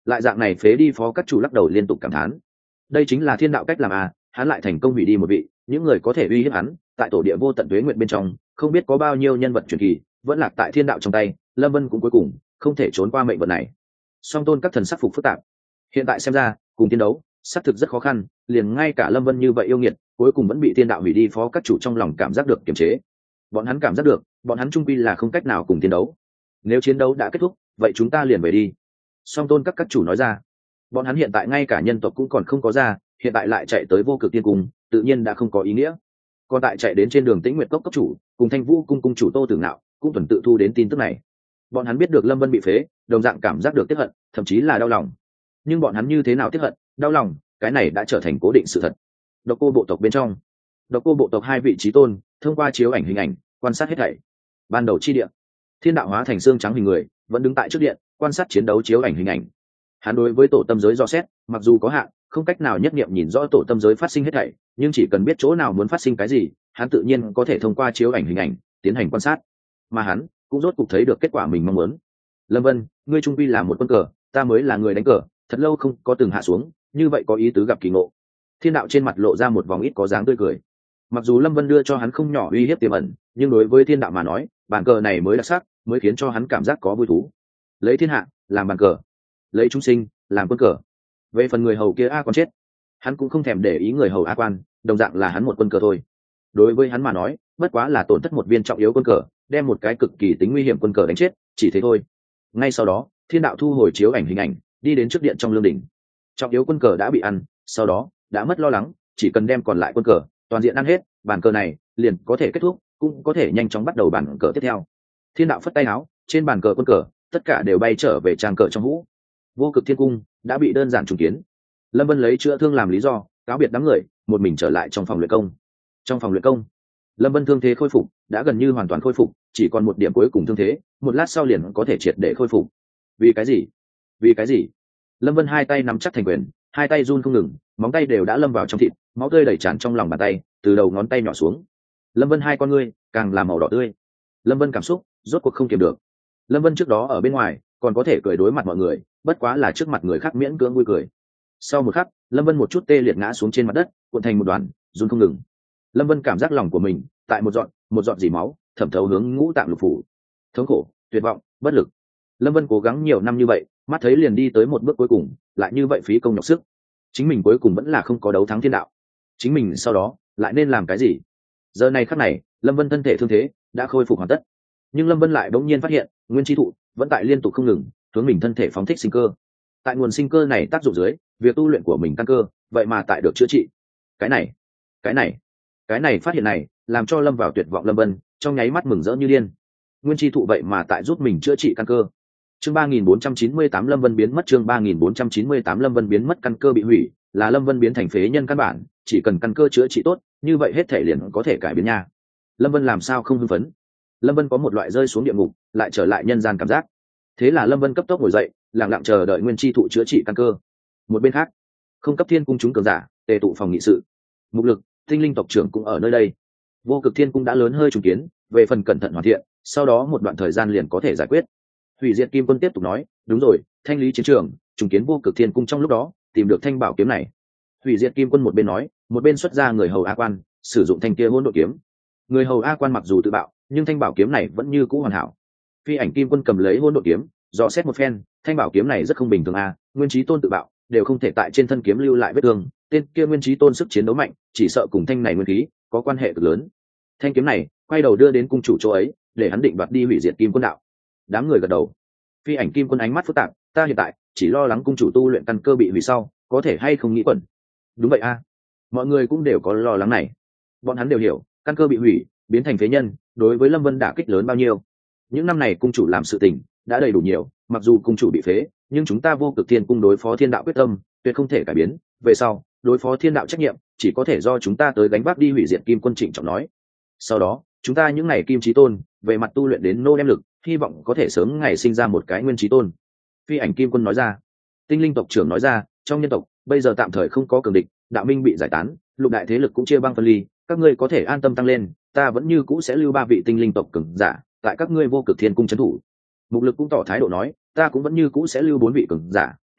lại dạng này phế đi phó các chủ lắc đầu liên tục cảm thán. Đây chính là thiên đạo cách làm à, hắn lại thành công hủy đi một vị, những người có thể uy hiếp hắn tại tổ địa vô tận tuế nguyện bên trong không biết có bao nhiêu nhân vật truyền kỳ vẫn lạc tại thiên đạo trong tay. Lâm Vân cũng cuối cùng không thể trốn qua mệnh vận này. Song tôn các thần sắc phục phức tạp, hiện tại xem ra cùng chiến đấu xác thực rất khó khăn, liền ngay cả Lâm Vân như vậy yêu nghiệt cuối cùng vẫn bị thiên đạo hủy đi phó các chủ trong lòng cảm giác được kiềm chế. Bọn hắn cảm giác được bọn hắn trung quy là không cách nào cùng chiến đấu. Nếu chiến đấu đã kết thúc vậy chúng ta liền về đi. Song tôn các các chủ nói ra. Bọn hắn hiện tại ngay cả nhân tộc cũng còn không có ra, hiện tại lại chạy tới vô cực tiên cung tự nhiên đã không có ý nghĩa. Còn tại chạy đến trên đường Tĩnh Nguyệt Cốc cấp chủ cùng Thanh Vũ cung cung chủ Tô Tử Nạo cũng tuần tự thu đến tin tức này. Bọn hắn biết được Lâm Vân bị phế, đồng dạng cảm giác được tiếc hận, thậm chí là đau lòng. Nhưng bọn hắn như thế nào tiếc hận, đau lòng, cái này đã trở thành cố định sự thật. Độc Cô bộ tộc bên trong, Độc Cô bộ tộc hai vị chí tôn thông qua chiếu ảnh hình ảnh quan sát hết thảy. Ban đầu chi địa, Thiên đạo hóa thành xương trắng hình người vẫn đứng tại trước điện quan sát chiến đấu chiếu ảnh hình ảnh. Hắn đối với tổ tâm giới do xét mặc dù có hạn, không cách nào nhất nghiệm nhìn rõ tổ tâm giới phát sinh hết thảy, nhưng chỉ cần biết chỗ nào muốn phát sinh cái gì, hắn tự nhiên có thể thông qua chiếu ảnh hình ảnh tiến hành quan sát. Mà hắn cũng rốt cục thấy được kết quả mình mong muốn. Lâm Vân, ngươi trung quy là một quân cờ, ta mới là người đánh cờ, thật lâu không có từng hạ xuống, như vậy có ý tứ gặp kỳ ngộ. Thiên đạo trên mặt lộ ra một vòng ít có dáng tươi cười. Mặc dù Lâm Vân đưa cho hắn không nhỏ uy hiếp tiềm ẩn, nhưng đối với thiên đạo mà nói, bàn cờ này mới đặc sắc, mới khiến cho hắn cảm giác có vui thú. Lấy thiên hạ làm bàn cờ, lấy chúng sinh làm quân cờ. Về phần người hầu kia a quan chết, hắn cũng không thèm để ý người hầu a quan, đồng dạng là hắn một quân cờ thôi. Đối với hắn mà nói, bất quá là tổn thất một viên trọng yếu quân cờ, đem một cái cực kỳ tính nguy hiểm quân cờ đánh chết, chỉ thế thôi. Ngay sau đó, thiên đạo thu hồi chiếu ảnh hình ảnh, đi đến trước điện trong lương đỉnh. Trọng yếu quân cờ đã bị ăn, sau đó đã mất lo lắng, chỉ cần đem còn lại quân cờ toàn diện ăn hết, bàn cờ này liền có thể kết thúc, cũng có thể nhanh chóng bắt đầu bàn cờ tiếp theo. Thiên đạo phất tay áo, trên bàn cờ quân cờ tất cả đều bay trở về trang cờ trong hũ. Vô cực thiên cung đã bị đơn giản trùng kiến. Lâm Vân lấy chữa thương làm lý do cáo biệt đám người, một mình trở lại trong phòng luyện công. Trong phòng luyện công, Lâm Vân thương thế khôi phục đã gần như hoàn toàn khôi phục, chỉ còn một điểm cuối cùng thương thế, một lát sau liền có thể triệt để khôi phục. Vì cái gì? Vì cái gì? Lâm Vân hai tay nắm chắc thành quyền, hai tay run không ngừng, móng tay đều đã lâm vào trong thịt, máu tươi đầy tràn trong lòng bàn tay, từ đầu ngón tay nhỏ xuống. Lâm Vân hai con ngươi càng làm màu đỏ tươi. Lâm Vân cảm xúc rốt cuộc không kiềm được. Lâm Vân trước đó ở bên ngoài còn có thể cười đối mặt mọi người, bất quá là trước mặt người khác miễn cưỡng vui cười. Sau một khắc, Lâm Vân một chút tê liệt ngã xuống trên mặt đất, cuộn thành một đoàn, run không ngừng. Lâm Vân cảm giác lòng của mình tại một giọt một giọt dì máu thẩm thấu hướng ngũ tạng lục phủ. Thống khổ, tuyệt vọng, bất lực. Lâm Vân cố gắng nhiều năm như vậy, mắt thấy liền đi tới một bước cuối cùng, lại như vậy phí công nhọc sức. Chính mình cuối cùng vẫn là không có đấu thắng thiên đạo. Chính mình sau đó lại nên làm cái gì? Giờ này khắc này, Lâm Vân thân thể thương thế đã khôi phục hoàn tất, nhưng Lâm Vân lại bỗng nhiên phát hiện, nguyên chi thụ vẫn tại liên tục không ngừng hướng mình thân thể phóng thích sinh cơ. Tại nguồn sinh cơ này tác dụng dưới, việc tu luyện của mình tăng cơ, vậy mà tại được chữa trị. Cái này, cái này, cái này phát hiện này, làm cho Lâm vào tuyệt vọng Lâm Vân trong nháy mắt mừng rỡ như điên. Nguyên chi thụ vậy mà tại giúp mình chữa trị căn cơ. Chương ba nghìn bốn trăm chín mươi tám Lâm Vân biến mất. Chương ba nghìn bốn trăm chín mươi tám Lâm Vân biến mất. Căn cơ bị hủy, là Lâm Vân biến thành phế nhân căn bản, chỉ cần căn cơ chữa trị tốt, như vậy hết thể liền có thể cải biến nha. Lâm Vân làm sao không hưng phấn? Lâm Vân có một loại rơi xuống địa ngục lại trở lại nhân gian cảm giác. Thế là Lâm Vân cấp tốc ngồi dậy, lặng lặng chờ đợi nguyên chi thụ chữa trị căn cơ. Một bên khác, không cấp thiên cung chúng cường giả tề tụ phòng nghị sự. Mục Lực, tinh linh tộc trưởng cũng ở nơi đây. Vô cực thiên cung đã lớn hơi trùng kiến, về phần cẩn thận hoàn thiện, sau đó một đoạn thời gian liền có thể giải quyết. Hủy Diệt Kim Quân tiếp tục nói, đúng rồi, thanh lý chiến trường, trùng kiến vô cực thiên cung trong lúc đó tìm được thanh bảo kiếm này. Hủy Diệt Kim Quân một bên nói, một bên xuất ra người hầu A Quan, sử dụng thanh kia hỗn độn kiếm. Người hầu A Quan mặc dù tự bạo, nhưng thanh bảo kiếm này vẫn như cũ hoàn hảo. Phi Ảnh Kim Quân cầm lấy hỗn độn kiếm, dò xét một phen, thanh bảo kiếm này rất không bình thường a, nguyên chí tôn tự bạo, đều không thể tại trên thân kiếm lưu lại vết thương, tên kia nguyên chí tôn sức chiến đấu mạnh, chỉ sợ cùng thanh này nguyên khí có quan hệ cực lớn. Thanh kiếm này quay đầu đưa đến cung chủ chỗ ấy, để hắn định đoạt đi hủy diệt Kim Quân đạo. Đám người gật đầu. Phi Ảnh Kim Quân ánh mắt phức tạp, ta hiện tại chỉ lo lắng cung chủ tu luyện căn cơ bị hủy sau, có thể hay không nghĩ quẩn. Đúng vậy a, mọi người cũng đều có lo lắng này. Bọn hắn đều hiểu, căn cơ bị hủy, biến thành phế nhân, đối với Lâm Vân đả kích lớn bao nhiêu. Những năm này cung chủ làm sự tình đã đầy đủ nhiều, mặc dù cung chủ bị phế, nhưng chúng ta vô cực thiên cung đối phó thiên đạo quyết tâm tuyệt không thể cải biến, về sau đối phó thiên đạo trách nhiệm chỉ có thể do chúng ta tới gánh vác đi. Hủy diệt Kim Quân trịnh trọng nói. Sau đó chúng ta những ngày kim chí tôn về mặt tu luyện đến nô đem lực, hy vọng có thể sớm ngày sinh ra một cái nguyên chí tôn. Phi Ảnh Kim Quân nói ra. Tinh linh tộc trưởng nói ra, trong nhân tộc bây giờ tạm thời không có cường địch, đạo minh bị giải tán, lục đại thế lực cũng chia băng phân ly, các ngươi có thể an tâm tăng lên, ta vẫn như cũ sẽ lưu ba vị tinh linh tộc cường giả tại các ngươi vô cực thiên cung trấn thủ. Mục Lực cũng tỏ thái độ nói, ta cũng vẫn như cũ sẽ lưu bốn vị cường giả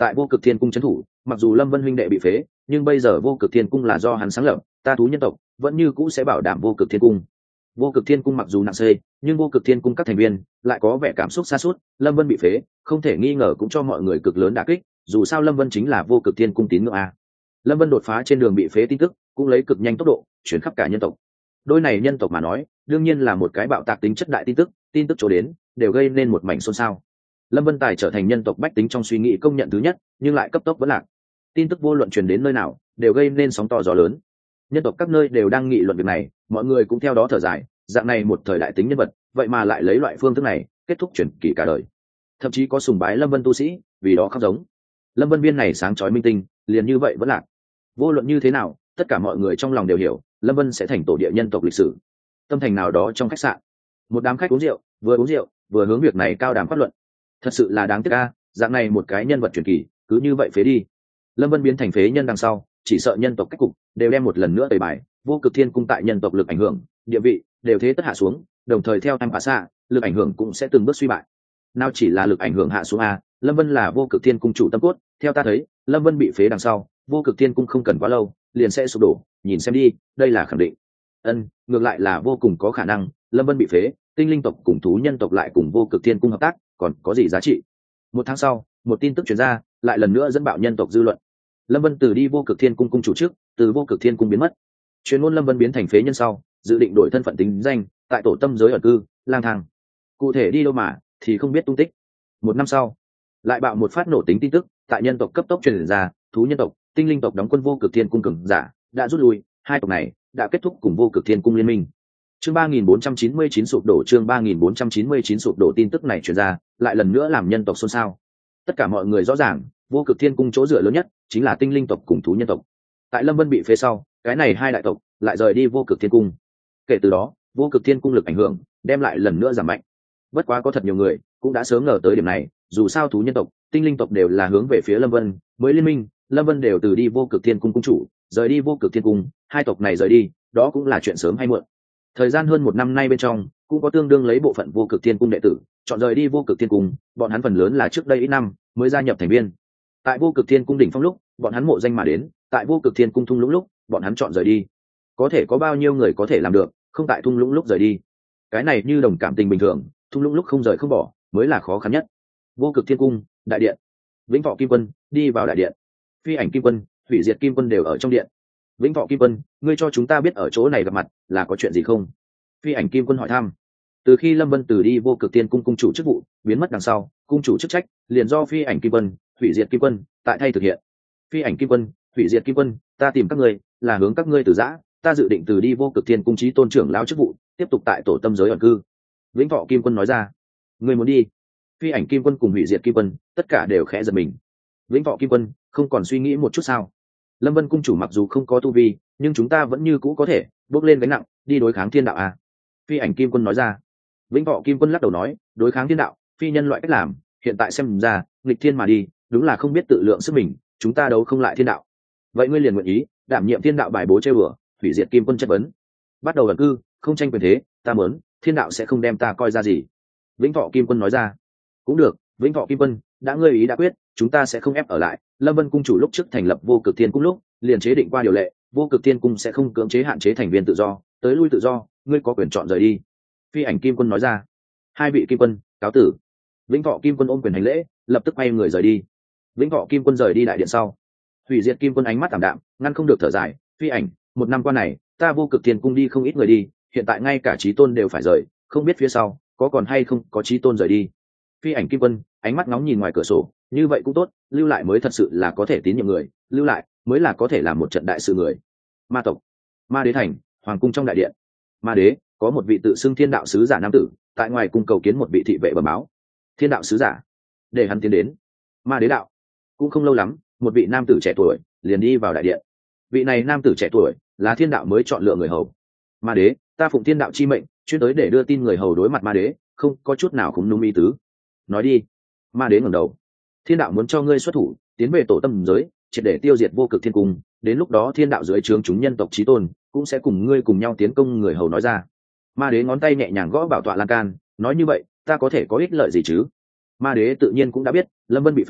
tại vô cực thiên cung trấn thủ, mặc dù lâm vân huynh đệ bị phế, nhưng bây giờ vô cực thiên cung là do hắn sáng lập, ta thú nhân tộc vẫn như cũ sẽ bảo đảm vô cực thiên cung. Vô cực thiên cung mặc dù nặng xê, nhưng vô cực thiên cung các thành viên lại có vẻ cảm xúc xa suốt. Lâm vân bị phế không thể nghi ngờ cũng cho mọi người cực lớn đả kích, dù sao lâm vân chính là vô cực thiên cung tín ngưỡng a. Lâm vân đột phá trên đường bị phế tin tức cũng lấy cực nhanh tốc độ chuyển khắp cả nhân tộc. Đôi này nhân tộc mà nói đương nhiên là một cái bạo tạc tính chất đại tin tức, tin tức chỗ đến đều gây nên một mảnh xôn xao. Lâm vân tài trở thành nhân tộc bách tính trong suy nghĩ công nhận thứ nhất, nhưng lại cấp tốc vẫn lạc. Tin tức vô luận truyền đến nơi nào đều gây nên sóng to gió lớn. Nhân tộc các nơi đều đang nghị luận việc này, mọi người cũng theo đó thở dài, dạng này một thời đại tính nhân vật vậy mà lại lấy loại phương thức này kết thúc truyền kỳ cả đời. Thậm chí có sùng bái lâm vân tu sĩ vì đó khóc giống. Lâm vân viên này sáng chói minh tinh liền như vậy vẫn lạc. Vô luận như thế nào, tất cả mọi người trong lòng đều hiểu lâm vân sẽ thành tổ địa nhân tộc lịch sử. Tâm thành nào đó trong khách sạn, một đám khách uống rượu, vừa uống rượu vừa hướng việc này cao đàm phát luận. Thật sự là đáng tiếc a, dạng này một cái nhân vật truyền kỳ cứ như vậy phế đi. Lâm vân biến thành phế nhân đằng sau, chỉ sợ nhân tộc cách cục đều đem một lần nữa tẩy bài. Vô cực thiên cung tại nhân tộc lực ảnh hưởng, địa vị đều thế tất hạ xuống, đồng thời theo em phá xạ, lực ảnh hưởng cũng sẽ từng bước suy bại. Nào chỉ là lực ảnh hưởng hạ xuống a, lâm vân là vô cực thiên cung chủ tâm cốt, theo ta thấy lâm vân bị phế đằng sau, vô cực thiên cung không cần quá lâu liền sẽ sụp đổ, nhìn xem đi, đây là khẳng định. Ân, ngược lại là vô cùng có khả năng lâm vân bị phế, tinh linh tộc cùng thú nhân tộc lại cùng vô cực thiên cung hợp tác, còn có gì giá trị. Một tháng sau, một tin tức truyền ra, lại lần nữa dẫn bạo nhân tộc dư luận. Lâm vân từ đi vô cực thiên cung cung chủ trước, từ vô cực thiên cung biến mất. Truyền ngôn lâm vân biến thành phế nhân sau, dự định đổi thân phận tính danh, tại tổ tâm giới ẩn cư, lang thang. Cụ thể đi đâu mà thì không biết tung tích. Một năm sau, lại bạo một phát nổ tính tin tức, tại nhân tộc cấp tốc truyền ra, thú nhân tộc, tinh linh tộc đóng quân vô cực thiên cung cường giả đã rút lui, hai tộc này đã kết thúc cùng vô cực thiên cung liên minh. Chương ba nghìn bốn trăm chín mươi chín sụp đổ, chương ba nghìn bốn trăm chín mươi chín sụp đổ. Tin tức này truyền ra, lại lần nữa làm nhân tộc xôn xao. Tất cả mọi người rõ ràng, vô cực thiên cung chỗ dựa lớn nhất chính là tinh linh tộc cùng thú nhân tộc. Tại lâm vân bị phế sau, cái này hai đại tộc lại rời đi vô cực thiên cung. Kể từ đó, vô cực thiên cung lực ảnh hưởng đem lại lần nữa giảm mạnh. Bất quá có thật nhiều người cũng đã sớm ngờ tới điểm này, dù sao thú nhân tộc, tinh linh tộc đều là hướng về phía lâm vân mới liên minh, lâm vân đều từ đi vô cực thiên cung cung chủ rời đi vô cực thiên cung, hai tộc này rời đi đó cũng là chuyện sớm hay muộn. Thời gian hơn một năm nay bên trong, cũng có tương đương lấy bộ phận vô cực thiên cung đệ tử chọn rời đi vô cực thiên cung, bọn hắn phần lớn là trước đây ít năm mới gia nhập thành viên. Tại vô cực thiên cung đỉnh phong lúc, bọn hắn mộ danh mà đến, tại vô cực thiên cung thung lũng lúc, bọn hắn chọn rời đi. Có thể có bao nhiêu người có thể làm được không tại thung lũng lúc rời đi? Cái này như đồng cảm tình bình thường, thung lũng lúc không rời không bỏ mới là khó khăn nhất. Vô cực thiên cung đại điện, vĩnh võ kim quân đi vào đại điện, phi ảnh kim quân, hủy diệt kim quân đều ở trong điện. Vĩnh võ kim quân, ngươi cho chúng ta biết ở chỗ này gặp mặt là có chuyện gì không? Phi ảnh kim quân hỏi thăm. Từ khi lâm vân từ đi vô cực thiên cung cung chủ chức vụ biến mất đằng sau, cung chủ chức trách liền do phi ảnh kim quân, hủy diệt kim quân tại thay thực hiện. Phi ảnh kim quân, hủy diệt kim quân, ta tìm các ngươi là hướng các ngươi từ giã, ta dự định từ đi vô cực thiên cung chí tôn trưởng lão chức vụ tiếp tục tại tổ tâm giới ẩn cư. Vĩnh võ kim quân nói ra. Ngươi muốn đi? Phi ảnh kim quân cùng hủy diệt kim quân tất cả đều khẽ giật mình. Vĩnh võ kim quân không còn suy nghĩ một chút sao? Lâm vân cung chủ mặc dù không có tu vi, nhưng chúng ta vẫn như cũ có thể bước lên gánh nặng đi đối kháng thiên đạo à? Phi ảnh kim quân nói ra. Vĩnh võ kim quân lắc đầu nói, đối kháng thiên đạo phi nhân loại cách làm, hiện tại xem ra nghịch thiên mà đi đúng là không biết tự lượng sức mình, chúng ta đấu không lại thiên đạo. Vậy ngươi liền nguyện ý đảm nhiệm thiên đạo bài bố chơi bừa? Hủy diệt kim quân chất vấn. Bắt đầu ẩn cư, không tranh quyền thế, ta muốn thiên đạo sẽ không đem ta coi ra gì. Vĩnh võ kim quân nói ra. Cũng được, Vĩnh võ kim quân, đã ngươi ý đã quyết, chúng ta sẽ không ép ở lại. Lâm vân cung chủ lúc trước thành lập vô cực thiên cung lúc liền chế định qua điều lệ, vô cực thiên cung sẽ không cưỡng chế hạn chế thành viên tự do tới lui tự do, ngươi có quyền chọn rời đi. Phi ảnh kim quân nói ra. Hai vị kim quân cáo tử. Vĩnh võ kim quân ôm quyền hành lễ, lập tức quay người rời đi. Vĩnh võ kim quân rời đi đại điện sau, hủy diệt kim quân ánh mắt tảm đạm, ngăn không được thở dài. Phi ảnh, một năm qua này ta vô cực thiên cung đi không ít người đi, hiện tại ngay cả chí tôn đều phải rời, không biết phía sau có còn hay không có chí tôn rời đi. Phi ảnh kim quân ánh mắt ngóng nhìn ngoài cửa sổ, như vậy cũng tốt, lưu lại mới thật sự là có thể tín nhiệm người, lưu lại mới là có thể làm một trận đại sự người. Ma tộc, ma đế thành, hoàng cung trong đại điện. Ma đế, có một vị tự xưng thiên đạo sứ giả nam tử tại ngoài cung cầu kiến một vị thị vệ bẩm báo. Thiên đạo sứ giả, để hắn tiến đến. Ma đế đạo. Cũng không lâu lắm, một vị nam tử trẻ tuổi liền đi vào đại điện. Vị này nam tử trẻ tuổi là thiên đạo mới chọn lựa người hầu. Ma đế, ta phụng thiên đạo chi mệnh chuyên tới để đưa tin người hầu đối mặt ma đế, không có chút nào khủng nung ý tứ. Nói đi. Ma đế ngẩng đầu. Thiên đạo muốn cho ngươi xuất thủ tiến về tổ tâm giới, triệt để tiêu diệt vô cực thiên cung, đến lúc đó thiên đạo dưới trướng chúng nhân tộc chí tôn cũng sẽ cùng ngươi cùng nhau tiến công. Người hầu nói ra. Ma đế ngón tay nhẹ nhàng gõ bảo tọa lan can, nói như vậy ta có thể có ích lợi gì chứ? Ma đế tự nhiên cũng đã biết lâm vân bị phế,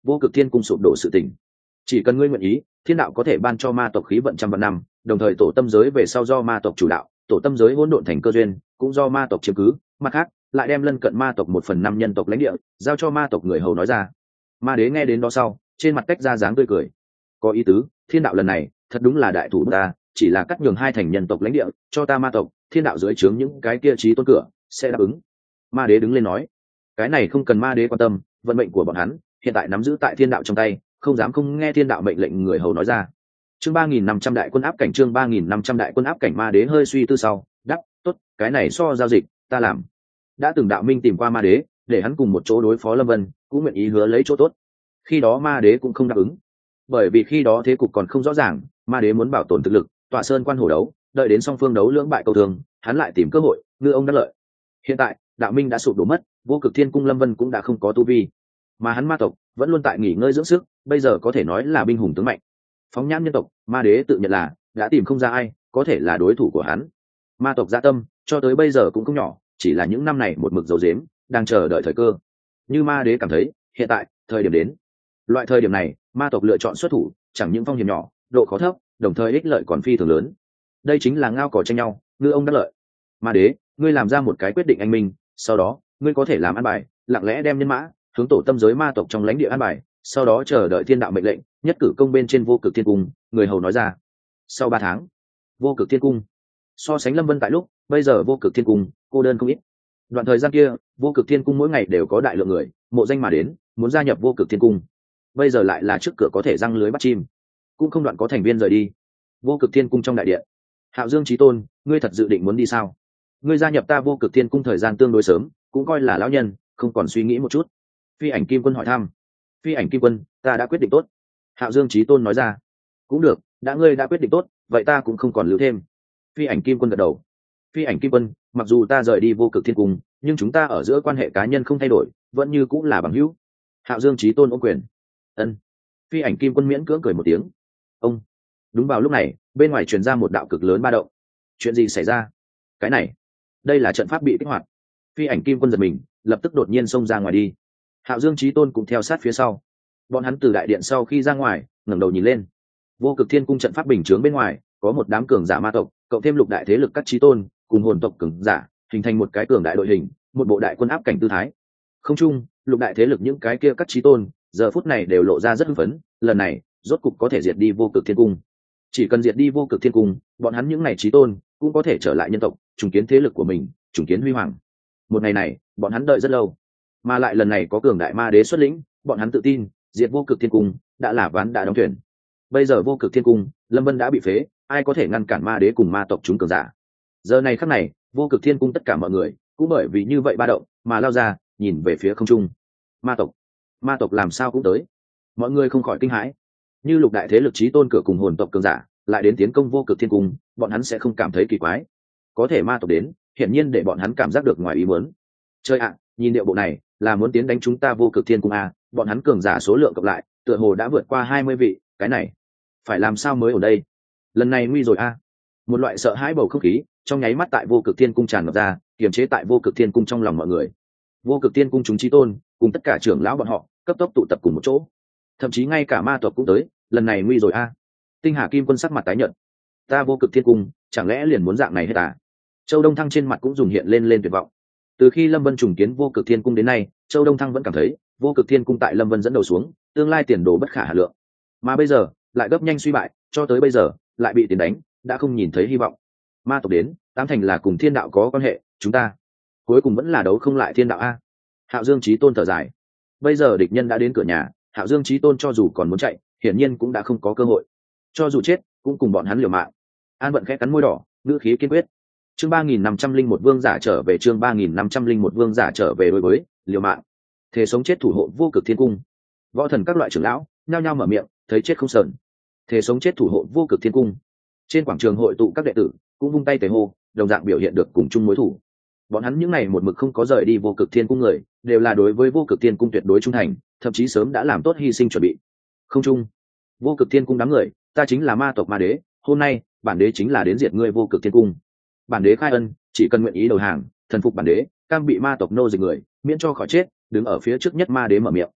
vô cực thiên cung sụp đổ sự tình. Chỉ cần ngươi nguyện ý, thiên đạo có thể ban cho ma tộc khí vận trăm vạn năm, đồng thời tổ tâm giới về sau do ma tộc chủ đạo, tổ tâm giới hỗn độn thành cơ duyên cũng do ma tộc chiếm cứ, mặt khác lại đem lân cận ma tộc một phần năm nhân tộc lãnh địa giao cho ma tộc người hầu nói ra. Ma đế nghe đến đó sau, trên mặt cách ra dáng tươi cười. Có ý tứ, thiên đạo lần này thật đúng là đại thủ ta, chỉ là cắt nhường hai thành nhân tộc lãnh địa cho ta ma tộc, thiên đạo dưới trướng những cái kia trí tôn cửa sẽ đáp ứng. Ma đế đứng lên nói, cái này không cần ma đế quan tâm, vận mệnh của bọn hắn hiện tại nắm giữ tại thiên đạo trong tay, không dám không nghe thiên đạo mệnh lệnh người hầu nói ra. Chương ba nghìn năm trăm đại quân áp cảnh, chương ba nghìn năm trăm đại quân áp cảnh. Ma đế hơi suy tư sau đáp, tốt, cái này so giao dịch ta làm. Đã từng đạo minh tìm qua ma đế để hắn cùng một chỗ đối phó Lâm Vân, cũng nguyện ý hứa lấy chỗ tốt. Khi đó ma đế cũng không đáp ứng, bởi vì khi đó thế cục còn không rõ ràng, ma đế muốn bảo tồn thực lực, tọa sơn quan hổ đấu, đợi đến song phương đấu lưỡng bại cầu thường, hắn lại tìm cơ hội ngư ông đắc lợi. Hiện tại đạo minh đã sụp đổ mất, vô cực thiên cung Lâm Vân cũng đã không có tu vi, mà hắn ma tộc vẫn luôn tại nghỉ ngơi dưỡng sức, bây giờ có thể nói là binh hùng tướng mạnh. Phóng nhãn nhân tộc, ma đế tự nhận là đã tìm không ra ai có thể là đối thủ của hắn. Ma tộc dạ tâm cho tới bây giờ cũng không nhỏ, chỉ là những năm này một mực dầu dếm, đang chờ đợi thời cơ. Như ma đế cảm thấy hiện tại thời điểm đến. Loại thời điểm này ma tộc lựa chọn xuất thủ, chẳng những phong hiểm nhỏ, độ khó thấp, đồng thời ích lợi còn phi thường lớn. Đây chính là ngao cỏ tranh nhau, ngư ông đắc lợi. Ma đế, ngươi làm ra một cái quyết định anh minh, sau đó ngươi có thể làm ăn bài, lặng lẽ đem nhân mã hướng tổ tâm giới ma tộc trong lãnh địa an bài, sau đó chờ đợi thiên đạo mệnh lệnh, nhất cử công bên trên vô cực thiên cung. Người hầu nói ra. Sau ba tháng, vô cực thiên cung so sánh Lâm Vân tại lúc bây giờ vô cực thiên cung cô đơn không ít. Đoạn thời gian kia vô cực thiên cung mỗi ngày đều có đại lượng người mộ danh mà đến, muốn gia nhập vô cực thiên cung. Bây giờ lại là trước cửa có thể răng lưới bắt chim, cũng không đoạn có thành viên rời đi. Vô cực thiên cung trong đại điện, Hạo Dương Chí Tôn, ngươi thật dự định muốn đi sao? Ngươi gia nhập ta vô cực thiên cung thời gian tương đối sớm, cũng coi là lão nhân, không còn suy nghĩ một chút. Phi Ảnh Kim Quân hỏi thăm. Phi Ảnh Kim Quân, ta đã quyết định tốt. Hạo Dương Chí Tôn nói ra. Cũng được, đã ngươi đã quyết định tốt, vậy ta cũng không còn lưu thêm. Phi Ảnh Kim Quân gật đầu. Phi Ảnh Kim Quân, mặc dù ta rời đi vô cực thiên cung, nhưng chúng ta ở giữa quan hệ cá nhân không thay đổi, vẫn như cũng là bằng hữu. Hạo Dương Chí Tôn ôm quyền. Ân. Phi Ảnh Kim Quân miễn cưỡng cười một tiếng. Ông. Đúng vào lúc này, bên ngoài truyền ra một đạo cực lớn ba động. Chuyện gì xảy ra? Cái này, đây là trận pháp bị kích hoạt. Phi Ảnh Kim Quân giật mình, lập tức đột nhiên xông ra ngoài đi. Hạo Dương Chí Tôn cũng theo sát phía sau. Bọn hắn từ đại điện sau khi ra ngoài, ngẩng đầu nhìn lên. Vô cực thiên cung trận pháp bình chướng bên ngoài, có một đám cường giả ma tộc, cộng thêm lục đại thế lực các chí tôn, cùng hồn tộc cường giả, hình thành một cái cường đại đội hình, một bộ đại quân áp cảnh tư thái. Không chung, lục đại thế lực những cái kia các chí tôn, giờ phút này đều lộ ra rất hưng phấn, lần này, rốt cục có thể diệt đi vô cực thiên cung. Chỉ cần diệt đi vô cực thiên cung, bọn hắn những này chí tôn cũng có thể trở lại nhân tộc, trùng kiến thế lực của mình, trùng kiến huy hoàng. Một ngày này, bọn hắn đợi rất lâu, mà lại lần này có cường đại ma đế xuất lĩnh, bọn hắn tự tin diệt vô cực thiên cung đã là ván đã đóng thuyền. Bây giờ vô cực thiên cung, Lâm Vân đã bị phế, ai có thể ngăn cản ma đế cùng ma tộc chúng cường giả? Giờ này khắc này, vô cực thiên cung tất cả mọi người cũng bởi vì như vậy ba động mà lao ra, nhìn về phía không trung. Ma tộc, ma tộc làm sao cũng tới? Mọi người không khỏi kinh hãi. Như lục đại thế lực chí tôn cửa cùng hồn tộc cường giả lại đến tiến công vô cực thiên cung, bọn hắn sẽ không cảm thấy kỳ quái. Có thể ma tộc đến, hiển nhiên để bọn hắn cảm giác được ngoài ý muốn. Chơi ạ, nhìn điệu bộ này là muốn tiến đánh chúng ta vô cực thiên cung à? Bọn hắn cường giả số lượng cộng lại tựa hồ đã vượt qua hai mươi vị, cái này phải làm sao mới ở đây? Lần này nguy rồi a à? Một loại sợ hãi bầu không khí trong nháy mắt tại vô cực thiên cung tràn ngập ra, kiềm chế tại vô cực thiên cung trong lòng mọi người. Vô cực thiên cung chúng chí tôn cùng tất cả trưởng lão bọn họ cấp tốc tụ tập cùng một chỗ, thậm chí ngay cả ma tộc cũng tới. Lần này nguy rồi a à? Tinh Hà Kim Quân sắc mặt tái nhợt. Ta vô cực thiên cung chẳng lẽ liền muốn dạng này hết à? Châu Đông Thăng trên mặt cũng dùng hiện lên lên tuyệt vọng. Từ khi Lâm Vân trùng kiến vô cực thiên cung đến nay, Châu Đông Thăng vẫn cảm thấy vô cực thiên cung tại Lâm Vân dẫn đầu xuống, tương lai tiền đồ bất khả hà lượng. Mà bây giờ lại gấp nhanh suy bại, cho tới bây giờ lại bị tiền đánh, đã không nhìn thấy hy vọng. Ma tộc đến, tám thành là cùng thiên đạo có quan hệ, chúng ta cuối cùng vẫn là đấu không lại thiên đạo a. Hạo Dương Chí Tôn thở dài. Bây giờ địch nhân đã đến cửa nhà, Hạo Dương Chí Tôn cho dù còn muốn chạy, hiển nhiên cũng đã không có cơ hội. Cho dù chết, cũng cùng bọn hắn liều mạng. An Vận khẽ cắn môi đỏ, ngữ khí kiên quyết. Chương ba nghìn năm trăm linh một vương giả trở về, chương ba nghìn năm trăm linh một vương giả trở về đối với liều mạng. Thế sống chết thủ hộ vô cực thiên cung. Võ thần các loại trưởng lão nhao nhao mở miệng, thấy chết không sờn. Thế sống chết thủ hộ vô cực thiên cung. Trên quảng trường hội tụ các đệ tử cũng vung tay tề hô, đồng dạng biểu hiện được cùng chung mối thủ. Bọn hắn những ngày một mực không có rời đi vô cực thiên cung người, đều là đối với vô cực thiên cung tuyệt đối trung thành, thậm chí sớm đã làm tốt hy sinh chuẩn bị. Không chung, vô cực thiên cung đám người, ta chính là ma tộc ma đế, hôm nay bản đế chính là đến diệt ngươi vô cực thiên cung. Bản đế khai ân, chỉ cần nguyện ý đầu hàng, thần phục bản đế, cam bị ma tộc nô dịch người, miễn cho khỏi chết. Đứng ở phía trước nhất ma đế mở miệng.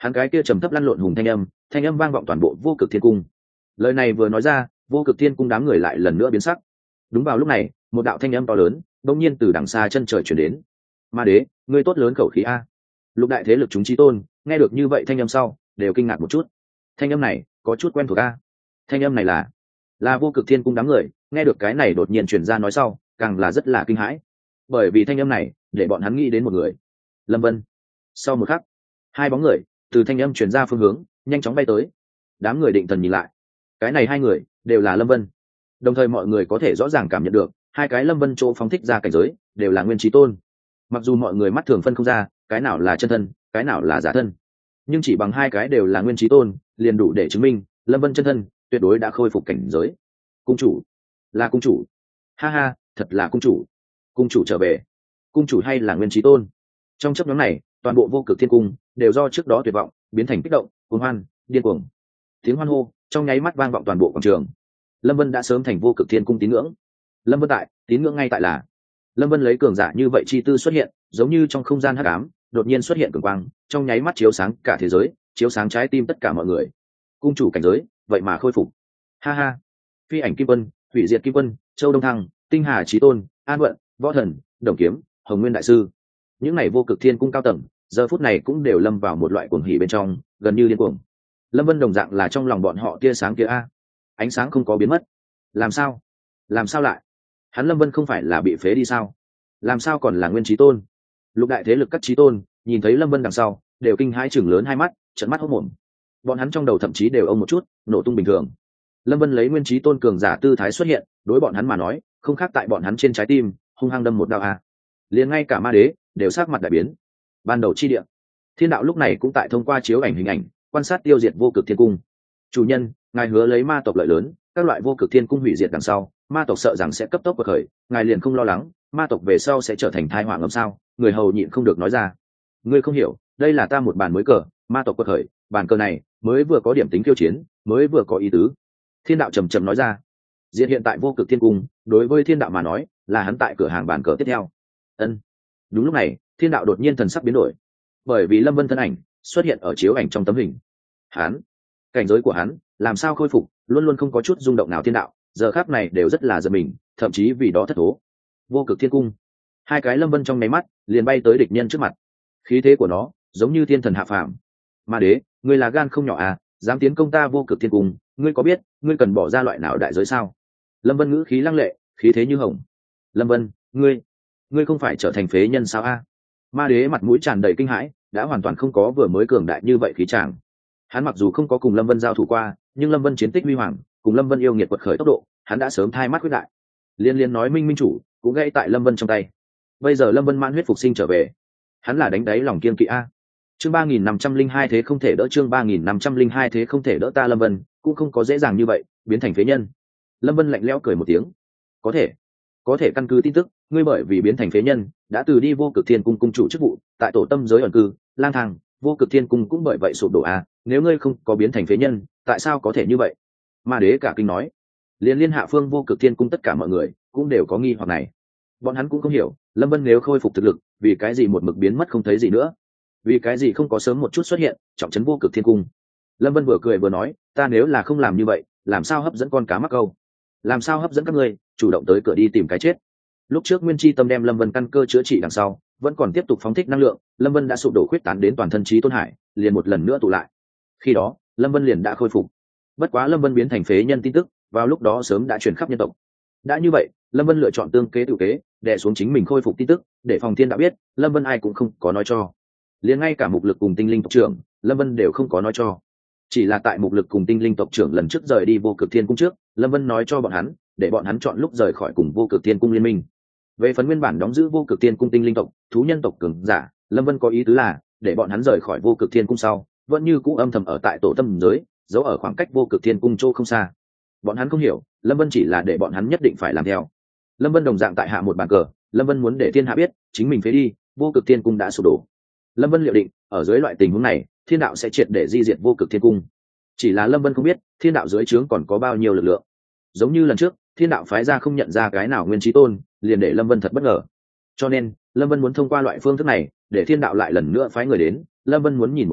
hắn cái kia trầm thấp lăn lộn hùng thanh âm thanh âm vang vọng toàn bộ vô cực thiên cung. Lời này vừa nói ra, vô cực thiên cung đám người lại lần nữa biến sắc. Đúng vào lúc này, một đạo thanh âm to lớn bỗng nhiên từ đằng xa chân trời chuyển đến. Ma đế, ngươi tốt lớn khẩu khí a. Lục đại thế lực chúng chí tôn nghe được như vậy thanh âm sau đều kinh ngạc một chút. Thanh âm này có chút quen thuộc a. Thanh âm này là là vô cực thiên cung đám người nghe được cái này đột nhiên truyền ra nói sau càng là rất là kinh hãi, bởi vì thanh âm này để bọn hắn nghĩ đến một người, Lâm Vân. Sau một khắc, hai bóng người từ thanh âm truyền ra phương hướng nhanh chóng bay tới. Đám người định thần nhìn lại, cái này hai người đều là Lâm Vân. Đồng thời mọi người có thể rõ ràng cảm nhận được hai cái Lâm Vân chỗ phóng thích ra cảnh giới đều là nguyên chí tôn. Mặc dù mọi người mắt thường phân không ra cái nào là chân thân cái nào là giả thân, nhưng chỉ bằng hai cái đều là nguyên chí tôn liền đủ để chứng minh Lâm Vân chân thân tuyệt đối đã khôi phục cảnh giới. Cung chủ, là cung chủ. Ha ha, thật là cung chủ. Cung chủ trở về. Cung chủ hay là nguyên chí tôn? Trong chấp nhóm này toàn bộ vô cực thiên cung đều do trước đó tuyệt vọng biến thành kích động, cuồng hoan, điên cuồng. Tiếng hoan hô trong nháy mắt vang vọng toàn bộ quảng trường. Lâm Vân đã sớm thành vô cực thiên cung tín ngưỡng. Lâm Vân tại, tín ngưỡng ngay tại là. Lâm Vân lấy cường giả như vậy chi tư xuất hiện, giống như trong không gian hắc ám, đột nhiên xuất hiện cường quang, trong nháy mắt chiếu sáng cả thế giới, chiếu sáng trái tim tất cả mọi người. Cung chủ cảnh giới, vậy mà khôi phục. Ha ha. Phi ảnh kim quân, hủy diệt kim quân, châu đông thăng, tinh hà chí tôn, an vận, võ thần, đồng kiếm, hồng nguyên đại sư, những này vô cực thiên cung cao tầng giờ phút này cũng đều lâm vào một loại cuồng hỉ bên trong, gần như điên cuồng. Lâm Vân đồng dạng là trong lòng bọn họ tia sáng kia a. Ánh sáng không có biến mất. Làm sao? Làm sao lại? Hắn Lâm Vân không phải là bị phế đi sao? Làm sao còn là nguyên chí tôn? Lục đại thế lực các chí tôn nhìn thấy Lâm Vân đằng sau đều kinh hãi chừng lớn hai mắt, trợn mắt hốt mồm. Bọn hắn trong đầu thậm chí đều ông một chút nổ tung bình thường. Lâm Vân lấy nguyên chí tôn cường giả tư thái xuất hiện, đối bọn hắn mà nói không khác tại bọn hắn trên trái tim hung hăng đâm một đao a. Liền ngay cả ma đế đều sắc mặt đại biến. Ban đầu chi địa, thiên đạo lúc này cũng tại thông qua chiếu ảnh hình ảnh quan sát tiêu diệt vô cực thiên cung. Chủ nhân, ngài hứa lấy ma tộc lợi lớn, các loại vô cực thiên cung hủy diệt đằng sau, ma tộc sợ rằng sẽ cấp tốc quật khởi, ngài liền không lo lắng ma tộc về sau sẽ trở thành tai họa ngầm sao? Người hầu nhịn không được nói ra. Ngươi không hiểu, đây là ta một bàn mới cờ, ma tộc quật khởi, bàn cờ này mới vừa có điểm tính khiêu chiến, mới vừa có ý tứ. Thiên đạo trầm trầm nói ra. Diện hiện tại vô cực thiên cung, đối với thiên đạo mà nói, là hắn tại cửa hàng bàn cờ tiếp theo. Ân. Đúng lúc này, thiên đạo đột nhiên thần sắc biến đổi, bởi vì Lâm Vân thân ảnh xuất hiện ở chiếu ảnh trong tấm hình. Hắn, cảnh giới của hắn làm sao khôi phục, luôn luôn không có chút rung động nào. Thiên đạo giờ khắc này đều rất là giật mình, thậm chí vì đó thất thố. Vô cực thiên cung, hai cái Lâm Vân trong nháy mắt liền bay tới địch nhân trước mặt, khí thế của nó giống như thiên thần hạ phàm. Ma đế, ngươi là gan không nhỏ à, dám tiến công ta vô cực thiên cung, ngươi có biết ngươi cần bỏ ra loại nào đại giới sao? Lâm Vân ngữ khí lăng lệ, khí thế như hồng. Lâm Vân, ngươi ngươi không phải trở thành phế nhân sao a? Ma đế mặt mũi tràn đầy kinh hãi, đã hoàn toàn không có vừa mới cường đại như vậy khí tràng. Hắn mặc dù không có cùng Lâm Vân giao thủ qua, nhưng Lâm Vân chiến tích huy hoàng, cùng Lâm Vân yêu nghiệt quật khởi tốc độ, hắn đã sớm thay mắt quyết đại. Liên liên nói minh minh chủ cũng gãy tại Lâm Vân trong tay. Bây giờ Lâm Vân mãn huyết phục sinh trở về, hắn là đánh đáy lòng kiên kỵ a. Chương ba nghìn năm trăm linh hai thế không thể đỡ, chương ba nghìn năm trăm linh hai thế không thể đỡ. Ta Lâm Vân cũng không có dễ dàng như vậy biến thành phế nhân. Lâm Vân lạnh lẽo cười một tiếng. Có thể, có thể căn cứ tin tức, ngươi bởi vì biến thành phế nhân đã từ đi vô cực thiên cung cung chủ chức vụ, tại tổ tâm giới ẩn cư lang thang, vô cực thiên cung cũng bởi vậy sụp đổ a. Nếu ngươi không có biến thành phế nhân, tại sao có thể như vậy? Ma đế cả kinh nói. Liên liên hạ phương vô cực thiên cung tất cả mọi người cũng đều có nghi hoặc này. Bọn hắn cũng không hiểu, Lâm Vân nếu khôi phục thực lực, vì cái gì một mực biến mất không thấy gì nữa? Vì cái gì không có sớm một chút xuất hiện, trọng trấn vô cực thiên cung? Lâm Vân vừa cười vừa nói, ta nếu là không làm như vậy, làm sao hấp dẫn con cá mắc câu? Làm sao hấp dẫn các ngươi chủ động tới cửa đi tìm cái chết? Lúc trước Nguyên Chi Tâm đem Lâm Vân căn cơ chữa trị đằng sau, vẫn còn tiếp tục phóng thích năng lượng, Lâm Vân đã sụp đổ khuyết tán đến toàn thân trí tôn hải, liền một lần nữa tụ lại. Khi đó, Lâm Vân liền đã khôi phục. Bất quá Lâm Vân biến thành phế nhân tin tức, vào lúc đó sớm đã truyền khắp nhân tộc. Đã như vậy, Lâm Vân lựa chọn tương kế tự kế, đè xuống chính mình khôi phục tin tức, để phòng thiên đã biết, Lâm Vân ai cũng không có nói cho. Liền ngay cả Mục Lực cùng Tinh Linh tộc trưởng, Lâm Vân đều không có nói cho. Chỉ là tại Mục Lực cùng Tinh Linh tộc trưởng lần trước rời đi vô cực thiên cung trước, Lâm Vân nói cho bọn hắn, để bọn hắn chọn lúc rời khỏi cùng vô cực thiên cung liên minh. Về phần nguyên bản đóng giữ vô cực thiên cung tinh linh tộc, thú nhân tộc cường giả, Lâm Vân có ý tứ là để bọn hắn rời khỏi vô cực thiên cung sau, vẫn như cũ âm thầm ở tại tổ tâm giới, giấu ở khoảng cách vô cực thiên cung chỗ không xa. Bọn hắn không hiểu, Lâm Vân chỉ là để bọn hắn nhất định phải làm theo. Lâm Vân đồng dạng tại hạ một bàn cờ, Lâm Vân muốn để thiên hạ biết, chính mình phế đi, vô cực thiên cung đã sụp đổ. Lâm Vân liệu định, ở dưới loại tình huống này, thiên đạo sẽ triệt để di diệt vô cực thiên cung. Chỉ là Lâm Vân không biết, thiên đạo dưới trướng còn có bao nhiêu lực lượng. Giống như lần trước, thiên đạo phái ra không nhận ra cái nào nguyên chí tôn, liền để Lâm Vân thật bất ngờ. Cho nên, Lâm Vân muốn thông qua loại phương thức này, để thiên đạo lại lần nữa phái người đến, Lâm Vân muốn nhìn một chút,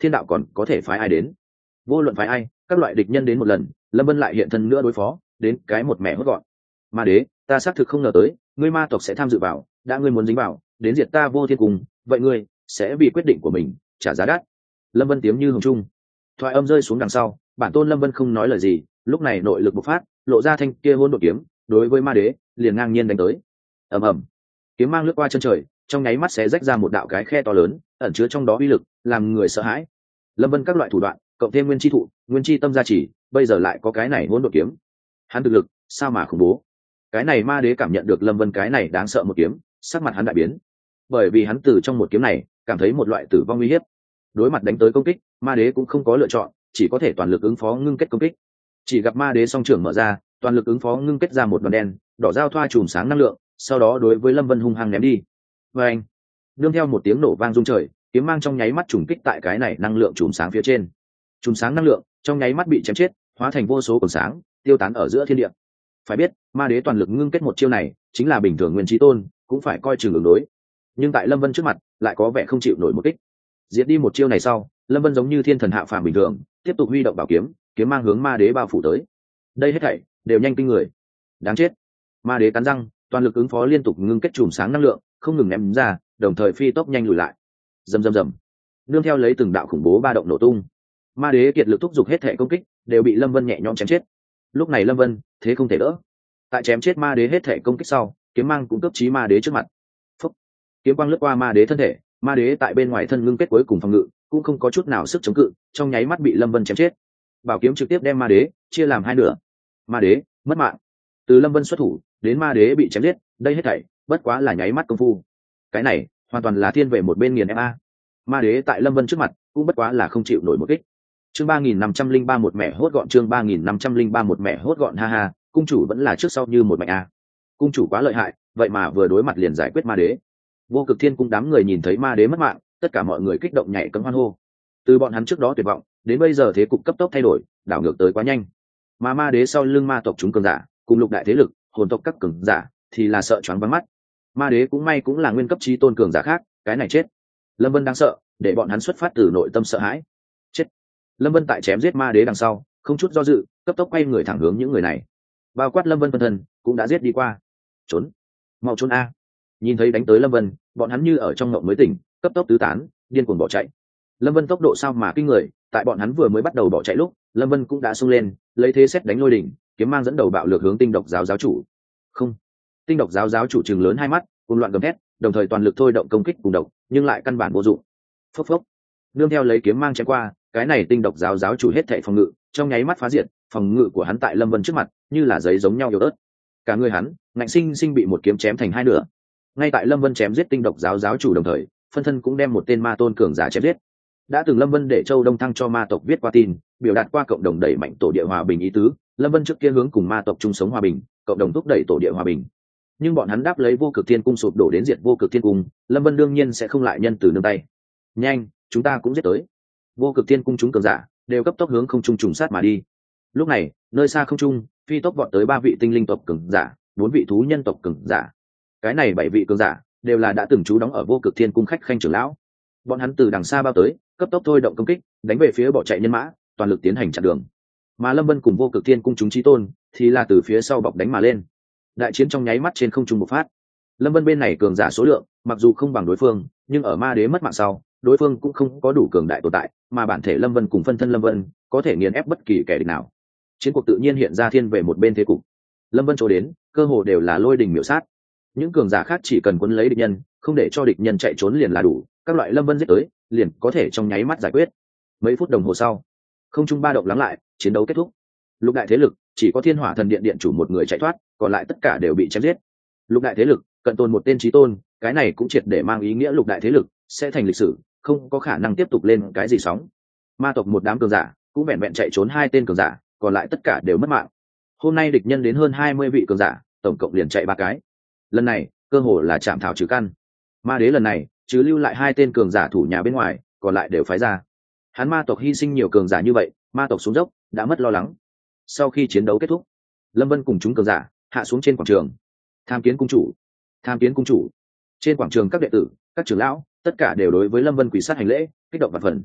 thiên đạo còn có thể phái ai đến? Vô luận phái ai, các loại địch nhân đến một lần, lâm vân lại hiện thân nữa đối phó, đến cái một mẹ hốt gọn. Ma đế, ta xác thực không ngờ tới ngươi ma tộc sẽ tham dự vào, đã ngươi muốn dính vào đến diệt ta vô thiên cung, vậy ngươi sẽ vì quyết định của mình trả giá đắt. Lâm vân tiếng như hồng trung, thoại âm rơi xuống đằng sau, bản tôn lâm vân không nói lời gì, lúc này nội lực bộc phát, lộ ra thanh kia hôn đột kiếm, đối với ma đế liền ngang nhiên đánh tới. ầm ầm, kiếm mang lướt qua chân trời, trong nháy mắt sẽ rách ra một đạo cái khe to lớn, ẩn chứa trong đó uy lực làm người sợ hãi. Lâm vân các loại thủ đoạn cộng thêm nguyên chi thụ, nguyên chi tâm gia chỉ, bây giờ lại có cái này hôn đột kiếm, hắn thực lực sao mà khủng bố. Cái này ma đế cảm nhận được lâm vân cái này đáng sợ một kiếm, sắc mặt hắn đại biến, bởi vì hắn từ trong một kiếm này cảm thấy một loại tử vong uy hiếp. Đối mặt đánh tới công kích, ma đế cũng không có lựa chọn, chỉ có thể toàn lực ứng phó ngưng kết công kích. Chỉ gặp ma đế song trưởng mở ra, toàn lực ứng phó ngưng kết ra một đoàn đen đỏ giao thoa chùm sáng năng lượng, sau đó đối với lâm vân hung hăng ném đi. Và anh, nương theo một tiếng nổ vang rung trời, kiếm mang trong nháy mắt trùng kích tại cái này năng lượng chùm sáng phía trên. Chùm sáng năng lượng trong nháy mắt bị chém chết, hóa thành vô số cột sáng tiêu tán ở giữa thiên địa. Phải biết, ma đế toàn lực ngưng kết một chiêu này chính là bình thường nguyên chí tôn cũng phải coi chừng ứng đối, nhưng tại lâm vân trước mặt lại có vẻ không chịu nổi một kích. Diệt đi một chiêu này sau, lâm vân giống như thiên thần hạ phàm bình thường, tiếp tục huy động bảo kiếm, kiếm mang hướng ma đế bao phủ tới. Đây hết thảy đều nhanh kinh người. Đáng chết. Ma đế cắn răng, toàn lực ứng phó liên tục ngưng kết chùm sáng năng lượng, không ngừng ném ra, đồng thời phi tốc nhanh lùi lại. Rầm rầm rầm. Nương theo lấy từng đạo khủng bố ba động nổ tung, ma đế kiệt lực thúc giục hết thể công kích, đều bị lâm vân nhẹ nhõm chém chết. Lúc này lâm vân thế không thể đỡ, tại chém chết ma đế hết thể công kích sau, kiếm mang cũng cấp chí ma đế trước mặt. Phúc. Kiếm quang lướt qua ma đế thân thể, ma đế tại bên ngoài thân ngưng kết cuối cùng phòng ngự cũng không có chút nào sức chống cự, trong nháy mắt bị lâm vân chém chết. Bảo kiếm trực tiếp đem ma đế chia làm hai nửa. Ma đế mất mạng. Từ lâm vân xuất thủ đến ma đế bị chém giết, đây hết thảy bất quá là nháy mắt công phu. Cái này hoàn toàn là thiên về một bên nghiền ép a. Ma đế tại lâm vân trước mặt cũng bất quá là không chịu nổi một kích. Chương ba nghìn năm trăm linh ba một mẹ hốt gọn, chương ba nghìn năm trăm linh ba một mẹ hốt gọn, ha ha, cung chủ vẫn là trước sau như một mạnh a. Cung chủ quá lợi hại, vậy mà vừa đối mặt liền giải quyết ma đế. Vô Cực Thiên cung đám người nhìn thấy ma đế mất mạng, tất cả mọi người kích động nhảy cẫng hoan hô. Từ bọn hắn trước đó tuyệt vọng, đến bây giờ thế cục cấp tốc thay đổi, đảo ngược tới quá nhanh. Mà ma đế sau lưng ma tộc chúng cường giả, cùng lục đại thế lực, hồn tộc các cường giả, thì là sợ choáng váng mắt. Ma đế cũng may cũng là nguyên cấp chí tôn cường giả khác, cái này chết. Lâm Vân đang sợ, để bọn hắn xuất phát từ nội tâm sợ hãi. Chết. Lâm Vân tại chém giết ma đế đằng sau, không chút do dự, cấp tốc quay người thẳng hướng những người này. Bao quát Lâm Vân phân thân, cũng đã giết đi qua. Trốn, mau trốn a. Nhìn thấy đánh tới Lâm Vân, bọn hắn như ở trong ngộng mới tỉnh, cấp tốc tứ tán, điên cuồng bỏ chạy. Lâm Vân tốc độ sao mà kinh người, tại bọn hắn vừa mới bắt đầu bỏ chạy lúc, Lâm Vân cũng đã xông lên, lấy thế xét đánh lôi đỉnh, kiếm mang dẫn đầu bạo lược hướng Tinh Độc giáo giáo chủ. Không. Tinh Độc giáo giáo chủ trừng lớn hai mắt, cùng loạn gầm thét, đồng thời toàn lực thôi động công kích cùng độc, nhưng lại căn bản vô dụng. Phốc phốc. Nương theo lấy kiếm mang chém qua, cái này Tinh Độc giáo giáo chủ hết thảy phòng ngự, trong nháy mắt phá diệt, phòng ngự của hắn tại Lâm Vân trước mặt, như là giấy giống nhau yếu ớt. Cả người hắn, ngạnh sinh sinh bị một kiếm chém thành hai nửa. Ngay tại Lâm Vân chém giết Tinh Độc giáo giáo chủ đồng thời, phân thân cũng đem một tên ma tôn cường giả chém giết. Đã từng Lâm Vân để Châu Đông Thăng cho ma tộc viết qua tin, biểu đạt qua cộng đồng đẩy mạnh tổ địa hòa bình ý tứ, Lâm Vân trước kia hướng cùng ma tộc chung sống hòa bình, cộng đồng thúc đẩy tổ địa hòa bình. Nhưng bọn hắn đáp lấy Vô Cực Thiên cung sụp đổ đến diệt Vô Cực Thiên cung, Lâm Vân đương nhiên sẽ không lại nhân từ nương tay. Nhanh, chúng ta cũng giết tới. Vô Cực Thiên cung chúng cường giả đều cấp tốc hướng không trung trùng sát mà đi. Lúc này, nơi xa không trung, phi tốc vọt tới ba vị tinh linh tộc cường giả, bốn vị thú nhân tộc cường giả. Cái này bảy vị cường giả đều là đã từng trú đóng ở Vô Cực Thiên cung khách khanh trưởng lão. Bọn hắn từ đằng xa bao tới, cấp tốc thôi động công kích, đánh về phía bỏ chạy nhân mã, toàn lực tiến hành chặn đường. Mà Lâm Vân cùng Vô Cực Thiên cung chúng chí tôn thì là từ phía sau bọc đánh mà lên. Đại chiến trong nháy mắt trên không trung bộc phát. Lâm Vân bên này cường giả số lượng mặc dù không bằng đối phương, nhưng ở ma đế mất mạng sau, đối phương cũng không có đủ cường đại tồn tại, mà bản thể Lâm Vân cùng phân thân Lâm Vân có thể nghiền ép bất kỳ kẻ địch nào. Chiến cuộc tự nhiên hiện ra thiên về một bên thế cục. Lâm Vân chỗ đến, cơ hồ đều là lôi đình miểu sát. Những cường giả khác chỉ cần quấn lấy địch nhân, không để cho địch nhân chạy trốn liền là đủ, các loại Lâm Vân giết tới, liền có thể trong nháy mắt giải quyết. Mấy phút đồng hồ sau, không trung ba động lắng lại, chiến đấu kết thúc. Lục đại thế lực chỉ có Thiên Hỏa Thần Điện điện chủ một người chạy thoát, còn lại tất cả đều bị chém giết. Lục đại thế lực cận tồn một tên chí tôn, cái này cũng triệt để mang ý nghĩa lục đại thế lực sẽ thành lịch sử, không có khả năng tiếp tục lên cái gì sóng. Ma tộc một đám cường giả cũng vẹn vẹn chạy trốn hai tên cường giả, còn lại tất cả đều mất mạng. Hôm nay địch nhân đến hơn hai mươi vị cường giả, tổng cộng liền chạy ba cái. Lần này cơ hồ là chạm thảo trừ căn. Ma đế lần này chứ lưu lại hai tên cường giả thủ nhà bên ngoài, còn lại đều phái ra. Hắn ma tộc hy sinh nhiều cường giả như vậy, ma tộc xuống dốc đã mất lo lắng. Sau khi chiến đấu kết thúc, Lâm Vân cùng chúng cường giả hạ xuống trên quảng trường. Tham kiến cung chủ, tham kiến cung chủ. Trên quảng trường các đệ tử, các trưởng lão, tất cả đều đối với Lâm Vân quỳ sát hành lễ, kích động và phần.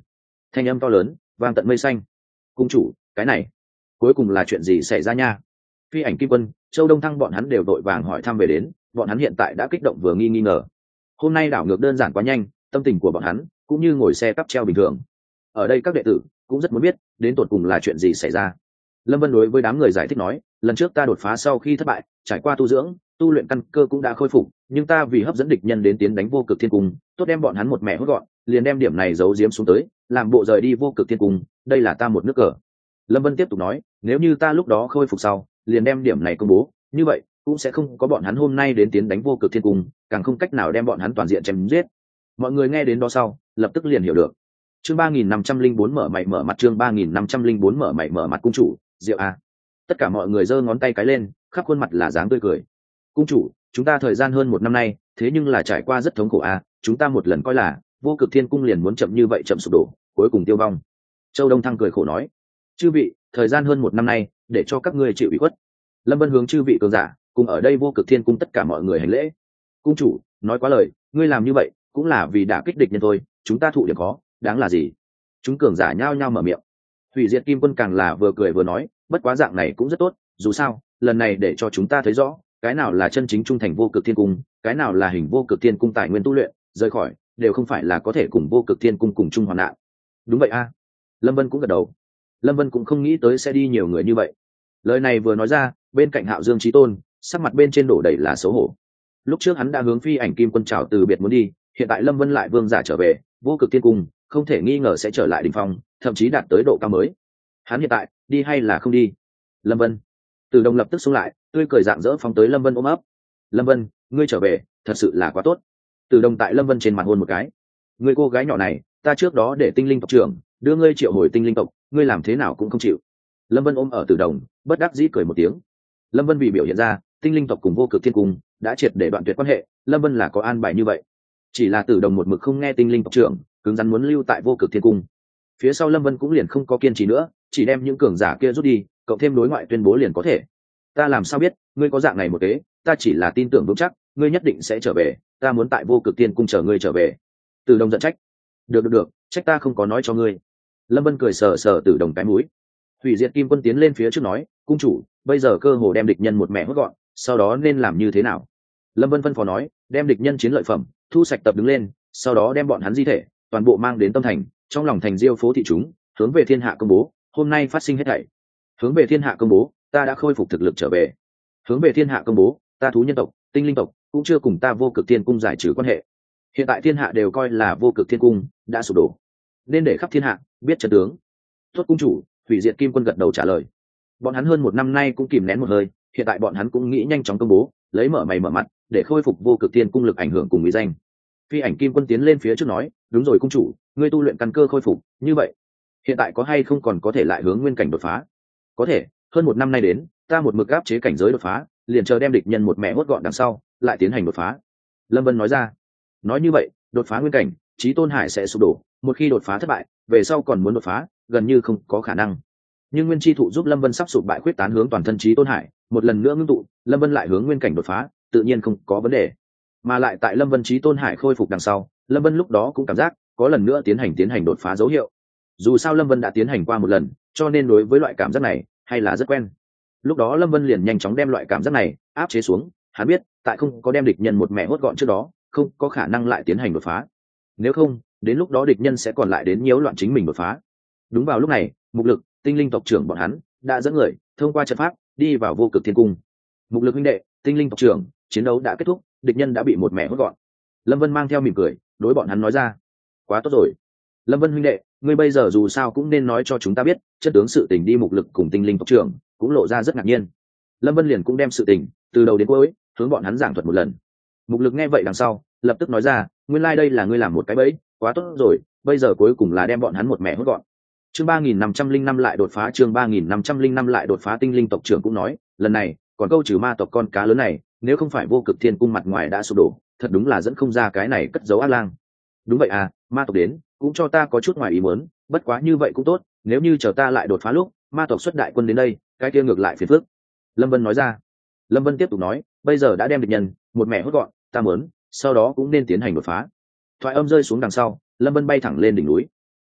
thanh âm to lớn vang tận mây xanh. Cung chủ, cái này cuối cùng là chuyện gì xảy ra nha? Phi ảnh Kim Quân, Châu Đông Thăng bọn hắn đều đội vàng hỏi thăm về đến, bọn hắn hiện tại đã kích động vừa nghi nghi ngờ. Hôm nay đảo ngược đơn giản quá nhanh, tâm tình của bọn hắn cũng như ngồi xe cắp treo bình thường. Ở đây các đệ tử cũng rất muốn biết đến tột cùng là chuyện gì xảy ra. Lâm Vân đối với đám người giải thích nói, lần trước ta đột phá sau khi thất bại, trải qua tu dưỡng, tu luyện căn cơ cũng đã khôi phục, nhưng ta vì hấp dẫn địch nhân đến tiến đánh Vô Cực Thiên Cung, tốt đem bọn hắn một mẹ hốt gọn, liền đem điểm này giấu giếm xuống tới, làm bộ rời đi Vô Cực Thiên Cung, đây là ta một nước cờ. Lâm Vân tiếp tục nói, nếu như ta lúc đó khôi phục sau, liền đem điểm này công bố, như vậy cũng sẽ không có bọn hắn hôm nay đến tiến đánh Vô Cực Thiên Cung, càng không cách nào đem bọn hắn toàn diện chém giết. Mọi người nghe đến đó sau, lập tức liền hiểu được. Chương ba nghìn năm trăm linh bốn mở mày mở mặt chương ba nghìn năm trăm linh bốn mở mày mở mặt cung chủ, Diệu a. Tất cả mọi người giơ ngón tay cái lên, khắp khuôn mặt là dáng tươi cười. Cung chủ, chúng ta thời gian hơn một năm nay, thế nhưng là trải qua rất thống khổ a, chúng ta một lần coi là Vô Cực Thiên Cung liền muốn chậm như vậy chậm sụp đổ, cuối cùng tiêu vong. Châu Đông Thăng cười khổ nói, chư vị, thời gian hơn một năm nay, để cho các ngươi chịu ủy khuất. Lâm Vân hướng chư vị cường giả, cùng ở đây Vô Cực Thiên Cung tất cả mọi người hành lễ. Cung chủ, nói quá lời, ngươi làm như vậy cũng là vì đả kích địch nhân thôi, chúng ta thụ điểm khó, đáng là gì? Chúng cường giả nhao nhao mở miệng. Hủy Diệt Kim Quân càng là vừa cười vừa nói, bất quá dạng này cũng rất tốt, dù sao, lần này để cho chúng ta thấy rõ, cái nào là chân chính trung thành Vô Cực Thiên Cung, cái nào là hình Vô Cực Thiên Cung tài nguyên tu luyện, rời khỏi, đều không phải là có thể cùng Vô Cực Thiên Cung cùng chung hoạn nạn. Đúng vậy a. Lâm Vân cũng gật đầu. Lâm Vân cũng không nghĩ tới sẽ đi nhiều người như vậy. Lời này vừa nói ra, bên cạnh Hạo Dương Chí Tôn, sắc mặt bên trên đổ đầy là xấu hổ. Lúc trước hắn đã hướng Phi Ảnh Kim Quân chào từ biệt muốn đi, hiện tại Lâm Vân lại vương giả trở về, Vô Cực Thiên Cung không thể nghi ngờ sẽ trở lại đỉnh phong, thậm chí đạt tới độ cao mới. Hắn hiện tại đi hay là không đi? Lâm Vân. Từ Đồng lập tức xuống lại, tươi cười rạng rỡ phóng tới Lâm Vân ôm ấp. Lâm Vân, ngươi trở về, thật sự là quá tốt. Từ Đồng tại Lâm Vân trên mặt hôn một cái. Ngươi cô gái nhỏ này, ta trước đó để Tinh Linh tộc trưởng đưa ngươi triệu hồi Tinh Linh tộc, ngươi làm thế nào cũng không chịu. Lâm Vân ôm ở Từ Đồng, bất đắc dĩ cười một tiếng. Lâm Vân vì biểu hiện ra, Tinh Linh tộc cùng Vô Cực Thiên Cung đã triệt để đoạn tuyệt quan hệ, Lâm Vân là có an bài như vậy. Chỉ là Từ Đồng một mực không nghe Tinh Linh tộc trưởng, cứng rắn muốn lưu tại Vô Cực Thiên Cung. Phía sau Lâm Vân cũng liền không có kiên trì nữa, chỉ đem những cường giả kia rút đi, cộng thêm đối ngoại tuyên bố liền có thể. Ta làm sao biết, ngươi có dạng này một kế, ta chỉ là tin tưởng vững chắc, ngươi nhất định sẽ trở về, ta muốn tại Vô Cực Thiên Cung chờ ngươi trở về. Từ Đồng giận trách. Được được được, trách ta không có nói cho ngươi. Lâm Vân cười sờ sờ Từ Đồng cái mũi. Hủy Diệt Kim Quân tiến lên phía trước nói, cung chủ, bây giờ cơ hồ đem địch nhân một mẹ hốt gọn, sau đó nên làm như thế nào? Lâm Vân phân phó nói, đem địch nhân chiến lợi phẩm thu sạch tập đứng lên, sau đó đem bọn hắn di thể toàn bộ mang đến tâm thành, trong lòng thành diêu phố thị chúng, hướng về thiên hạ công bố, hôm nay phát sinh hết thảy. Hướng về thiên hạ công bố, ta đã khôi phục thực lực trở về. Hướng về thiên hạ công bố, ta thú nhân tộc, Tinh Linh tộc cũng chưa cùng ta Vô Cực Thiên Cung giải trừ quan hệ. Hiện tại thiên hạ đều coi là Vô Cực Thiên Cung đã sụp đổ, nên để khắp thiên hạ biết trận tướng. Tốt cung chủ, Hủy Diệt Kim Quân gật đầu trả lời. Bọn hắn hơn một năm nay cũng kìm nén một hơi, hiện tại bọn hắn cũng nghĩ nhanh chóng công bố, lấy mở mày mở mặt, để khôi phục Vô Cực Thiên Cung lực ảnh hưởng cùng uy danh. Phi Ảnh Kim Quân tiến lên phía trước nói, đúng rồi cung chủ, ngươi tu luyện căn cơ khôi phục, như vậy hiện tại có hay không còn có thể lại hướng nguyên cảnh đột phá? Có thể, hơn một năm nay đến, ta một mực áp chế cảnh giới đột phá, liền chờ đem địch nhân một mẹ hốt gọn đằng sau, lại tiến hành đột phá. Lâm Vân nói ra. Nói như vậy, đột phá nguyên cảnh, Chí Tôn Hải sẽ sụp đổ, một khi đột phá thất bại, về sau còn muốn đột phá, gần như không có khả năng. Nhưng Nguyên Chi Thụ giúp Lâm Vân sắp sụp bại khuyết tán hướng toàn thân Chí Tôn Hải, một lần nữa ngưng tụ, Lâm Vân lại hướng nguyên cảnh đột phá, tự nhiên không có vấn đề. Mà lại tại Lâm Vân Chí Tôn Hải khôi phục đằng sau, Lâm Vân lúc đó cũng cảm giác có lần nữa tiến hành tiến hành đột phá dấu hiệu. Dù sao Lâm Vân đã tiến hành qua một lần, cho nên đối với loại cảm giác này hay là rất quen. Lúc đó Lâm Vân liền nhanh chóng đem loại cảm giác này áp chế xuống, hắn biết, tại không có đem địch nhân một mẹ hốt gọn trước đó, không có khả năng lại tiến hành đột phá. Nếu không, đến lúc đó địch nhân sẽ còn lại đến nhiễu loạn chính mình đột phá. Đúng vào lúc này, Mục Lực, Tinh Linh tộc trưởng bọn hắn đã dẫn người thông qua trận pháp đi vào Vô Cực Thiên Cung. Mục Lực huynh đệ, Tinh Linh tộc trưởng, chiến đấu đã kết thúc, địch nhân đã bị một mẹ hốt gọn. Lâm Vân mang theo mỉm cười, đối bọn hắn nói ra. Quá tốt rồi. Lâm Vân huynh đệ, ngươi bây giờ dù sao cũng nên nói cho chúng ta biết, chất tướng sự tình đi. Mục Lực cùng Tinh Linh tộc trưởng cũng lộ ra rất ngạc nhiên. Lâm Vân liền cũng đem sự tình từ đầu đến cuối hướng bọn hắn giảng thuật một lần. Mục Lực nghe vậy đằng sau, lập tức nói ra, nguyên lai like đây là ngươi làm một cái bẫy, quá tốt rồi, bây giờ cuối cùng là đem bọn hắn một mẹ hốt gọn. Chương ba nghìn năm trăm linh năm lại đột phá, chương ba nghìn năm trăm linh năm lại đột phá. Tinh Linh tộc trưởng cũng nói, lần này còn câu trừ ma tộc con cá lớn này, nếu không phải Vô Cực Thiên Cung mặt ngoài đã sụp đổ, thật đúng là dẫn không ra cái này cất giấu ác lang. Đúng vậy à, ma tộc đến cũng cho ta có chút ngoài ý muốn, bất quá như vậy cũng tốt, nếu như chờ ta lại đột phá lúc ma tộc xuất đại quân đến đây, cái kia ngược lại phiền phức. Lâm Vân nói ra. Lâm Vân tiếp tục nói, bây giờ đã đem địch nhân một mẹ hốt gọn, ta muốn sau đó cũng nên tiến hành đột phá. Thoại âm rơi xuống đằng sau, Lâm Vân bay thẳng lên đỉnh núi.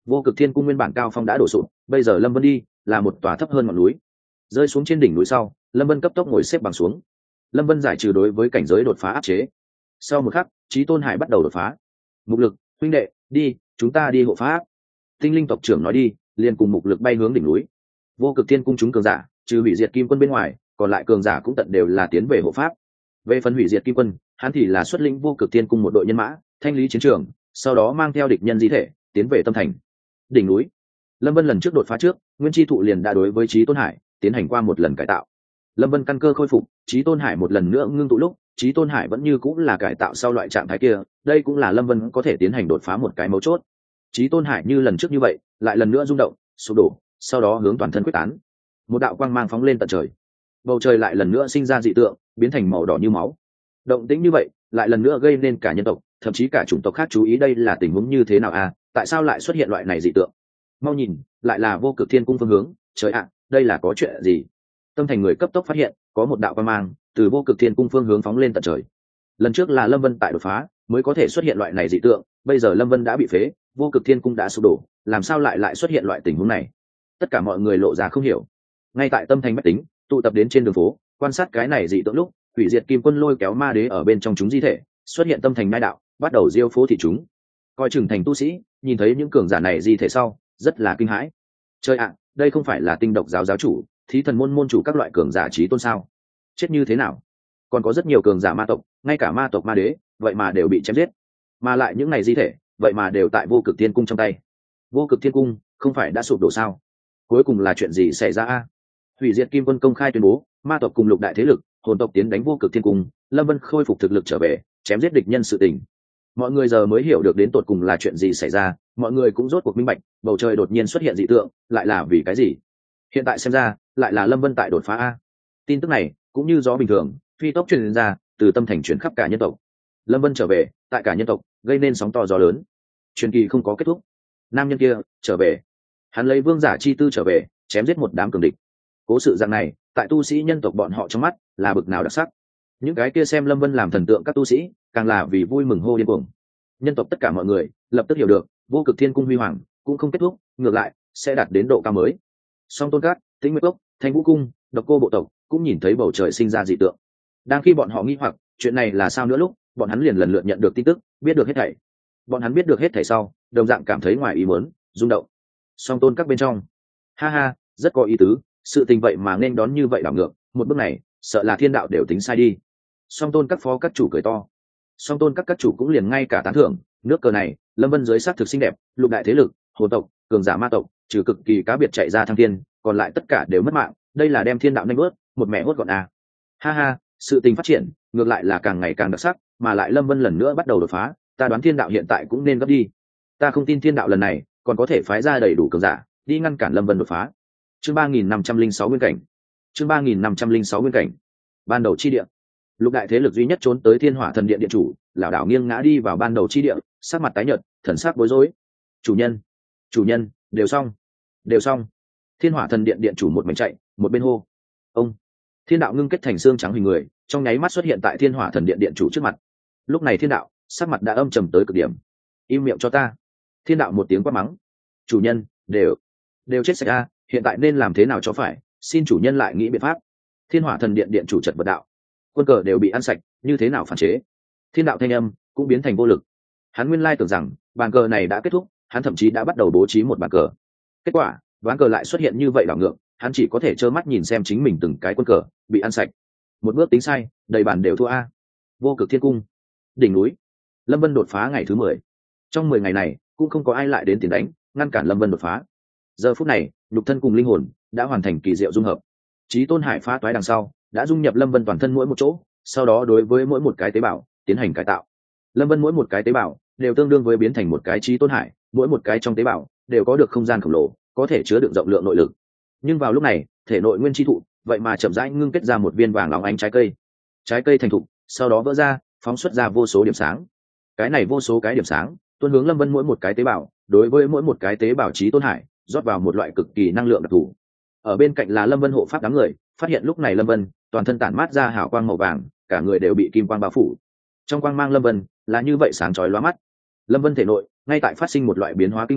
Vô Cực Thiên Cung nguyên bản cao phong đã đổ sụp, bây giờ Lâm Vân đi là một tòa thấp hơn ngọn núi. Rơi xuống trên đỉnh núi sau, Lâm Vân cấp tốc ngồi xếp bằng xuống. Lâm Vân giải trừ đối với cảnh giới đột phá áp chế. Sau một khắc, Chí Tôn Hải bắt đầu đột phá. Mục Lực, huynh đệ, đi, chúng ta đi hộ pháp. Tinh linh tộc trưởng nói đi, liền cùng Mục Lực bay hướng đỉnh núi. Vô Cực Thiên Cung chúng cường giả, trừ hủy diệt kim quân bên ngoài, còn lại cường giả cũng tận đều là tiến về hộ pháp. Về phần hủy diệt kim quân, hắn thì là xuất lĩnh Vô Cực Thiên Cung một đội nhân mã, thanh lý chiến trường, sau đó mang theo địch nhân di thể, tiến về tâm thành. Đỉnh núi. Lâm Vân lần trước đột phá trước, Nguyên Chi Thụ liền đã đối với Chí Tôn Hải tiến hành qua một lần cải tạo. Lâm Vân căn cơ khôi phục, Chí Tôn Hải một lần nữa ngưng tụ lúc, Chí Tôn Hải vẫn như cũng là cải tạo sau loại trạng thái kia, đây cũng là Lâm Vân có thể tiến hành đột phá một cái mấu chốt. Chí Tôn Hải như lần trước như vậy, lại lần nữa rung động, sụp đổ, sau đó hướng toàn thân quyết tán. Một đạo quang mang phóng lên tận trời. Bầu trời lại lần nữa sinh ra dị tượng, biến thành màu đỏ như máu. Động tĩnh như vậy, lại lần nữa gây nên cả nhân tộc, thậm chí cả chủng tộc khác chú ý đây là tình huống như thế nào a? Tại sao lại xuất hiện loại này dị tượng? Mau nhìn, lại là Vô Cực Thiên Cung phương hướng, trời ạ, đây là có chuyện gì? Tâm thành người cấp tốc phát hiện, có một đạo quang mang từ Vô Cực Thiên Cung phương hướng phóng lên tận trời. Lần trước là Lâm Vân tại đột phá, mới có thể xuất hiện loại này dị tượng, bây giờ Lâm Vân đã bị phế, Vô Cực Thiên Cung đã sụp đổ, làm sao lại lại xuất hiện loại tình huống này? Tất cả mọi người lộ ra không hiểu. Ngay tại tâm thành bách tính, tụ tập đến trên đường phố, quan sát cái này dị tượng lúc, hủy diệt kim quân lôi kéo ma đế ở bên trong chúng di thể, xuất hiện tâm thành nai đạo, bắt đầu diêu phố thị chúng. Coi chừng thành tu sĩ, nhìn thấy những cường giả này di thể sau, rất là kinh hãi. Trời ạ, đây không phải là Tinh Độc giáo giáo chủ, Thí Thần môn môn chủ các loại cường giả chí tôn sao? Chết như thế nào? Còn có rất nhiều cường giả ma tộc, ngay cả ma tộc ma đế, vậy mà đều bị chém giết. Mà lại những này di thể, vậy mà đều tại Vô Cực Thiên Cung trong tay. Vô Cực Thiên Cung không phải đã sụp đổ sao? Cuối cùng là chuyện gì xảy ra a? Hủy diệt kim quân công khai tuyên bố, ma tộc cùng lục đại thế lực, hồn tộc tiến đánh Vô Cực Thiên Cung, Lâm Vân khôi phục thực lực trở về, chém giết địch nhân sự tình. Mọi người giờ mới hiểu được đến tột cùng là chuyện gì xảy ra, mọi người cũng rốt cuộc minh bạch, bầu trời đột nhiên xuất hiện dị tượng, lại là vì cái gì? Hiện tại xem ra, lại là Lâm Vân tại đột phá a. Tin tức này, cũng như gió bình thường, phi tốc truyền ra, từ tâm thành truyền khắp cả nhân tộc. Lâm Vân trở về, tại cả nhân tộc, gây nên sóng to gió lớn. Truyền kỳ không có kết thúc. Nam nhân kia trở về, hắn lấy vương giả chi tư trở về, chém giết một đám cường địch. Cố sự dạng này, tại tu sĩ nhân tộc bọn họ trong mắt, là bực nào đặc sắc. Những cái kia xem Lâm Vân làm thần tượng các tu sĩ, càng là vì vui mừng hô điên cuồng. Nhân tộc tất cả mọi người lập tức hiểu được, Vô Cực Thiên Cung huy hoàng cũng không kết thúc, ngược lại sẽ đạt đến độ cao mới. Song Tôn Cát, Tĩnh Nguyệt Cốc, Thanh Vũ Cung, Độc Cô bộ tộc cũng nhìn thấy bầu trời sinh ra dị tượng. Đang khi bọn họ nghi hoặc chuyện này là sao nữa lúc, bọn hắn liền lần lượt nhận được tin tức, biết được hết thảy. Bọn hắn biết được hết thảy sau, đồng dạng cảm thấy ngoài ý muốn, rung động. Song Tôn Các bên trong, ha ha, rất có ý tứ, sự tình vậy mà nên đón như vậy đảo ngược, một bước này, sợ là thiên đạo đều tính sai đi. Song Tôn Các phó các chủ cười to. Song Tôn Các các chủ cũng liền ngay cả tán thưởng, nước cờ này, Lâm Vân dưới sát thực xinh đẹp, lục đại thế lực, hồn tộc, cường giả ma tộc, trừ cực kỳ cá biệt chạy ra thăng thiên, còn lại tất cả đều mất mạng, đây là đem thiên đạo nhanh bớt, một mẹ hốt gọn à. Ha ha, sự tình phát triển, ngược lại là càng ngày càng đặc sắc, mà lại Lâm Vân lần nữa bắt đầu đột phá, ta đoán thiên đạo hiện tại cũng nên gấp đi. Ta không tin thiên đạo lần này còn có thể phái ra đầy đủ cường giả đi ngăn cản Lâm Vân đột phá. Chương ba nghìn năm trăm linh sáu nguyên cảnh. Chương ba nghìn năm trăm linh sáu nguyên cảnh. Ban đầu chi địa. Lục đại thế lực duy nhất trốn tới Thiên Hỏa Thần Điện điện chủ, lão đảo nghiêng ngã đi vào ban đầu chi địa, sắc mặt tái nhợt, thần sắc bối rối. Chủ nhân, chủ nhân, đều xong, đều xong. Thiên Hỏa Thần Điện điện chủ một mình chạy, một bên hô. Ông. Thiên đạo ngưng kết thành xương trắng hình người, trong nháy mắt xuất hiện tại Thiên Hỏa Thần Điện điện chủ trước mặt. Lúc này thiên đạo, sắc mặt đã âm trầm tới cực điểm. Im miệng cho ta. Thiên đạo một tiếng quát mắng. Chủ nhân, đều, đều chết sạch a, hiện tại nên làm thế nào cho phải, xin chủ nhân lại nghĩ biện pháp. Thiên Hỏa Thần Điện điện chủ chợt vật đạo. Quân cờ đều bị ăn sạch, như thế nào phản chế? Thiên đạo thanh âm cũng biến thành vô lực. Hắn nguyên lai tưởng rằng bàn cờ này đã kết thúc, hắn thậm chí đã bắt đầu bố trí một bàn cờ. Kết quả, ván cờ lại xuất hiện như vậy đảo ngược, hắn chỉ có thể trơ mắt nhìn xem chính mình từng cái quân cờ bị ăn sạch. Một bước tính sai, đầy bàn đều thua a. Vô Cực Thiên Cung, đỉnh núi. Lâm Vân đột phá ngày thứ mười. Trong mười ngày này, cũng không có ai lại đến tiền đánh, ngăn cản Lâm Vân đột phá. Giờ phút này, nhục thân cùng linh hồn đã hoàn thành kỳ diệu dung hợp. Chí Tôn Hải phá toái đằng sau, đã dung nhập Lâm Vân toàn thân mỗi một chỗ, sau đó đối với mỗi một cái tế bào tiến hành cải tạo. Lâm Vân mỗi một cái tế bào đều tương đương với biến thành một cái Chí Tôn Hải, mỗi một cái trong tế bào đều có được không gian khổng lồ, có thể chứa đựng rộng lượng nội lực. Nhưng vào lúc này, thể nội nguyên chi thụ vậy mà chậm rãi ngưng kết ra một viên vàng óng ánh trái cây. Trái cây thành thụ, sau đó vỡ ra, phóng xuất ra vô số điểm sáng. Cái này vô số cái điểm sáng tuôn hướng Lâm Vân mỗi một cái tế bào, đối với mỗi một cái tế bào Chí Tôn Hải rót vào một loại cực kỳ năng lượng đặc thù. Ở bên cạnh là Lâm Vân hộ pháp đám người, phát hiện lúc này Lâm Vân toàn thân tản mát ra hào quang màu vàng, cả người đều bị kim quang bao phủ. Trong quang mang Lâm Vân là như vậy sáng chói lóa mắt. Lâm Vân thể nội ngay tại phát sinh một loại biến hóa kinh người,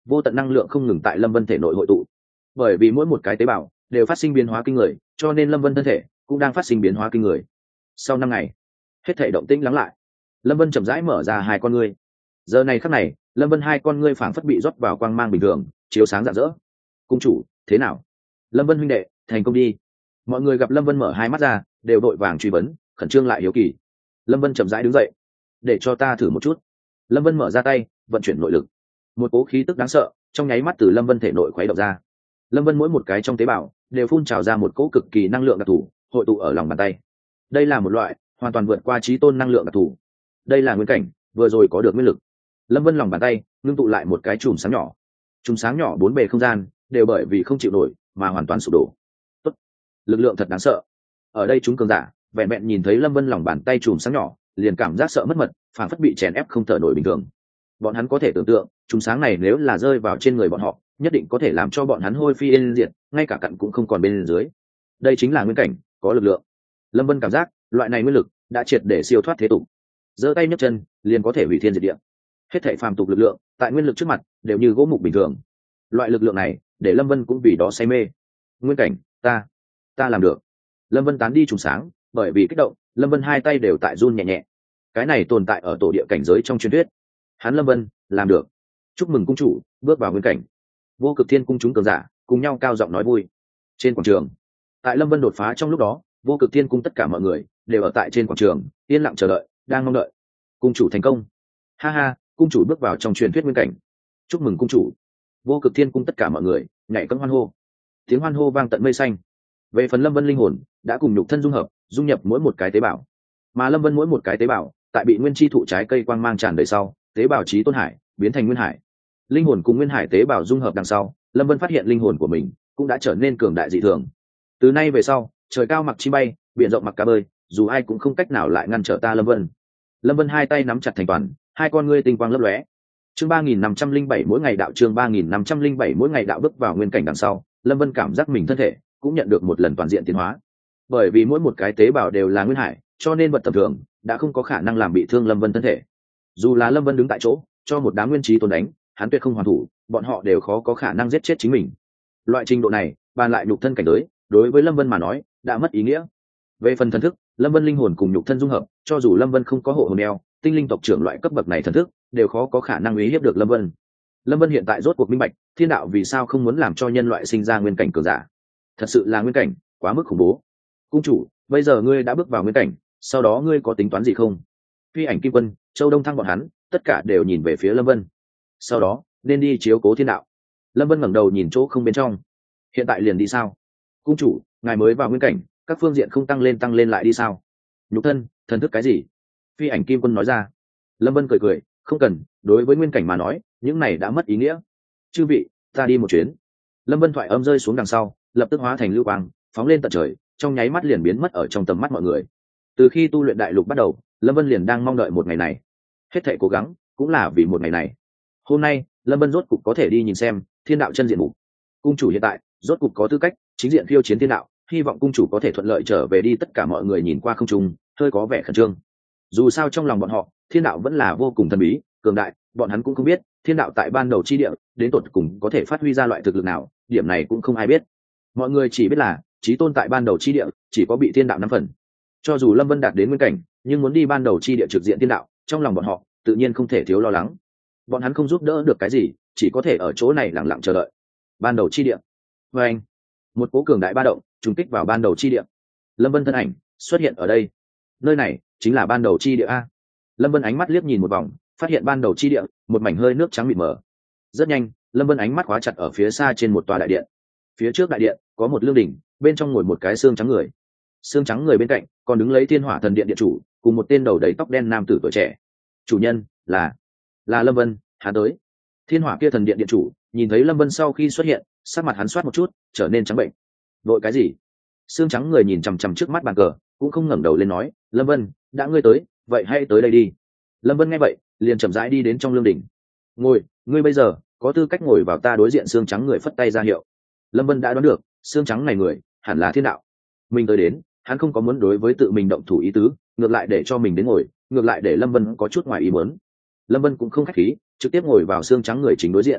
vô tận năng lượng không ngừng tại lâm vân thể nội hội tụ. Bởi vì mỗi một cái tế bào đều phát sinh biến hóa kinh người, cho nên lâm vân thân thể cũng đang phát sinh biến hóa kinh người. Sau năm ngày, hết thể động tĩnh lắng lại, lâm vân chậm rãi mở ra hai con ngươi. Giờ này khắc này, lâm vân hai con ngươi phảng phất bị rót vào quang mang bình thường, chiếu sáng rạng rỡ. Cung chủ, thế nào? Lâm vân huynh đệ, thành công đi. Mọi người gặp lâm vân mở hai mắt ra, đều đội vàng truy vấn, khẩn trương lại hiếu kỳ. Lâm vân chậm rãi đứng dậy. Để cho ta thử một chút. Lâm vân mở ra tay, vận chuyển nội lực. Một cỗ khí tức đáng sợ trong nháy mắt từ lâm vân thể nội khuấy động ra. Lâm vân mỗi một cái trong tế bào đều phun trào ra một cỗ cực kỳ năng lượng đặc thù, hội tụ ở lòng bàn tay. Đây là một loại hoàn toàn vượt qua trí tôn năng lượng đặc thù. Đây là nguyên cảnh vừa rồi có được nguyên lực. Lâm vân lòng bàn tay ngưng tụ lại một cái chùm sáng nhỏ. Chùm sáng nhỏ bốn bề không gian đều bởi vì không chịu nổi mà hoàn toàn sụp đổ. Tốt, lực lượng thật đáng sợ. Ở đây chúng cường giả vẹn vẹn nhìn thấy lâm vân lòng bàn tay chùm sáng nhỏ liền cảm giác sợ mất mật, phản phất bị chèn ép không thở nổi bình thường. Bọn hắn có thể tưởng tượng chùm sáng này nếu là rơi vào trên người bọn họ, nhất định có thể làm cho bọn hắn hôi phi yên diệt, ngay cả cặn cũng không còn bên dưới. Đây chính là nguyên cảnh có lực lượng. Lâm vân cảm giác loại này nguyên lực đã triệt để siêu thoát thế tục, giơ tay nhấc chân liền có thể hủy thiên diệt địa. Hết thảy phàm tục lực lượng tại nguyên lực trước mặt đều như gỗ mục bình thường. Loại lực lượng này để lâm vân cũng vì đó say mê. Nguyên cảnh, ta ta làm được. Lâm vân tán đi trùng sáng, bởi vì kích động lâm vân hai tay đều tại run nhẹ nhẹ. Cái này tồn tại ở tổ địa cảnh giới trong truyền thuyết. Hắn lâm vân làm được. Chúc mừng cung chủ bước vào nguyên cảnh. Vô Cực Thiên cung chúng cường giả cùng nhau cao giọng nói vui. Trên quảng trường, tại lâm vân đột phá trong lúc đó, Vô Cực Thiên cung tất cả mọi người đều ở tại trên quảng trường yên lặng chờ đợi, đang mong đợi cung chủ thành công. Ha ha, cung chủ bước vào trong truyền thuyết nguyên cảnh. Chúc mừng cung chủ. Vô Cực Thiên cung tất cả mọi người nhảy cẫng hoan hô. Tiếng hoan hô vang tận mây xanh. Về phần lâm vân linh hồn đã cùng nhục thân dung hợp, dung nhập mỗi một cái tế bào. Mà lâm vân mỗi một cái tế bào tại bị nguyên chi thụ trái cây quang mang tràn đầy sau, tế bào chí tôn hải biến thành nguyên hải. Linh hồn cùng nguyên hải tế bào dung hợp đằng sau, lâm vân phát hiện linh hồn của mình cũng đã trở nên cường đại dị thường. Từ nay về sau, trời cao mặc chim bay, biển rộng mặc cá bơi, dù ai cũng không cách nào lại ngăn trở ta lâm vân. Lâm vân hai tay nắm chặt thành toàn, hai con ngươi tinh quang lấp lóe. Chương ba nghìn năm trăm linh bảy mỗi ngày đạo chương ba nghìn năm trăm linh bảy mỗi ngày đạo bước vào nguyên cảnh đằng sau, lâm vân cảm giác mình thân thể cũng nhận được một lần toàn diện tiến hóa. Bởi vì mỗi một cái tế bào đều là nguyên hải, cho nên vật tầm thường đã không có khả năng làm bị thương lâm vân thân thể. Dù là lâm vân đứng tại chỗ cho một đám nguyên trí tôn đánh, hắn tuyệt không hoàn thủ, bọn họ đều khó có khả năng giết chết chính mình. Loại trình độ này bàn lại nhục thân cảnh giới, đối với lâm vân mà nói đã mất ý nghĩa. Về phần thần thức, lâm vân linh hồn cùng nhục thân dung hợp, cho dù lâm vân không có hộ hồn đeo tinh linh tộc trưởng loại cấp bậc này thần thức đều khó có khả năng uy hiếp được lâm vân. Lâm vân hiện tại rốt cuộc minh bạch thiên đạo vì sao không muốn làm cho nhân loại sinh ra nguyên cảnh cường giả. Thật sự là nguyên cảnh quá mức khủng bố. Cung chủ, bây giờ ngươi đã bước vào nguyên cảnh, sau đó ngươi có tính toán gì không? Phi Ảnh Kim Quân, Châu Đông Thăng bọn hắn tất cả đều nhìn về phía lâm vân. Sau đó nên đi chiếu cố thiên đạo. Lâm vân ngẩng đầu nhìn chỗ không bên trong. Hiện tại liền đi sao? Cung chủ, ngài mới vào nguyên cảnh, các phương diện không tăng lên tăng lên lại đi sao? Nhục thân, thần thức cái gì? Phi Ảnh Kim Quân nói ra. Lâm vân cười cười, không cần, đối với nguyên cảnh mà nói những này đã mất ý nghĩa. Chư vị, ta đi một chuyến. Lâm vân thoại âm rơi xuống đằng sau, lập tức hóa thành lưu quang phóng lên tận trời, trong nháy mắt liền biến mất ở trong tầm mắt mọi người. Từ khi tu luyện đại lục bắt đầu, lâm vân liền đang mong đợi một ngày này, hết thảy cố gắng cũng là vì một ngày này. Hôm nay lâm vân rốt cục có thể đi nhìn xem thiên đạo chân diện mục. Cung chủ hiện tại rốt cục có tư cách chính diện khiêu chiến thiên đạo, hy vọng cung chủ có thể thuận lợi trở về đi. Tất cả mọi người nhìn qua không trung, hơi có vẻ khẩn trương. Dù sao trong lòng bọn họ thiên đạo vẫn là vô cùng thần bí cường đại, bọn hắn cũng không biết thiên đạo tại ban đầu chi địa đến tột cùng có thể phát huy ra loại thực lực nào, điểm này cũng không ai biết. Mọi người chỉ biết là chí tôn tại ban đầu chi địa chỉ có bị thiên đạo năm phần. Cho dù lâm vân đạt đến nguyên cảnh, nhưng muốn đi ban đầu chi địa trực diện thiên đạo, trong lòng bọn họ tự nhiên không thể thiếu lo lắng. Bọn hắn không giúp đỡ được cái gì, chỉ có thể ở chỗ này lặng lặng chờ đợi. Ban đầu chi địa. Và anh, một cố cường đại ba động trùng kích vào ban đầu chi địa. Lâm vân thân ảnh xuất hiện ở đây. Nơi này chính là ban đầu chi địa a. Lâm vân ánh mắt liếc nhìn một vòng, phát hiện ban đầu chi địa một mảnh hơi nước trắng mịt mờ. Rất nhanh, lâm vân ánh mắt khóa chặt ở phía xa trên một tòa đại điện. Phía trước đại điện có một lương đỉnh, bên trong ngồi một cái xương trắng người. Xương trắng người bên cạnh còn đứng lấy thiên hỏa thần điện điện chủ cùng một tên đầu đầy tóc đen nam tử tuổi trẻ. Chủ nhân là là lâm vân. Hắn tới. Thiên hỏa kia thần điện điện chủ nhìn thấy lâm vân sau khi xuất hiện, sắc mặt hắn soát một chút trở nên trắng bệnh. Vội cái gì? Xương trắng người nhìn chằm chằm trước mắt bàn cờ, cũng không ngẩng đầu lên nói, lâm vân, đã ngươi tới, vậy hãy tới đây đi. Lâm vân nghe vậy liền chậm rãi đi đến trong lương đỉnh. Ngồi, ngươi bây giờ có tư cách ngồi vào ta đối diện. Xương trắng người phất tay ra hiệu. Lâm vân đã đoán được xương trắng này người hẳn là thiên đạo. Mình tới đến, hắn không có muốn đối với tự mình động thủ ý tứ, ngược lại để cho mình đến ngồi, ngược lại để lâm vân có chút ngoài ý muốn. Lâm vân cũng không khách khí, trực tiếp ngồi vào xương trắng người chính đối diện.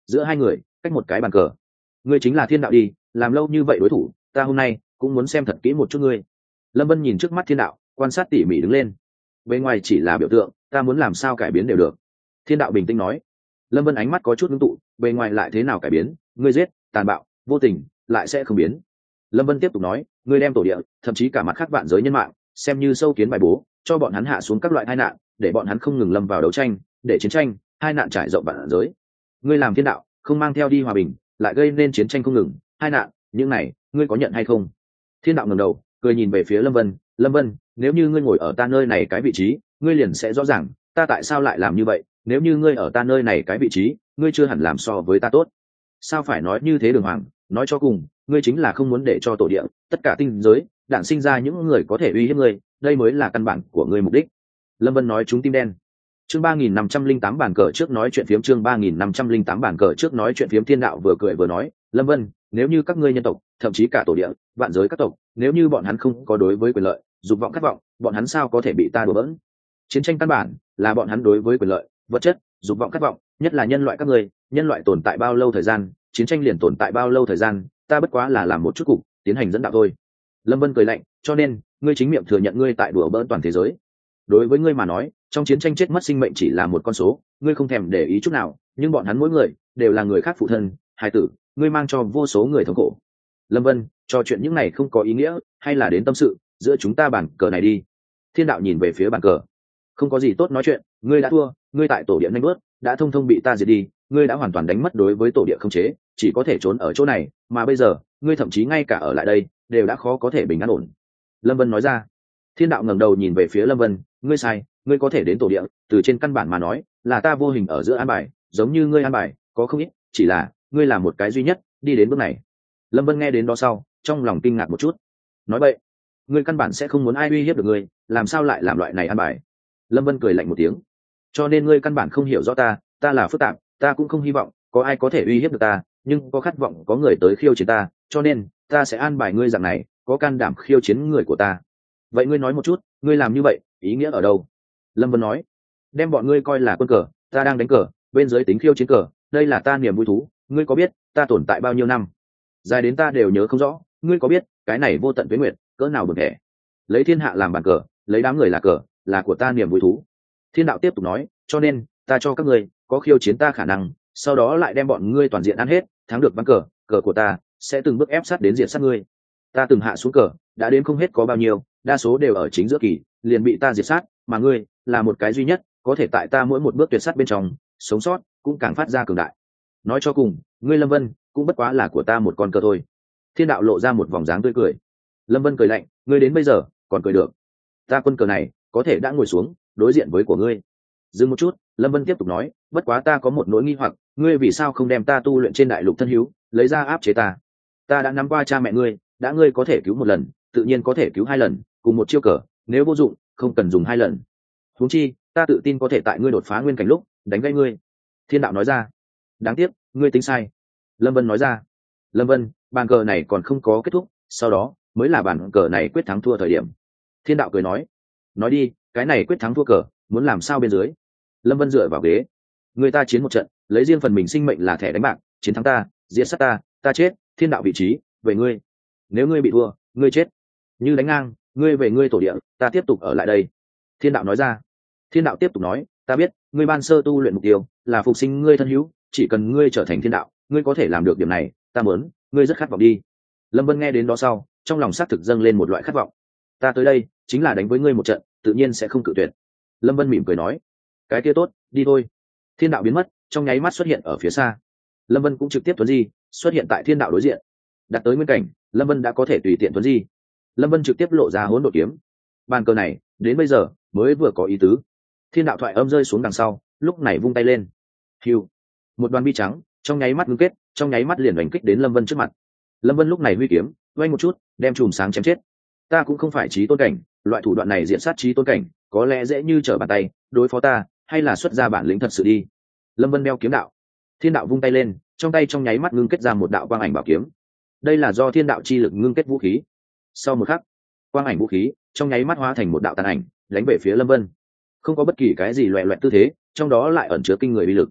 giữa hai người cách một cái bàn cờ. Ngươi chính là thiên đạo đi, làm lâu như vậy đối thủ, ta hôm nay cũng muốn xem thật kỹ một chút ngươi. Lâm Vân nhìn trước mắt thiên đạo, quan sát tỉ mỉ đứng lên. Bên ngoài chỉ là biểu tượng, ta muốn làm sao cải biến đều được. Thiên đạo bình tĩnh nói. Lâm Vân ánh mắt có chút ngưng tụ, bên ngoài lại thế nào cải biến, ngươi giết, tàn bạo, vô tình, lại sẽ không biến. Lâm Vân tiếp tục nói, ngươi đem tổ địa, thậm chí cả mặt khác vạn giới nhân mạng, xem như sâu kiến bài bố, cho bọn hắn hạ xuống các loại tai nạn, để bọn hắn không ngừng lâm vào đấu tranh, để chiến tranh, hai nạn trải rộng vạn giới. Ngươi làm thiên đạo, không mang theo đi hòa bình, lại gây nên chiến tranh không ngừng, hai nạn, những này, ngươi có nhận hay không? Thiên đạo ngẩng đầu, cười nhìn về phía Lâm Vân, Lâm Vân, nếu như ngươi ngồi ở ta nơi này cái vị trí, ngươi liền sẽ rõ ràng, ta tại sao lại làm như vậy, nếu như ngươi ở ta nơi này cái vị trí, ngươi chưa hẳn làm so với ta tốt. Sao phải nói như thế Đường Hoàng, nói cho cùng, ngươi chính là không muốn để cho tổ địa, tất cả tinh giới, đản sinh ra những người có thể uy hiếp ngươi, đây mới là căn bản của ngươi mục đích. Lâm Vân nói trúng tim đen. Chương ba nghìn năm trăm linh tám bản cờ trước nói chuyện phiếm chương ba nghìn năm trăm linh tám bản cờ trước nói chuyện phiếm Thiên đạo vừa cười vừa nói, Lâm Vân, nếu như các ngươi nhân tộc, thậm chí cả tổ địa, vạn giới các tộc, nếu như bọn hắn không có đối với quyền lợi, dục vọng khát vọng, bọn hắn sao có thể bị ta đùa bỡn? Chiến tranh căn bản là bọn hắn đối với quyền lợi, vật chất, dục vọng khát vọng, nhất là nhân loại các ngươi, nhân loại tồn tại bao lâu thời gian, chiến tranh liền tồn tại bao lâu thời gian, ta bất quá là làm một chút cục, tiến hành dẫn đạo thôi. Lâm Vân cười lạnh, cho nên, ngươi chính miệng thừa nhận ngươi tại đùa bỡn toàn thế giới. Đối với ngươi mà nói, trong chiến tranh chết mất sinh mệnh chỉ là một con số, ngươi không thèm để ý chút nào, nhưng bọn hắn mỗi người đều là người khác phụ thân, hài tử, ngươi mang cho vô số người thống khổ. Lâm Vân, trò chuyện những này không có ý nghĩa, hay là đến tâm sự, giữa chúng ta bàn cờ này đi. Thiên đạo nhìn về phía bàn cờ. Không có gì tốt nói chuyện, ngươi đã thua, ngươi tại tổ địa nhanh bước, đã thông thông bị ta diệt đi, ngươi đã hoàn toàn đánh mất đối với tổ địa không chế, chỉ có thể trốn ở chỗ này, mà bây giờ, ngươi thậm chí ngay cả ở lại đây, đều đã khó có thể bình an ổn. Lâm Vân nói ra. Thiên đạo ngẩng đầu nhìn về phía Lâm Vân, ngươi sai, ngươi có thể đến tổ địa, từ trên căn bản mà nói, là ta vô hình ở giữa an bài, giống như ngươi an bài, có không ít, chỉ là, ngươi là một cái duy nhất, đi đến bước này. Lâm Vân nghe đến đó sau, trong lòng kinh ngạc một chút. Nói vậy, ngươi căn bản sẽ không muốn ai uy hiếp được ngươi, làm sao lại làm loại này an bài? Lâm Vân cười lạnh một tiếng. Cho nên ngươi căn bản không hiểu rõ ta, ta là phức tạp, ta cũng không hy vọng có ai có thể uy hiếp được ta, nhưng có khát vọng có người tới khiêu chiến ta, cho nên ta sẽ an bài ngươi dạng này, có can đảm khiêu chiến người của ta. Vậy ngươi nói một chút, ngươi làm như vậy, ý nghĩa ở đâu? Lâm Vân nói, đem bọn ngươi coi là quân cờ, ta đang đánh cờ, bên dưới tính khiêu chiến cờ, đây là ta niềm vui thú, ngươi có biết ta tồn tại bao nhiêu năm? Dài đến ta đều nhớ không rõ, ngươi có biết cái này vô tận tuế nguyệt cỡ nào bực thẻ? Lấy thiên hạ làm bàn cờ, lấy đám người là cờ, là của ta niềm vui thú. Thiên đạo tiếp tục nói, cho nên ta cho các ngươi có khiêu chiến ta khả năng, sau đó lại đem bọn ngươi toàn diện ăn hết, thắng được ván cờ, cờ của ta sẽ từng bước ép sát đến diện sát ngươi. Ta từng hạ xuống cờ, đã đến không hết có bao nhiêu, đa số đều ở chính giữa kỳ, liền bị ta diệt sát, mà ngươi là một cái duy nhất, có thể tại ta mỗi một bước tuyệt sát bên trong sống sót, cũng càng phát ra cường đại. Nói cho cùng, ngươi Lâm Vân cũng bất quá là của ta một con cờ thôi. Thiên đạo lộ ra một vòng dáng tươi cười. Lâm Vân cười lạnh, ngươi đến bây giờ còn cười được? Ta quân cờ này có thể đã ngồi xuống đối diện với của ngươi. Dừng một chút, Lâm Vân tiếp tục nói, bất quá ta có một nỗi nghi hoặc, ngươi vì sao không đem ta tu luyện trên đại lục thân hữu lấy ra áp chế ta? Ta đã nắm qua cha mẹ ngươi, đã ngươi có thể cứu một lần, tự nhiên có thể cứu hai lần, cùng một chiêu cờ, nếu vô dụng, không cần dùng hai lần. Huống chi, ta tự tin có thể tại ngươi đột phá nguyên cảnh lúc đánh gãy ngươi. Thiên đạo nói ra. Đáng tiếc, ngươi tính sai. Lâm Vân nói ra. Lâm Vân, bàn cờ này còn không có kết thúc, sau đó mới là bàn cờ này quyết thắng thua thời điểm. Thiên đạo cười nói. Nói đi, cái này quyết thắng thua cờ, muốn làm sao bên dưới? Lâm Vân dựa vào ghế. Người ta chiến một trận, lấy riêng phần mình sinh mệnh là thẻ đánh bạc, chiến thắng ta, diệt sát ta, ta chết, thiên đạo vị trí về ngươi. Nếu ngươi bị thua, ngươi chết. Như đánh ngang, ngươi về ngươi tổ địa, ta tiếp tục ở lại đây. Thiên đạo nói ra. Thiên đạo tiếp tục nói, ta biết, ngươi ban sơ tu luyện mục tiêu là phục sinh ngươi thân hữu, chỉ cần ngươi trở thành thiên đạo, ngươi có thể làm được điểm này, ta muốn, ngươi rất khát vọng đi. Lâm Vân nghe đến đó sau, trong lòng xác thực dâng lên một loại khát vọng. Ta tới đây, chính là đánh với ngươi một trận, tự nhiên sẽ không cự tuyệt. Lâm Vân mỉm cười nói, cái kia tốt, đi thôi. Thiên đạo biến mất, trong nháy mắt xuất hiện ở phía xa. Lâm Vân cũng trực tiếp tuấn di, xuất hiện tại thiên đạo đối diện. Đặt tới nguyên cảnh, Lâm Vân đã có thể tùy tiện tuấn di. Lâm Vân trực tiếp lộ ra hỗn độn kiếm. Bàn cờ này, đến bây giờ mới vừa có ý tứ. Thiên đạo thoại âm rơi xuống đằng sau, lúc này vung tay lên. Hưu, một đoàn bi trắng, trong nháy mắt ngưng kết, trong nháy mắt liền đánh kích đến Lâm Vân trước mặt. Lâm Vân lúc này huy kiếm, quay một chút, đem chùm sáng chém chết. Ta cũng không phải trí tôn cảnh, loại thủ đoạn này diện sát trí tôn cảnh, có lẽ dễ như trở bàn tay, đối phó ta, hay là xuất ra bản lĩnh thật sự đi. Lâm Vân đeo kiếm đạo. Thiên đạo vung tay lên, trong tay trong nháy mắt ngưng kết ra một đạo quang ảnh bảo kiếm. Đây là do thiên đạo chi lực ngưng kết vũ khí. Sau một khắc, quang ảnh vũ khí trong nháy mắt hóa thành một đạo tàn ảnh, đánh về phía Lâm Vân. Không có bất kỳ cái gì loẹt loẹt tư thế, trong đó lại ẩn chứa kinh người uy lực.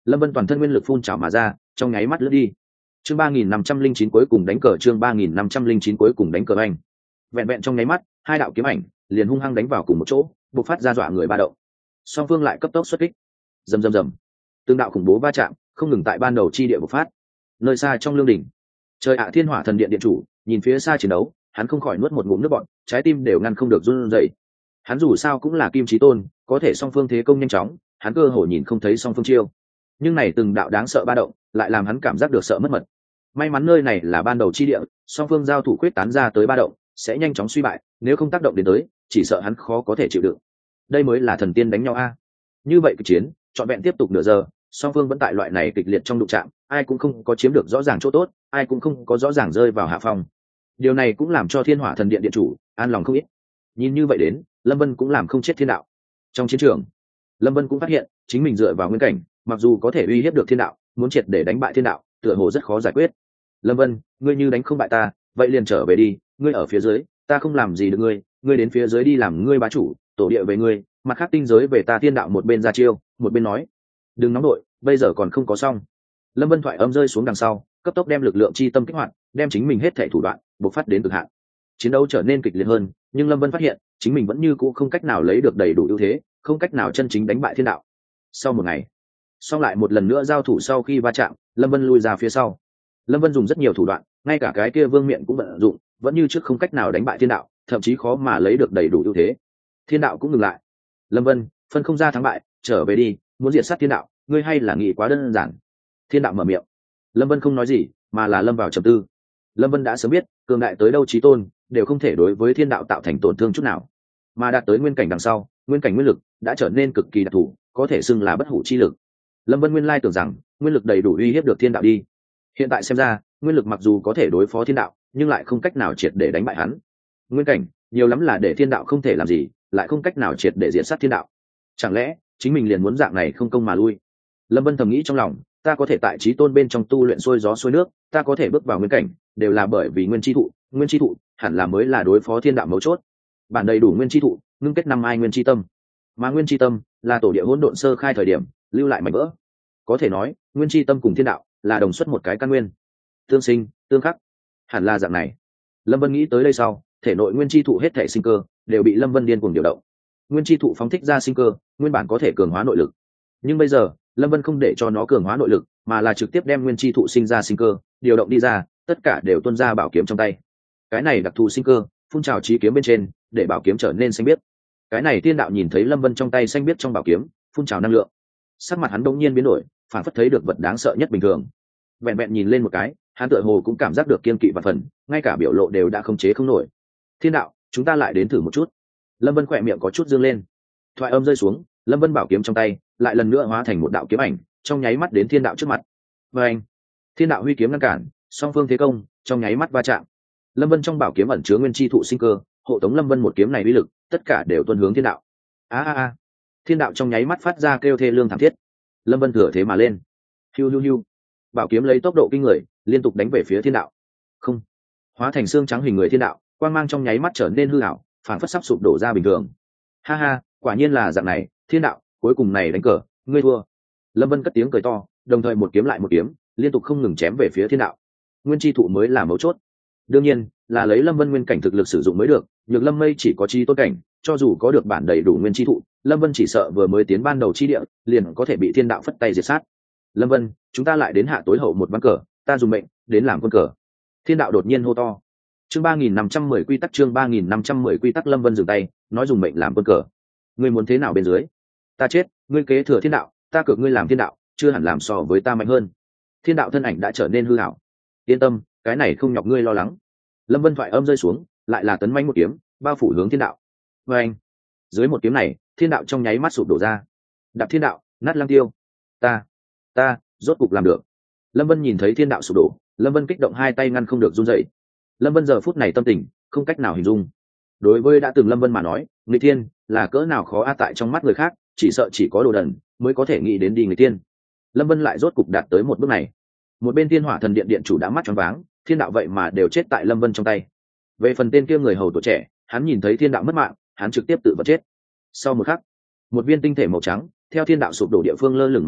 Lâm Vân toàn thân nguyên lực phun trào mà ra, trong nháy mắt lướt đi. Chương ba nghìn năm trăm linh chín cuối cùng đánh cờ, chương ba nghìn năm trăm linh chín cuối cùng đánh cờ anh. Vẹn vẹn trong nháy mắt, hai đạo kiếm ảnh liền hung hăng đánh vào cùng một chỗ, bộc phát ra dọa người ba động. Song phương lại cấp tốc xuất kích. Rầm rầm rầm. Tương đạo khủng bố va chạm, không ngừng tại ban đầu chi địa bộc phát. Nơi xa trong lương đỉnh, trời ạ Thiên Hỏa Thần Điện điện chủ, nhìn phía xa chiến đấu, hắn không khỏi nuốt một ngụm nước bọt, trái tim đều ngăn không được run rẩy. Hắn dù sao cũng là Kim Chí Tôn, có thể song phương thế công nhanh chóng, hắn cơ hồ nhìn không thấy song phương chiêu. Nhưng này từng đạo đáng sợ ba động, lại làm hắn cảm giác được sợ mất mật. May mắn nơi này là ban đầu chi địa, song phương giao thủ quyết tán ra tới ba động, sẽ nhanh chóng suy bại, nếu không tác động đến tới, chỉ sợ hắn khó có thể chịu đựng. Đây mới là thần tiên đánh nhau a. Như vậy cuộc chiến, trọn vẹn tiếp tục nửa giờ, song phương vẫn tại loại này kịch liệt trong đụng chạm, ai cũng không có chiếm được rõ ràng chỗ tốt, ai cũng không có rõ ràng rơi vào hạ phong. Điều này cũng làm cho Thiên Hỏa Thần Điện điện chủ an lòng không ít. Nhìn như vậy đến, Lâm Vân cũng làm không chết thiên đạo. Trong chiến trường, Lâm Vân cũng phát hiện, chính mình dựa vào nguyên cảnh, mặc dù có thể uy hiếp được thiên đạo, muốn triệt để đánh bại thiên đạo, tựa hồ rất khó giải quyết. Lâm Vân, ngươi như đánh không bại ta, vậy liền trở về đi, ngươi ở phía dưới, ta không làm gì được ngươi, ngươi đến phía dưới đi làm ngươi bá chủ, tổ địa về ngươi, mặt khác tinh giới về ta thiên đạo. Một bên ra chiêu, một bên nói, đừng nóng đội, bây giờ còn không có xong. Lâm Vân thoại âm rơi xuống đằng sau, cấp tốc đem lực lượng chi tâm kích hoạt, đem chính mình hết thảy thủ đoạn bộc phát đến cực hạn. Chiến đấu trở nên kịch liệt hơn, nhưng Lâm Vân phát hiện, chính mình vẫn như cũ không cách nào lấy được đầy đủ ưu thế, không cách nào chân chính đánh bại thiên đạo. Sau một ngày, xong lại một lần nữa giao thủ, sau khi va chạm, Lâm Vân lui ra phía sau. Lâm Vân dùng rất nhiều thủ đoạn, ngay cả cái kia vương miện cũng vận dụng, vẫn như trước không cách nào đánh bại thiên đạo, thậm chí khó mà lấy được đầy đủ ưu thế. Thiên đạo cũng ngừng lại. Lâm Vân, phân không ra thắng bại, trở về đi, muốn diệt sát thiên đạo, ngươi hay là nghĩ quá đơn giản. Thiên đạo mở miệng. Lâm Vân không nói gì, mà là lâm vào trầm tư. Lâm Vân đã sớm biết, cường đại tới đâu chí tôn đều không thể đối với thiên đạo tạo thành tổn thương chút nào, mà đạt tới nguyên cảnh đằng sau, nguyên cảnh nguyên lực đã trở nên cực kỳ đặc thù, có thể xưng là bất hủ chi lực. Lâm Vân nguyên lai tưởng rằng nguyên lực đầy đủ uy hiếp được thiên đạo đi, hiện tại xem ra, nguyên lực mặc dù có thể đối phó thiên đạo, nhưng lại không cách nào triệt để đánh bại hắn. Nguyên cảnh nhiều lắm là để thiên đạo không thể làm gì, lại không cách nào triệt để diệt sát thiên đạo. Chẳng lẽ chính mình liền muốn dạng này không công mà lui? Lâm Vân thầm nghĩ trong lòng, ta có thể tại chí tôn bên trong tu luyện xuôi gió xuôi nước, ta có thể bước vào nguyên cảnh, đều là bởi vì nguyên chi thụ, nguyên chi thụ hẳn là mới là đối phó thiên đạo mấu chốt. Bản đầy đủ nguyên chi thụ, ngưng kết năm ai nguyên chi tâm, mà nguyên chi tâm là tổ địa hỗn độn sơ khai thời điểm lưu lại mảnh vỡ. Có thể nói, nguyên chi tâm cùng thiên đạo là đồng xuất một cái căn nguyên, tương sinh tương khắc, hẳn là dạng này. Lâm Vân nghĩ tới đây sau, thể nội nguyên chi thụ hết thể sinh cơ đều bị Lâm Vân điên cuồng điều động. Nguyên chi thụ phóng thích ra sinh cơ, nguyên bản có thể cường hóa nội lực, nhưng bây giờ Lâm Vân không để cho nó cường hóa nội lực, mà là trực tiếp đem nguyên chi thụ sinh ra sinh cơ điều động đi ra, tất cả đều tuôn ra bảo kiếm trong tay. Cái này đặc thù sinh cơ phun trào chí kiếm bên trên, để bảo kiếm trở nên xanh biếc. Cái này thiên đạo nhìn thấy Lâm Vân trong tay xanh biếc trong bảo kiếm phun trào năng lượng, sắc mặt hắn đột nhiên biến đổi, phản phất thấy được vật đáng sợ nhất bình thường. Vẹn vẹn nhìn lên một cái, hắn tựa hồ cũng cảm giác được kiên kỵ và phần, ngay cả biểu lộ đều đã không chế không nổi. Thiên đạo, chúng ta lại đến thử một chút. Lâm Vân khỏe miệng có chút dương lên. Thoại âm rơi xuống, Lâm Vân bảo kiếm trong tay lại lần nữa hóa thành một đạo kiếm ảnh, trong nháy mắt đến thiên đạo trước mặt. Và anh, thiên đạo huy kiếm ngăn cản, song phương thế công trong nháy mắt va chạm. Lâm Vân trong bảo kiếm ẩn chứa nguyên chi thụ sinh cơ, hộ tống Lâm Vân một kiếm này uy lực, tất cả đều tuôn hướng thiên đạo. A a a! Thiên đạo trong nháy mắt phát ra kêu thê lương thảm thiết. Lâm Vân thừa thế mà lên. Hiu hiu hiu. Bảo kiếm lấy tốc độ kinh người, liên tục đánh về phía thiên đạo. Không, hóa thành xương trắng hình người thiên đạo, quang mang trong nháy mắt trở nên hư ảo, phản phất sắp sụp đổ ra bình thường. Ha ha, quả nhiên là dạng này, thiên đạo, cuối cùng này đánh cờ, ngươi thua. Lâm Vân cất tiếng cười to, đồng thời một kiếm lại một kiếm, liên tục không ngừng chém về phía thiên đạo. Nguyên chi thụ mới là mấu chốt. Đương nhiên, là lấy Lâm Vân nguyên cảnh thực lực sử dụng mới được, nhược Lâm Mây chỉ có chi tôn cảnh, cho dù có được bản đầy đủ nguyên chi thụ, Lâm Vân chỉ sợ vừa mới tiến ban đầu chi địa, liền có thể bị thiên đạo phất tay diệt sát. Lâm Vân, chúng ta lại đến hạ tối hậu một ván cờ, ta dùng mệnh đến làm quân cờ. Thiên đạo đột nhiên hô to. Chương ba nghìn năm trăm mười quy tắc, chương ba nghìn năm trăm mười quy tắc. Lâm Vân dừng tay, nói dùng mệnh làm quân cờ. Ngươi muốn thế nào bên dưới? Ta chết, ngươi kế thừa thiên đạo, ta cược ngươi làm thiên đạo, chưa hẳn làm so với ta mạnh hơn. Thiên đạo thân ảnh đã trở nên hư ảo. Yên tâm, cái này không nhọc ngươi lo lắng. Lâm Vân thoại âm rơi xuống, lại là tấn mãnh một kiếm, bao phủ hướng thiên đạo. Và anh, dưới một kiếm này, thiên đạo trong nháy mắt sụp đổ ra. Đạp thiên đạo, nát lang tiêu. Ta, ta, rốt cục làm được. Lâm Vân nhìn thấy thiên đạo sụp đổ, Lâm Vân kích động hai tay ngăn không được run rẩy. Lâm Vân giờ phút này tâm tình không cách nào hình dung. Đối với đã từng Lâm Vân mà nói, nghịch thiên là cỡ nào khó a, tại trong mắt người khác, chỉ sợ chỉ có đồ đần mới có thể nghĩ đến đi nghịch thiên. Lâm Vân lại rốt cục đạt tới một bước này. Một bên Thiên Hỏa Thần Điện điện chủ đã mắt choáng váng, thiên đạo vậy mà đều chết tại Lâm Vân trong tay. Về phần tên kia người hầu tuổi trẻ, hắn nhìn thấy thiên đạo mất mạng, hắn trực tiếp tự vật chết. Sau một khắc, một viên tinh thể màu trắng theo thiên đạo sụp đổ địa phương lơ lửng mà ra,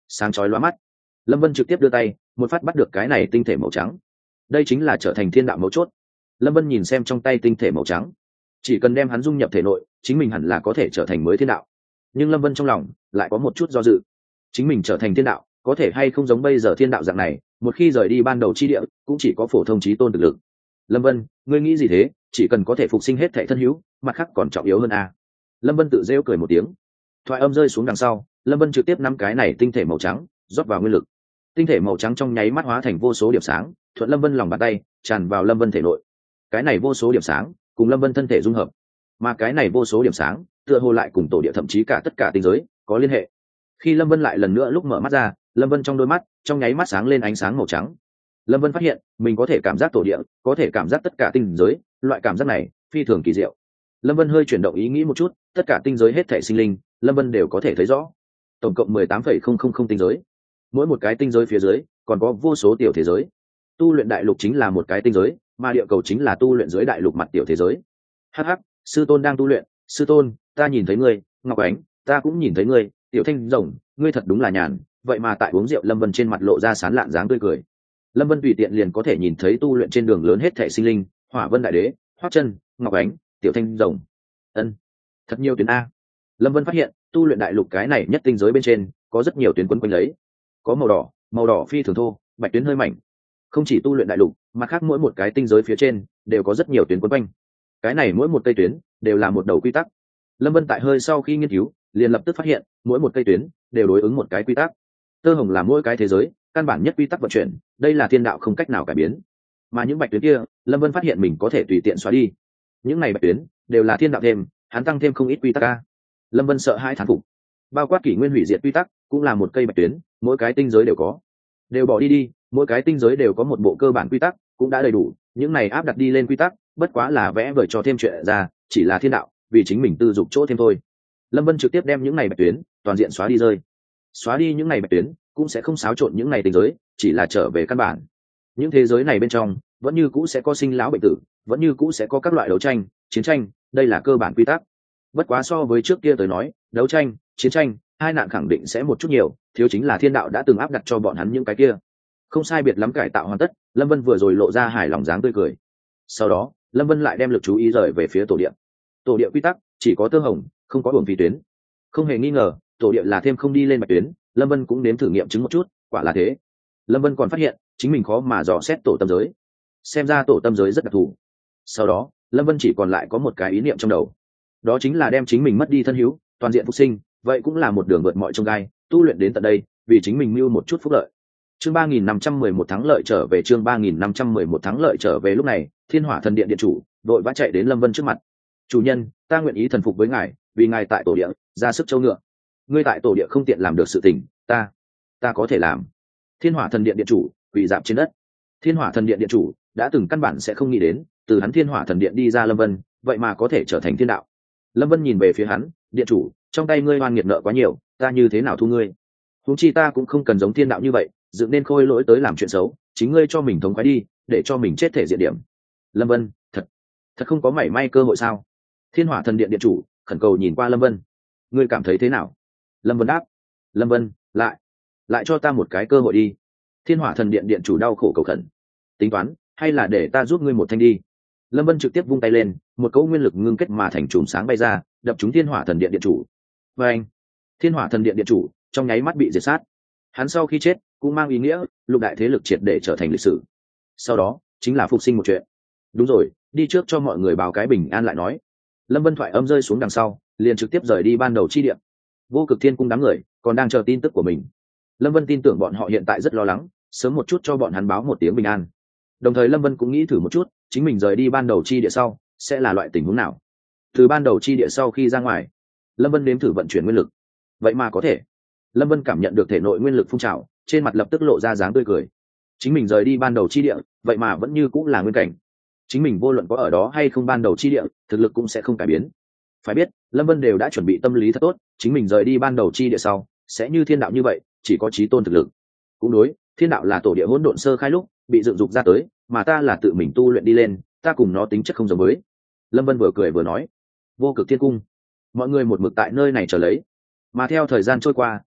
sáng chói lóa mắt. Lâm Vân trực tiếp đưa tay một phát bắt được cái này tinh thể màu trắng. Đây chính là trở thành thiên đạo mấu chốt. Lâm Vân nhìn xem trong tay tinh thể màu trắng, chỉ cần đem hắn dung nhập thể nội, chính mình hẳn là có thể trở thành mới thiên đạo. Nhưng Lâm Vân trong lòng lại có một chút do dự, chính mình trở thành thiên đạo có thể hay không giống bây giờ thiên đạo dạng này, một khi rời đi ban đầu chi địa cũng chỉ có phổ thông chí tôn thực lực. Lâm Vân, ngươi nghĩ gì thế? Chỉ cần có thể phục sinh hết thảy thân hữu, mặt khác còn trọng yếu hơn à? Lâm Vân tự rêu cười một tiếng. Thoại âm rơi xuống đằng sau, Lâm Vân trực tiếp nắm cái này tinh thể màu trắng rót vào nguyên lực. Tinh thể màu trắng trong nháy mắt hóa thành vô số điểm sáng, thuận Lâm Vân lòng bàn tay tràn vào Lâm Vân thể nội. Cái này vô số điểm sáng cùng Lâm Vân thân thể dung hợp, mà cái này vô số điểm sáng tựa hồ lại cùng tổ địa thậm chí cả tất cả tinh giới có liên hệ. Khi Lâm Vân lại lần nữa lúc mở mắt ra, Lâm Vân trong đôi mắt trong nháy mắt sáng lên ánh sáng màu trắng. Lâm Vân phát hiện mình có thể cảm giác tổ địa, có thể cảm giác tất cả tinh giới, loại cảm giác này phi thường kỳ diệu. Lâm Vân hơi chuyển động ý nghĩ một chút, tất cả tinh giới hết thảy sinh linh, Lâm Vân đều có thể thấy rõ. Tổng cộng mười tám phẩy không không không tinh giới. Mỗi một cái tinh giới phía dưới còn có vô số tiểu thế giới. Tu luyện đại lục chính là một cái tinh giới, mà địa cầu chính là tu luyện dưới đại lục mặt tiểu thế giới. Hắc hắc, sư tôn đang tu luyện, sư tôn, ta nhìn thấy ngươi, Ngọc Ánh, ta cũng nhìn thấy ngươi, Tiểu Thanh Rồng, ngươi thật đúng là nhàn, vậy mà tại uống rượu. Lâm Vân trên mặt lộ ra sán lạn dáng tươi cười. Lâm Vân tùy tiện liền có thể nhìn thấy tu luyện trên đường lớn hết thảy sinh linh, Hỏa Vân Đại Đế, Hoắc Chân, Ngọc Ánh, Tiểu Thanh Rồng. Ân, thật nhiều tuyến a. Lâm Vân phát hiện tu luyện đại lục cái này nhất tinh giới bên trên có rất nhiều tuyến quấn quanh lấy, có màu đỏ, màu đỏ phi thường thô, bạch tuyến hơi mảnh. Không chỉ tu luyện đại lục, mà khác mỗi một cái tinh giới phía trên đều có rất nhiều tuyến quấn quanh. Cái này mỗi một cây tuyến đều là một đầu quy tắc. Lâm Vân tại hơi sau khi nghiên cứu, liền lập tức phát hiện mỗi một cây tuyến đều đối ứng một cái quy tắc. Tơ hồng là mỗi cái thế giới căn bản nhất quy tắc vận chuyển, đây là thiên đạo không cách nào cải biến. Mà những bạch tuyến kia, Lâm Vân phát hiện mình có thể tùy tiện xóa đi. Những này bạch tuyến đều là thiên đạo thêm, hắn tăng thêm không ít quy tắc a. Lâm Vân sợ hai thán phục. Bao quát kỷ nguyên hủy diệt quy tắc cũng là một cây bạch tuyến, mỗi cái tinh giới đều có. Đều bỏ đi đi, mỗi cái tinh giới đều có một bộ cơ bản quy tắc, cũng đã đầy đủ. Những này áp đặt đi lên quy tắc, bất quá là vẽ vời cho thêm chuyện ra, chỉ là thiên đạo vì chính mình tư dục chỗ thêm thôi. Lâm Vân trực tiếp đem những này bạch tuyến toàn diện xóa đi rơi. Xóa đi những này bạch tuyến cũng sẽ không xáo trộn những này tinh giới, chỉ là trở về căn bản. Những thế giới này bên trong vẫn như cũ sẽ có sinh lão bệnh tử, vẫn như cũ sẽ có các loại đấu tranh, chiến tranh, đây là cơ bản quy tắc. Bất quá so với trước kia tới nói, đấu tranh, chiến tranh, hai nạn khẳng định sẽ một chút nhiều, thiếu chính là thiên đạo đã từng áp đặt cho bọn hắn những cái kia. Không sai biệt lắm cải tạo hoàn tất, Lâm Vân vừa rồi lộ ra hài lòng dáng tươi cười. Sau đó, Lâm Vân lại đem lực chú ý rời về phía tổ địa. Tổ địa quy tắc chỉ có tơ hồng, không có hưởng phí tuyến. Không hề nghi ngờ, tổ địa là thêm không đi lên bạch tuyến, Lâm Vân cũng nếm thử nghiệm chứng một chút, quả là thế. Lâm Vân còn phát hiện chính mình khó mà dò xét tổ tâm giới. Xem ra tổ tâm giới rất đặc thù. Sau đó, Lâm Vân chỉ còn lại có một cái ý niệm trong đầu. Đó chính là đem chính mình mất đi thân hữu, toàn diện phục sinh, vậy cũng là một đường vượt mọi chông gai, tu luyện đến tận đây, vì chính mình mưu một chút phúc lợi. Chương ba nghìn năm trăm mười một thắng lợi trở về, chương ba nghìn năm trăm mười một thắng lợi trở về. Lúc này, Thiên Hỏa Thần Điện điện chủ đội vã chạy đến Lâm Vân trước mặt. "Chủ nhân, ta nguyện ý thần phục với ngài, vì ngài tại tổ địa ra sức châu ngựa. Ngươi tại tổ địa không tiện làm được sự tình, ta, ta có thể làm." Thiên Hỏa Thần Điện điện chủ quỳ dạp trên đất. Thiên Hỏa Thần Điện điện chủ đã từng căn bản sẽ không nghĩ đến, từ hắn Thiên Hỏa Thần Điện đi ra Lâm Vân, vậy mà có thể trở thành thiên đạo. Lâm Vân nhìn về phía hắn, "Điện chủ, trong tay ngươi oan nghiệt nợ quá nhiều, ta như thế nào thu ngươi? Huống chi ta cũng không cần giống thiên đạo như vậy, dựng nên khôi lỗi tới làm chuyện xấu, chính ngươi cho mình thống khoái đi, để cho mình chết thể diện điểm." Lâm Vân, thật, thật không có mảy may cơ hội sao? Thiên Hỏa Thần Điện điện chủ khẩn cầu nhìn qua Lâm Vân. "Ngươi cảm thấy thế nào?" Lâm Vân đáp. "Lâm Vân, lại, lại cho ta một cái cơ hội đi." Thiên Hỏa Thần Điện điện chủ đau khổ cầu khẩn. "Tính toán, hay là để ta giúp ngươi một thanh đi." Lâm Vân trực tiếp vung tay lên, một cỗ nguyên lực ngưng kết mà thành chùm sáng bay ra, đập trúng Thiên Hỏa Thần Điện điện chủ. Và anh, Thiên Hỏa Thần Điện điện chủ trong nháy mắt bị diệt sát. Hắn sau khi chết cũng mang ý nghĩa lục đại thế lực triệt để trở thành lịch sử. Sau đó chính là phục sinh một chuyện. Đúng rồi, đi trước cho mọi người báo cái bình an lại nói. Lâm Vân thoại âm rơi xuống đằng sau, liền trực tiếp rời đi ban đầu chi địa. Vô Cực Thiên cung đám người còn đang chờ tin tức của mình. Lâm Vân tin tưởng bọn họ hiện tại rất lo lắng, sớm một chút cho bọn hắn báo một tiếng bình an. Đồng thời Lâm Vân cũng nghĩ thử một chút, chính mình rời đi ban đầu chi địa sau sẽ là loại tình huống nào. Từ ban đầu chi địa sau khi ra ngoài, Lâm Vân nếm thử vận chuyển nguyên lực. Vậy mà có thể. Lâm Vân cảm nhận được thể nội nguyên lực phun trào, trên mặt lập tức lộ ra dáng tươi cười. Chính mình rời đi ban đầu chi địa, vậy mà vẫn như cũng là nguyên cảnh. Chính mình vô luận có ở đó hay không ban đầu chi địa, thực lực cũng sẽ không cải biến. Phải biết, Lâm Vân đều đã chuẩn bị tâm lý thật tốt, chính mình rời đi ban đầu chi địa sau sẽ như thiên đạo như vậy, chỉ có chí tôn thực lực. Cũng đối, thiên đạo là tổ địa hỗn độn sơ khai lúc bị dựng dục ra tới, mà ta là tự mình tu luyện đi lên, ta cùng nó tính chất không giống với. Lâm Vân vừa cười vừa nói. Vô Cực Thiên cung, mọi người một mực tại nơi này chờ lấy. Mà theo thời gian trôi qua,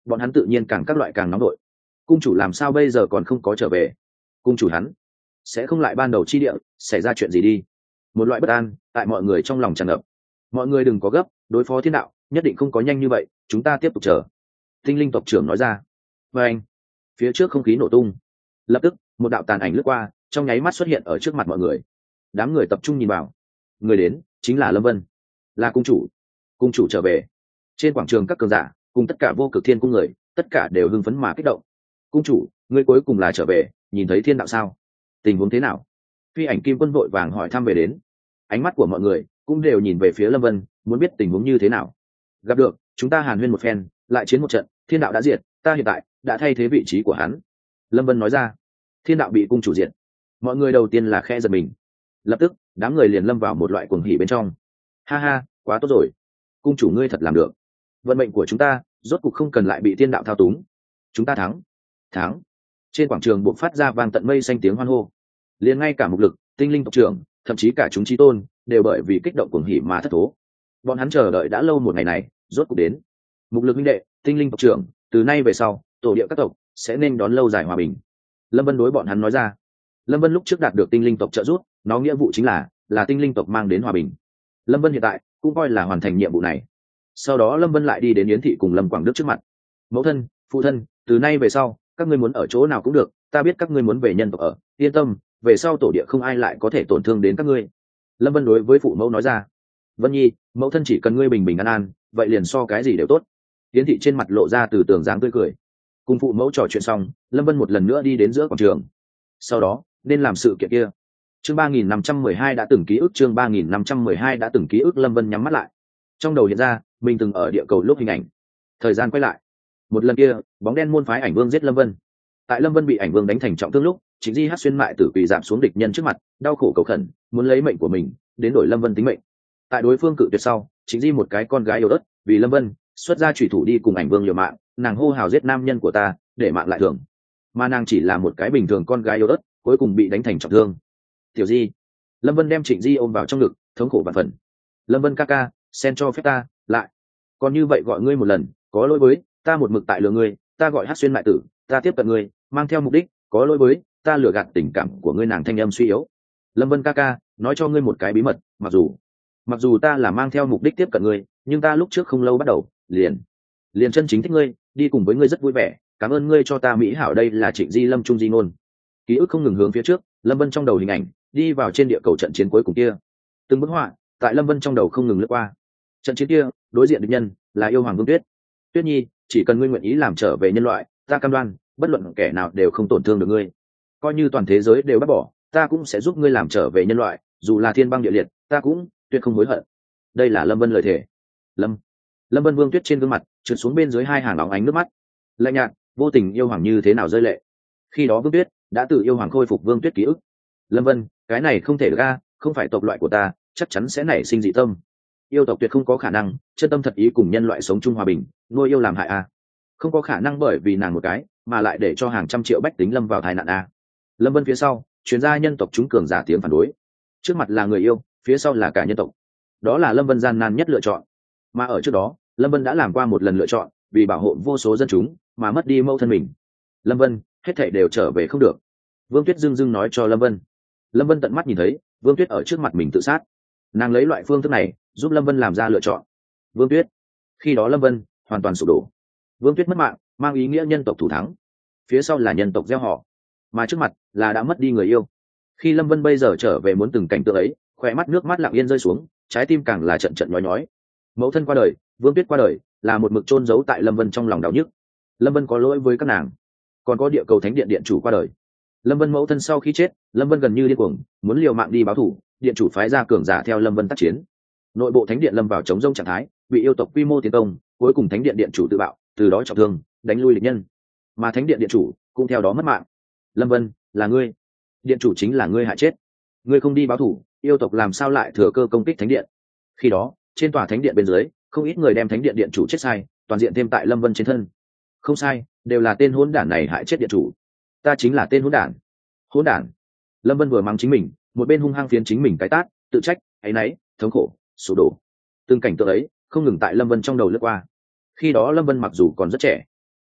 bọn hắn tự nhiên càng các loại càng nóng đội. Cung chủ làm sao bây giờ còn không có trở về? Cung chủ hắn sẽ không lại ban đầu chi địa xảy ra chuyện gì đi? Một loại bất an tại mọi người trong lòng tràn ngập. Mọi người đừng có gấp, đối phó thiên đạo nhất định không có nhanh như vậy, chúng ta tiếp tục chờ. Tinh linh tộc trưởng nói ra. Và anh, phía trước không khí nổ tung, lập tức một đạo tàn ảnh lướt qua, trong nháy mắt xuất hiện ở trước mặt mọi người. Đám người tập trung nhìn vào, người đến chính là Lâm Vân, là cung chủ. Cung chủ trở về. Trên quảng trường các cường giả cùng tất cả vô cực thiên cung người, tất cả đều hưng phấn mà kích động. Cung chủ, ngươi cuối cùng là trở về, nhìn thấy thiên đạo sao? Tình huống thế nào? Phi ảnh kim quân vội vàng hỏi thăm về đến. Ánh mắt của mọi người cũng đều nhìn về phía Lâm Vân, muốn biết tình huống như thế nào. Gặp được, chúng ta hàn huyên một phen, lại chiến một trận, thiên đạo đã diệt, ta hiện tại đã thay thế vị trí của hắn. Lâm Vân nói ra. Thiên đạo bị cung chủ diệt. Mọi người đầu tiên là khe giật mình, lập tức đám người liền lâm vào một loại cuồng hỉ bên trong. Ha ha, quá tốt rồi, cung chủ ngươi thật làm được, vận mệnh của chúng ta rốt cục không cần lại bị thiên đạo thao túng, chúng ta thắng. Thắng. Trên quảng trường buộc phát ra vang tận mây xanh tiếng hoan hô, liền ngay cả mục lực, tinh linh tộc trưởng, thậm chí cả chúng chí tôn đều bởi vì kích động cuồng hỉ mà thất thố. Bọn hắn chờ đợi đã lâu một ngày này rốt cục đến. Mục lực minh đệ, tinh linh tộc trưởng, từ nay về sau tổ địa các tộc sẽ nên đón lâu dài hòa bình. Lâm Vân đối bọn hắn nói ra. Lâm Vân lúc trước đạt được tinh linh tộc trợ giúp, nó nghĩa vụ chính là là tinh linh tộc mang đến hòa bình. Lâm Vân hiện tại cũng coi là hoàn thành nhiệm vụ này. Sau đó Lâm Vân lại đi đến Yến thị cùng Lâm Quảng Đức trước mặt. Mẫu thân, phụ thân, từ nay về sau các ngươi muốn ở chỗ nào cũng được, ta biết các ngươi muốn về nhân tộc ở, yên tâm, về sau tổ địa không ai lại có thể tổn thương đến các ngươi. Lâm Vân đối với phụ mẫu nói ra. Vân Nhi, mẫu thân chỉ cần ngươi bình bình an an, vậy liền so cái gì đều tốt. Yến thị trên mặt lộ ra từ tường dáng tươi cười. Cùng phụ mẫu trò chuyện xong, Lâm Vân một lần nữa đi đến giữa quảng trường. Sau đó nên làm sự kiện kia. Chương ba nghìn năm trăm mười hai đã từng ký ức. Chương ba nghìn năm trăm mười hai đã từng ký ức. Lâm Vân nhắm mắt lại, trong đầu hiện ra mình từng ở địa cầu lúc hình ảnh. Thời gian quay lại, một lần kia bóng đen môn phái ảnh vương giết Lâm Vân. Tại Lâm Vân bị ảnh vương đánh thành trọng thương lúc, Trịnh Di hát xuyên mại tử quỳ giảm xuống địch nhân trước mặt, đau khổ cầu khẩn muốn lấy mệnh của mình đến đổi Lâm Vân tính mệnh. Tại đối phương cự tuyệt sau, Trịnh Di một cái con gái yêu đất vì Lâm Vân xuất ra chủy thủ đi cùng ảnh vương liều mạng, nàng hô hào giết nam nhân của ta để mạng lại thường, mà nàng chỉ là một cái bình thường con gái yêu đất, cuối cùng bị đánh thành trọng thương. Tiểu Di. Lâm Vân đem Trịnh Di ôm vào trong ngực, thống khổ vạn phần. Lâm Vân ca ca, sen cho phép ta lại còn như vậy gọi ngươi một lần, có lỗi với ta một mực tại lừa ngươi, ta gọi hát xuyên mại tử, ta tiếp cận ngươi mang theo mục đích, có lỗi với ta lừa gạt tình cảm của ngươi. Nàng thanh âm suy yếu. Lâm Vân ca ca, nói cho ngươi một cái bí mật, mặc dù mặc dù ta là mang theo mục đích tiếp cận ngươi, nhưng ta lúc trước không lâu bắt đầu liền liền chân chính thích ngươi, đi cùng với ngươi rất vui vẻ, cảm ơn ngươi cho ta mỹ hảo. Đây là Trịnh Di Lâm Trung Di ngôn. Ký ức không ngừng hướng phía trước, Lâm Vân trong đầu hình ảnh đi vào trên địa cầu trận chiến cuối cùng kia. Từng bức họa tại Lâm Vân trong đầu không ngừng lướt qua. Trận chiến kia đối diện địch nhân là yêu hoàng Vương Tuyết. Tuyết Nhi, chỉ cần ngươi nguyện ý làm trở về nhân loại, ta cam đoan bất luận kẻ nào đều không tổn thương được ngươi. Coi như toàn thế giới đều bắt bỏ, ta cũng sẽ giúp ngươi làm trở về nhân loại, dù là thiên băng địa liệt, ta cũng tuyệt không hối hận. Đây là Lâm Vân lời thề. Lâm Lâm Vân Vương Tuyết trên gương mặt trượt xuống bên dưới hai hàng óng ánh nước mắt. Lạnh nhạt, vô tình yêu hoàng như thế nào rơi lệ. Khi đó Vương Tuyết đã tự yêu hoàng khôi phục Vương Tuyết ký ức. Lâm Vân, cái này không thể được a, không phải tộc loại của ta, chắc chắn sẽ nảy sinh dị tâm. Yêu tộc tuyệt không có khả năng chân tâm thật ý cùng nhân loại sống chung hòa bình, nuôi yêu làm hại a. Không có khả năng bởi vì nàng một cái mà lại để cho hàng trăm triệu bách tính lâm vào tai nạn a. Lâm Vân phía sau chuyên gia nhân tộc chúng cường giả tiếng phản đối. Trước mặt là người yêu, phía sau là cả nhân tộc. Đó là Lâm Vân gian nan nhất lựa chọn. Mà ở trước đó, Lâm Vân đã làm qua một lần lựa chọn, vì bảo hộ vô số dân chúng mà mất đi mẫu thân mình. Lâm Vân, hết thảy đều trở về không được. Vương Tuyết dưng dưng nói cho Lâm Vân. Lâm Vân tận mắt nhìn thấy Vương Tuyết ở trước mặt mình tự sát. Nàng lấy loại phương thức này giúp Lâm Vân làm ra lựa chọn. Vương Tuyết. Khi đó Lâm Vân hoàn toàn sụp đổ. Vương Tuyết mất mạng, mang ý nghĩa nhân tộc thủ thắng. Phía sau là nhân tộc gieo họ, mà trước mặt là đã mất đi người yêu. Khi Lâm Vân bây giờ trở về muốn từng cảnh tượng ấy, khỏe mắt nước mắt lặng yên rơi xuống, trái tim càng là trận trận nhói nhói. Mẫu thân qua đời, Vương Tuyết qua đời, là một mực chôn giấu tại Lâm Vân trong lòng đau nhức. Lâm Vân có lỗi với các nàng, còn có địa cầu thánh điện điện chủ qua đời. Lâm Vân mẫu thân sau khi chết, Lâm Vân gần như điên cuồng, muốn liều mạng đi báo thù. Điện chủ phái ra cường giả theo Lâm Vân tác chiến. Nội bộ thánh điện lâm vào chống rông trạng thái, bị yêu tộc quy mô tiến công, cuối cùng thánh điện điện chủ tự bạo, từ đó trọng thương, đánh lui địch nhân, mà thánh điện điện chủ cũng theo đó mất mạng. Lâm Vân, là ngươi, điện chủ chính là ngươi hại chết. Ngươi không đi báo thù, yêu tộc làm sao lại thừa cơ công kích thánh điện? Khi đó trên tòa thánh điện bên dưới, không ít người đem thánh điện điện chủ chết sai, toàn diện thêm tại Lâm Vân trên thân. Không sai, đều là tên hỗn đản này hại chết điện chủ. Ta chính là tên hỗn đản. Hỗn đản. Lâm Vân vừa mắng chính mình, một bên hung hăng phiến chính mình cái tát, tự trách, áy náy, thống khổ, sụp đổ. Từng cảnh tượng ấy không ngừng tại Lâm Vân trong đầu lướt qua. Khi đó Lâm Vân mặc dù còn rất trẻ,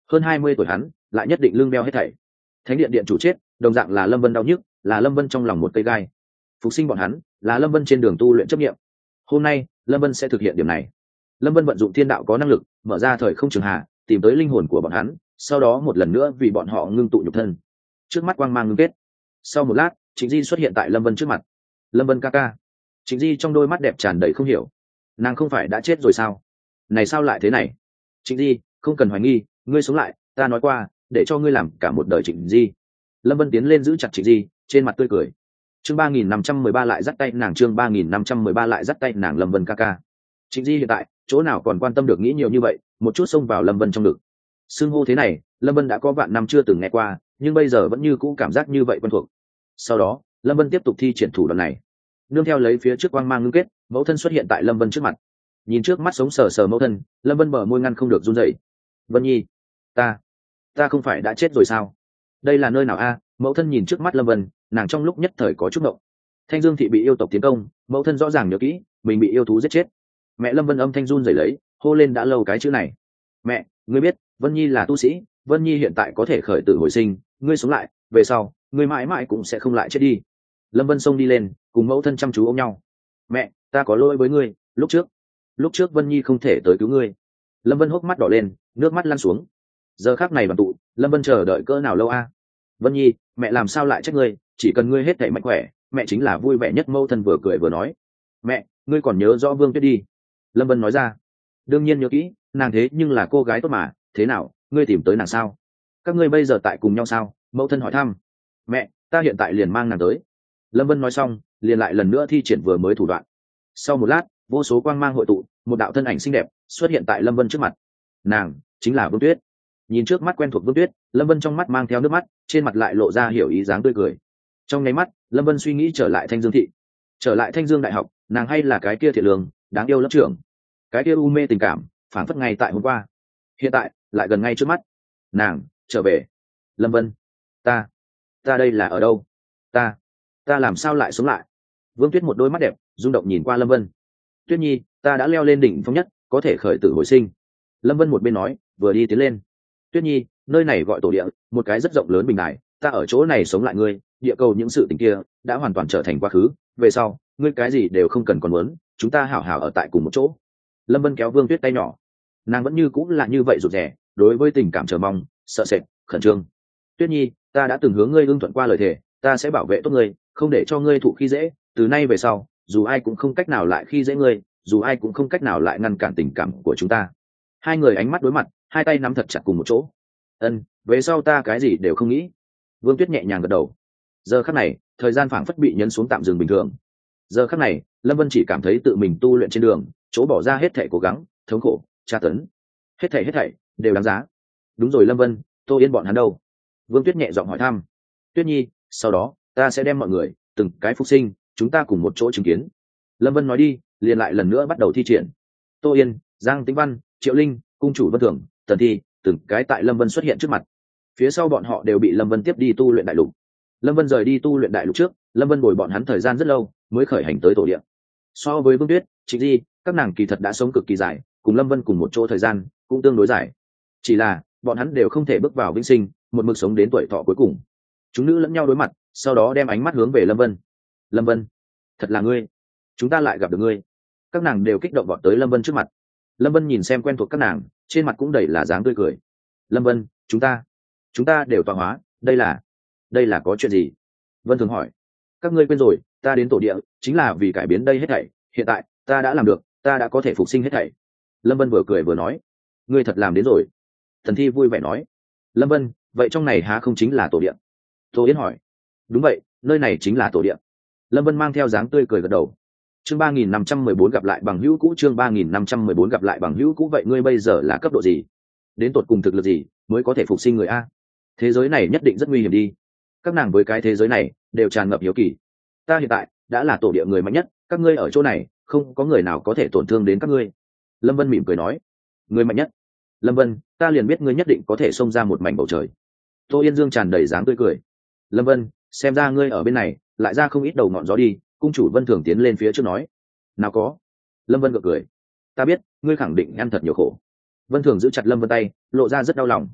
hơn hai mươi tuổi hắn lại nhất định lương đeo hết thảy. Thánh điện điện chủ chết đồng dạng là Lâm Vân đau nhức, là Lâm Vân trong lòng một cây gai. Phục sinh bọn hắn là Lâm Vân trên đường tu luyện chấp nghiệm. Hôm nay Lâm Vân sẽ thực hiện điểm này. Lâm Vân vận dụng thiên đạo có năng lực mở ra thời không trường hạ, tìm tới linh hồn của bọn hắn, sau đó một lần nữa vì bọn họ ngưng tụ nhục thân. Trước mắt quang mang ngưng kết. Sau một lát, Trịnh Di xuất hiện tại Lâm Vân trước mặt. Lâm Vân ca ca. Trịnh Di trong đôi mắt đẹp tràn đầy không hiểu. Nàng không phải đã chết rồi sao? Này sao lại thế này? Trịnh Di, không cần hoài nghi, ngươi sống lại, ta nói qua, để cho ngươi làm cả một đời Trịnh Di. Lâm Vân tiến lên giữ chặt Trịnh Di, trên mặt tươi cười. Chương ba nghìn năm trăm mười ba lại dắt tay nàng, chương ba nghìn năm trăm mười ba lại dắt tay nàng. Lâm Vân ca ca. Trịnh Di hiện tại, chỗ nào còn quan tâm được nghĩ nhiều như vậy, một chút xông vào Lâm Vân trong ngực. Xưng hô thế này, Lâm Vân đã có vạn năm chưa từng nghe qua, nhưng bây giờ vẫn như cũ cảm giác như vậy quen thuộc. Sau đó, Lâm Vân tiếp tục thi triển thủ đoạn này. Nương theo lấy phía trước quang mang ngưng kết, mẫu thân xuất hiện tại Lâm Vân trước mặt. Nhìn trước mắt sống sờ sờ mẫu thân, Lâm Vân bờ môi ngăn không được run rẩy. Vân Nhi, ta, ta không phải đã chết rồi sao? Đây là nơi nào a? Mẫu thân nhìn trước mắt Lâm Vân, nàng trong lúc nhất thời có chút ngộng. Thanh Dương thị bị yêu tộc tiến công, mẫu thân rõ ràng nhớ kỹ, mình bị yêu thú giết chết. Mẹ Lâm Vân âm thanh run rẩy lấy, hô lên đã lâu cái chữ này. Mẹ, ngươi biết, Vân Nhi là tu sĩ, Vân Nhi hiện tại có thể khởi tử hồi sinh, ngươi sống lại, về sau, ngươi mãi mãi cũng sẽ không lại chết đi. Lâm Vân xông đi lên, cùng mẫu thân chăm chú ôm nhau. Mẹ, ta có lỗi với ngươi, lúc trước, lúc trước Vân Nhi không thể tới cứu ngươi. Lâm Vân hốc mắt đỏ lên, nước mắt lăn xuống. Giờ khắc này đoàn tụ, Lâm Vân chờ đợi cỡ nào lâu a? Vân Nhi, mẹ làm sao lại trách ngươi, chỉ cần ngươi hết thảy mạnh khỏe, mẹ chính là vui vẻ nhất. Mẫu thân vừa cười vừa nói. Mẹ, ngươi còn nhớ rõ Vương Tuyết đi? Lâm Vân nói ra. Đương nhiên nhớ kỹ, nàng thế nhưng là cô gái tốt mà, thế nào, ngươi tìm tới nàng sao? Các ngươi bây giờ tại cùng nhau sao? Mẫu thân hỏi thăm. Mẹ, ta hiện tại liền mang nàng tới. Lâm Vân nói xong, liền lại lần nữa thi triển vừa mới thủ đoạn. Sau một lát, vô số quang mang hội tụ, một đạo thân ảnh xinh đẹp xuất hiện tại Lâm Vân trước mặt. Nàng chính là Vương Tuyết. Nhìn trước mắt quen thuộc Vương Tuyết, Lâm Vân trong mắt mang theo nước mắt, trên mặt lại lộ ra hiểu ý dáng tươi cười. Trong nháy mắt, Lâm Vân suy nghĩ trở lại Thanh Dương thị, trở lại Thanh Dương đại học, nàng hay là cái kia thiện lương, đáng yêu lớp trưởng, cái kia u mê tình cảm, phảng phất ngay tại hôm qua, hiện tại lại gần ngay trước mắt. Nàng trở về. Lâm Vân, ta, ta đây là ở đâu? Ta, ta làm sao lại sống lại? Vương Tuyết một đôi mắt đẹp rung động nhìn qua Lâm Vân. Tuyết Nhi, ta đã leo lên đỉnh phong nhất, có thể khởi tử hồi sinh. Lâm Vân một bên nói, vừa đi tiến lên. Tuyết Nhi, nơi này gọi tổ địa, một cái rất rộng lớn bình đài, ta ở chỗ này sống lại ngươi, địa cầu những sự tình kia đã hoàn toàn trở thành quá khứ, về sau, ngươi cái gì đều không cần còn muốn, chúng ta hảo hảo ở tại cùng một chỗ. Lâm Vân kéo Vương Tuyết tay nhỏ, nàng vẫn như cũng là như vậy rụt rè, đối với tình cảm chờ mong, sợ sệt, khẩn trương. Tuyết Nhi, ta đã từng hướng ngươi ưng thuận qua lời thề, ta sẽ bảo vệ tốt ngươi, không để cho ngươi thụ khi dễ, từ nay về sau, dù ai cũng không cách nào lại khi dễ ngươi, dù ai cũng không cách nào lại ngăn cản tình cảm của chúng ta. Hai người ánh mắt đối mặt, hai tay nắm thật chặt cùng một chỗ. Ân, về sau ta cái gì đều không nghĩ. Vương Tuyết nhẹ nhàng gật đầu. Giờ khắc này, thời gian phảng phất bị nhấn xuống tạm dừng bình thường. Giờ khắc này, Lâm Vân chỉ cảm thấy tự mình tu luyện trên đường, chỗ bỏ ra hết thảy cố gắng, thống khổ, tra tấn, hết thảy hết thảy đều đáng giá. Đúng rồi Lâm Vân, Tô Yên bọn hắn đâu? Vương Tuyết nhẹ giọng hỏi thăm. Tuyết Nhi, sau đó ta sẽ đem mọi người từng cái phục sinh, chúng ta cùng một chỗ chứng kiến. Lâm Vân nói đi, liền lại lần nữa bắt đầu thi triển. Tô Yên, Giang Tĩnh Văn, Triệu Linh, cung chủ Vân Thường, Tần Thi, từng cái tại Lâm Vân xuất hiện trước mặt. Phía sau bọn họ đều bị Lâm Vân tiếp đi tu luyện đại lục. Lâm Vân rời đi tu luyện đại lục trước, Lâm Vân bồi bọn hắn thời gian rất lâu mới khởi hành tới tổ địa. So với Vương Tuyết, Trịnh Di, các nàng kỳ thật đã sống cực kỳ dài, cùng Lâm Vân cùng một chỗ thời gian cũng tương đối dài. Chỉ là bọn hắn đều không thể bước vào vĩnh sinh, một mực sống đến tuổi thọ cuối cùng. Chúng nữ lẫn nhau đối mặt, sau đó đem ánh mắt hướng về Lâm Vân. Lâm Vân, thật là ngươi, chúng ta lại gặp được ngươi. Các nàng đều kích động vọt tới Lâm Vân trước mặt. Lâm Vân nhìn xem quen thuộc các nàng, trên mặt cũng đầy là dáng tươi cười. Lâm Vân, chúng ta chúng ta đều tọa hóa, đây là đây là có chuyện gì? Vân Thường hỏi. Các ngươi quên rồi, ta đến tổ địa chính là vì cải biến đây hết thảy, hiện tại ta đã làm được, ta đã có thể phục sinh hết thảy. Lâm Vân vừa cười vừa nói. Ngươi thật làm đến rồi. Thần Thi vui vẻ nói. Lâm Vân, vậy trong này há không chính là tổ địa? Tô Yến hỏi. Đúng vậy, nơi này chính là tổ địa. Lâm Vân mang theo dáng tươi cười gật đầu. Chương ba nghìn năm trăm mười bốn gặp lại bằng hữu cũ, chương ba nghìn năm trăm mười bốn gặp lại bằng hữu cũ. Vậy ngươi bây giờ là cấp độ gì? Đến tột cùng thực lực gì mới có thể phục sinh người a? Thế giới này nhất định rất nguy hiểm đi. Các nàng với cái thế giới này đều tràn ngập hiếu kỳ. Ta hiện tại đã là tổ địa người mạnh nhất, các ngươi ở chỗ này không có người nào có thể tổn thương đến các ngươi. Lâm Vân mỉm cười nói. Người mạnh nhất? Lâm Vân, ta liền biết ngươi nhất định có thể xông ra một mảnh bầu trời. Tô Yên Dương tràn đầy dáng tươi cười. Lâm Vân, xem ra ngươi ở bên này lại ra không ít đầu ngọn gió đi. Cung chủ Vân Thường tiến lên phía trước nói. Nào có. Lâm Vân gật cười. Ta biết ngươi khẳng định ăn thật nhiều khổ. Vân Thường giữ chặt Lâm Vân tay, lộ ra rất đau lòng.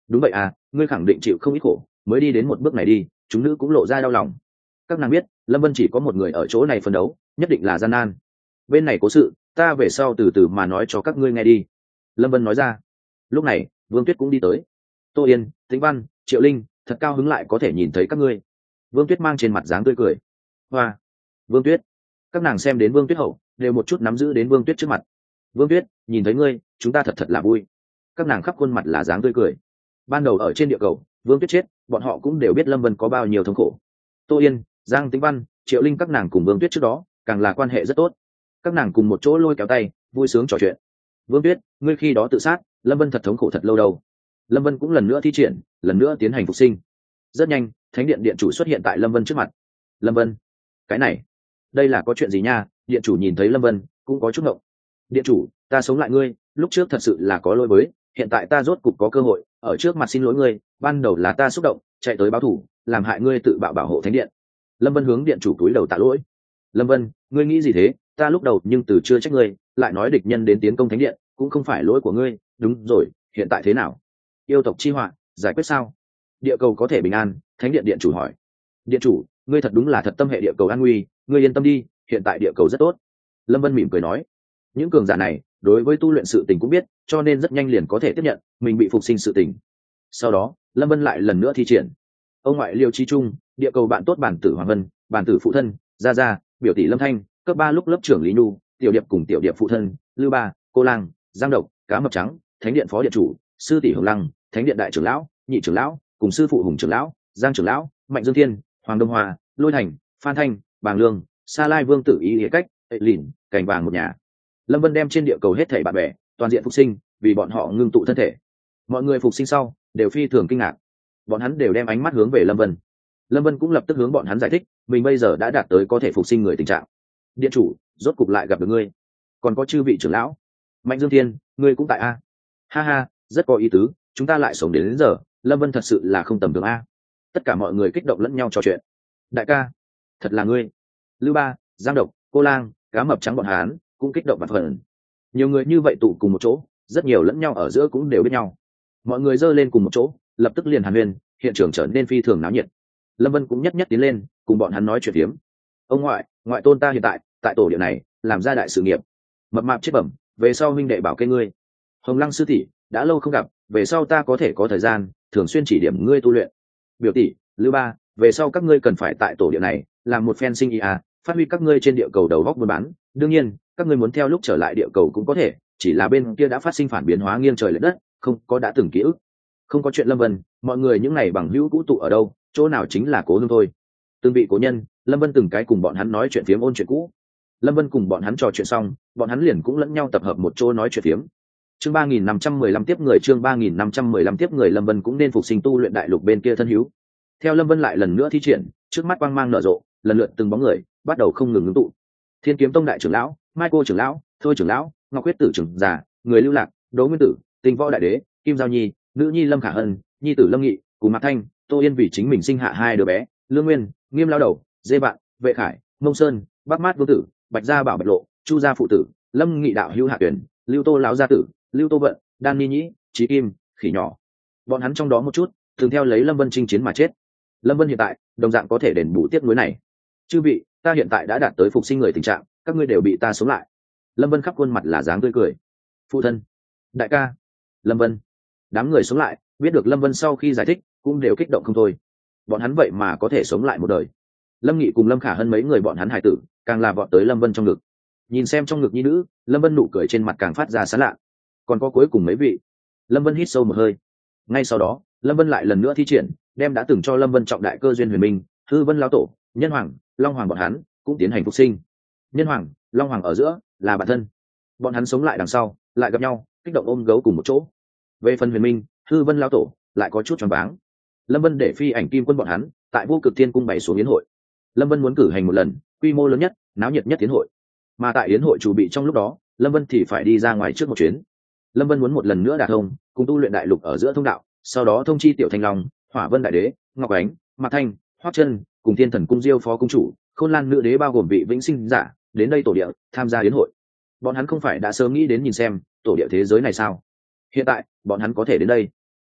đúng vậy à, ngươi khẳng định chịu không ít khổ mới đi đến một bước này đi. Chúng nữ cũng lộ ra đau lòng. Các nàng biết lâm vân chỉ có một người ở chỗ này phấn đấu, nhất định là gian nan. Bên này cố sự ta về sau từ từ mà nói cho các ngươi nghe đi, lâm vân nói ra. Lúc này Vương Tuyết cũng đi tới. Tô Yên, Tĩnh Văn, Triệu Linh, thật cao hứng lại có thể nhìn thấy các ngươi. Vương Tuyết mang trên mặt dáng tươi cười. Hoa, Vương Tuyết. Các nàng xem đến Vương Tuyết hậu đều một chút nắm giữ đến Vương Tuyết trước mặt. Vương Tuyết, nhìn thấy ngươi chúng ta thật thật là vui. Các nàng khắp khuôn mặt là dáng tươi cười. Ban đầu ở trên địa cầu Vương Tuyết chết, bọn họ cũng đều biết lâm vân có bao nhiêu thống khổ. Tô Yên, Giang Tĩnh Văn, Triệu Linh các nàng cùng Vương Tuyết trước đó càng là quan hệ rất tốt. Các nàng cùng một chỗ lôi kéo tay vui sướng trò chuyện. Vương Tuyết, ngươi khi đó tự sát, lâm vân thật thống khổ thật lâu đâu. Lâm vân cũng lần nữa thi triển, lần nữa tiến hành phục sinh. Rất nhanh thánh điện điện chủ xuất hiện tại lâm vân trước mặt. Lâm vân, cái này đây là có chuyện gì nha? Điện chủ nhìn thấy lâm vân cũng có chút ngộng. Điện chủ, ta sống lại ngươi, lúc trước thật sự là có lỗi với, hiện tại ta rốt cục có cơ hội ở trước mặt xin lỗi ngươi, ban đầu là ta xúc động chạy tới báo thù, làm hại ngươi tự bạo bảo hộ thánh điện. Lâm vân hướng điện chủ túi đầu tạ lỗi. Lâm vân, ngươi nghĩ gì thế? Ta lúc đầu nhưng từ chưa trách ngươi, lại nói địch nhân đến tiến công thánh điện cũng không phải lỗi của ngươi. Đúng rồi, hiện tại thế nào? Yêu tộc chi họa giải quyết sao? Địa cầu có thể bình an? Thánh điện điện chủ hỏi. Điện chủ, ngươi thật đúng là thật tâm hệ địa cầu an nguy, ngươi yên tâm đi, hiện tại địa cầu rất tốt. Lâm vân mỉm cười nói. Những cường giả này đối với tu luyện sự tình cũng biết, cho nên rất nhanh liền có thể tiếp nhận mình bị phục sinh sự tình. Sau đó lâm vân lại lần nữa thi triển ông ngoại liêu chi trung, địa cầu bạn tốt bản tử hoàng vân, bản tử phụ thân gia gia, biểu tỷ lâm thanh, cấp ba lúc lớp trưởng lý nhu, tiểu điệp cùng tiểu điệp phụ thân lưu ba, cô lang, giang độc, cá mập trắng, thánh điện phó điện chủ, sư tỷ hồng lăng, thánh điện đại trưởng lão, nhị trưởng lão cùng sư phụ hùng trưởng lão, giang trưởng lão, mạnh dương thiên, hoàng đông hoa, lôi thành, phan thanh, bàng lương, sa lai vương tử ý nghĩa cách, ệ lìn, cành vàng một nhà. Lâm vân đem trên địa cầu hết thảy bạn bè toàn diện phục sinh, vì bọn họ ngưng tụ thân thể. Mọi người phục sinh sau đều phi thường kinh ngạc, bọn hắn đều đem ánh mắt hướng về lâm vân. Lâm vân cũng lập tức hướng bọn hắn giải thích mình bây giờ đã đạt tới có thể phục sinh người tình trạng. Điện chủ, rốt cục lại gặp được ngươi, còn có chư vị trưởng lão. Mạnh dương thiên, ngươi cũng tại a? Ha ha, rất có ý tứ, chúng ta lại sống đến, đến giờ. Lâm vân thật sự là không tầm thường a. Tất cả mọi người kích động lẫn nhau trò chuyện. Đại ca, thật là ngươi. Lưu ba, giang độc, cô lang, cá mập trắng bọn hắn cũng kích động và phần. Nhiều người như vậy tụ cùng một chỗ, rất nhiều lẫn nhau ở giữa cũng đều biết nhau. Mọi người giơ lên cùng một chỗ, lập tức liền hàn huyên, hiện trường trở nên phi thường náo nhiệt. Lâm vân cũng nhất nhất tiến lên cùng bọn hắn nói chuyện phiếm. Ông ngoại, ngoại tôn ta hiện tại tại tổ địa này làm ra đại sự nghiệp. Mập mạp chết bẩm, về sau huynh đệ bảo kê ngươi. Hồng lăng sư tỷ, đã lâu không gặp, về sau ta có thể có thời gian thường xuyên chỉ điểm ngươi tu luyện. Biểu tỷ lưu ba, về sau các ngươi cần phải tại tổ địa này làm một phen sinh ý à, phát huy các ngươi trên địa cầu đầu góc buôn bán. Đương nhiên các ngươi muốn theo lúc trở lại địa cầu cũng có thể, chỉ là bên kia đã phát sinh phản biến hóa nghiêng trời lệch đất, không có đã từng ký ức. Không có chuyện lâm vân, mọi người những ngày bằng hữu cũ tụ ở đâu, chỗ nào chính là cố hương thôi. Từng vị cố nhân, lâm vân từng cái cùng bọn hắn nói chuyện phiếm ôn chuyện cũ. Lâm vân cùng bọn hắn trò chuyện xong, bọn hắn liền cũng lẫn nhau tập hợp một chỗ nói chuyện phiếm. Chương ba nghìn năm trăm mười lăm tiếp người, chương ba nghìn năm trăm mười lăm tiếp người. Lâm vân cũng nên phục sinh tu luyện đại lục bên kia thân hữu. Theo lâm vân lại lần nữa thi triển, trước mắt quang mang nở rộ, lần lượt từng bóng người bắt đầu không ngừng ngưng tụ. Thiên kiếm tông đại trưởng lão, mai cô trưởng lão, thôi trưởng lão, ngọc huyết tử trưởng già, người lưu lạc, đỗ nguyên tử, tinh võ đại đế, kim giao nhi, nữ nhi lâm khả hân, nhi tử lâm nghị cùng mạc thanh, tô yên vì chính mình sinh hạ hai đứa bé, lương nguyên, nghiêm lao đầu, dê bạn, vệ khải, mông sơn, bắc mát vương tử, bạch gia bảo bạch lộ, chu gia phụ tử, lâm nghị đạo hữu hạ tuyển, lưu tô lão gia tử, lưu tô vận, đan ni nhĩ, trí kim, khỉ nhỏ. Bọn hắn trong đó một chút thường theo lấy lâm vân chinh chiến mà chết. Lâm vân hiện tại đồng dạng có thể đền bù tiếc nuối này. Chư vị, ta hiện tại đã đạt tới phục sinh người tình trạng, các ngươi đều bị ta sống lại. Lâm vân khắp khuôn mặt là dáng tươi cười. Phụ thân, đại ca, lâm vân. Đám người sống lại biết được lâm vân sau khi giải thích cũng đều kích động không thôi. Bọn hắn vậy mà có thể sống lại một đời. Lâm nghị cùng lâm khả hân mấy người bọn hắn hài tử càng là vọt tới lâm vân trong ngực. Nhìn xem trong ngực nhi nữ, lâm vân nụ cười trên mặt càng phát ra sán lạ. Còn có cuối cùng mấy vị. Lâm vân hít sâu một hơi. Ngay sau đó lâm vân lại lần nữa thi triển, đem đã từng cho lâm vân trọng đại cơ duyên huyền minh, hư vân lao tổ, nhân hoàng, long hoàng bọn hắn cũng tiến hành phục sinh. Nhân hoàng, long hoàng ở giữa là bản thân. Bọn hắn sống lại đằng sau lại gặp nhau, kích động ôm gấu cùng một chỗ. Về phần huyền minh, hư vân lao tổ lại có chút choáng váng. Lâm vân để phi ảnh kim quân bọn hắn tại vô cực thiên cung bày xuống yến hội. Lâm vân muốn cử hành một lần quy mô lớn nhất, náo nhiệt nhất yến hội. Mà tại yến hội chủ bị trong lúc đó, lâm vân thì phải đi ra ngoài trước một chuyến. Lâm vân muốn một lần nữa đả thông cùng tu luyện đại lục ở giữa thông đạo, sau đó thông chi tiểu thanh long, hỏa vân đại đế, ngọc ánh, mạc thanh, hoắc chân cùng thiên thần cung diêu phó cung chủ, khôn lan nữ đế bao gồm vị vĩnh sinh giả đến đây tổ địa tham gia yến hội. Bọn hắn không phải đã sớm nghĩ đến nhìn xem tổ địa thế giới này sao? Hiện tại bọn hắn có thể đến đây.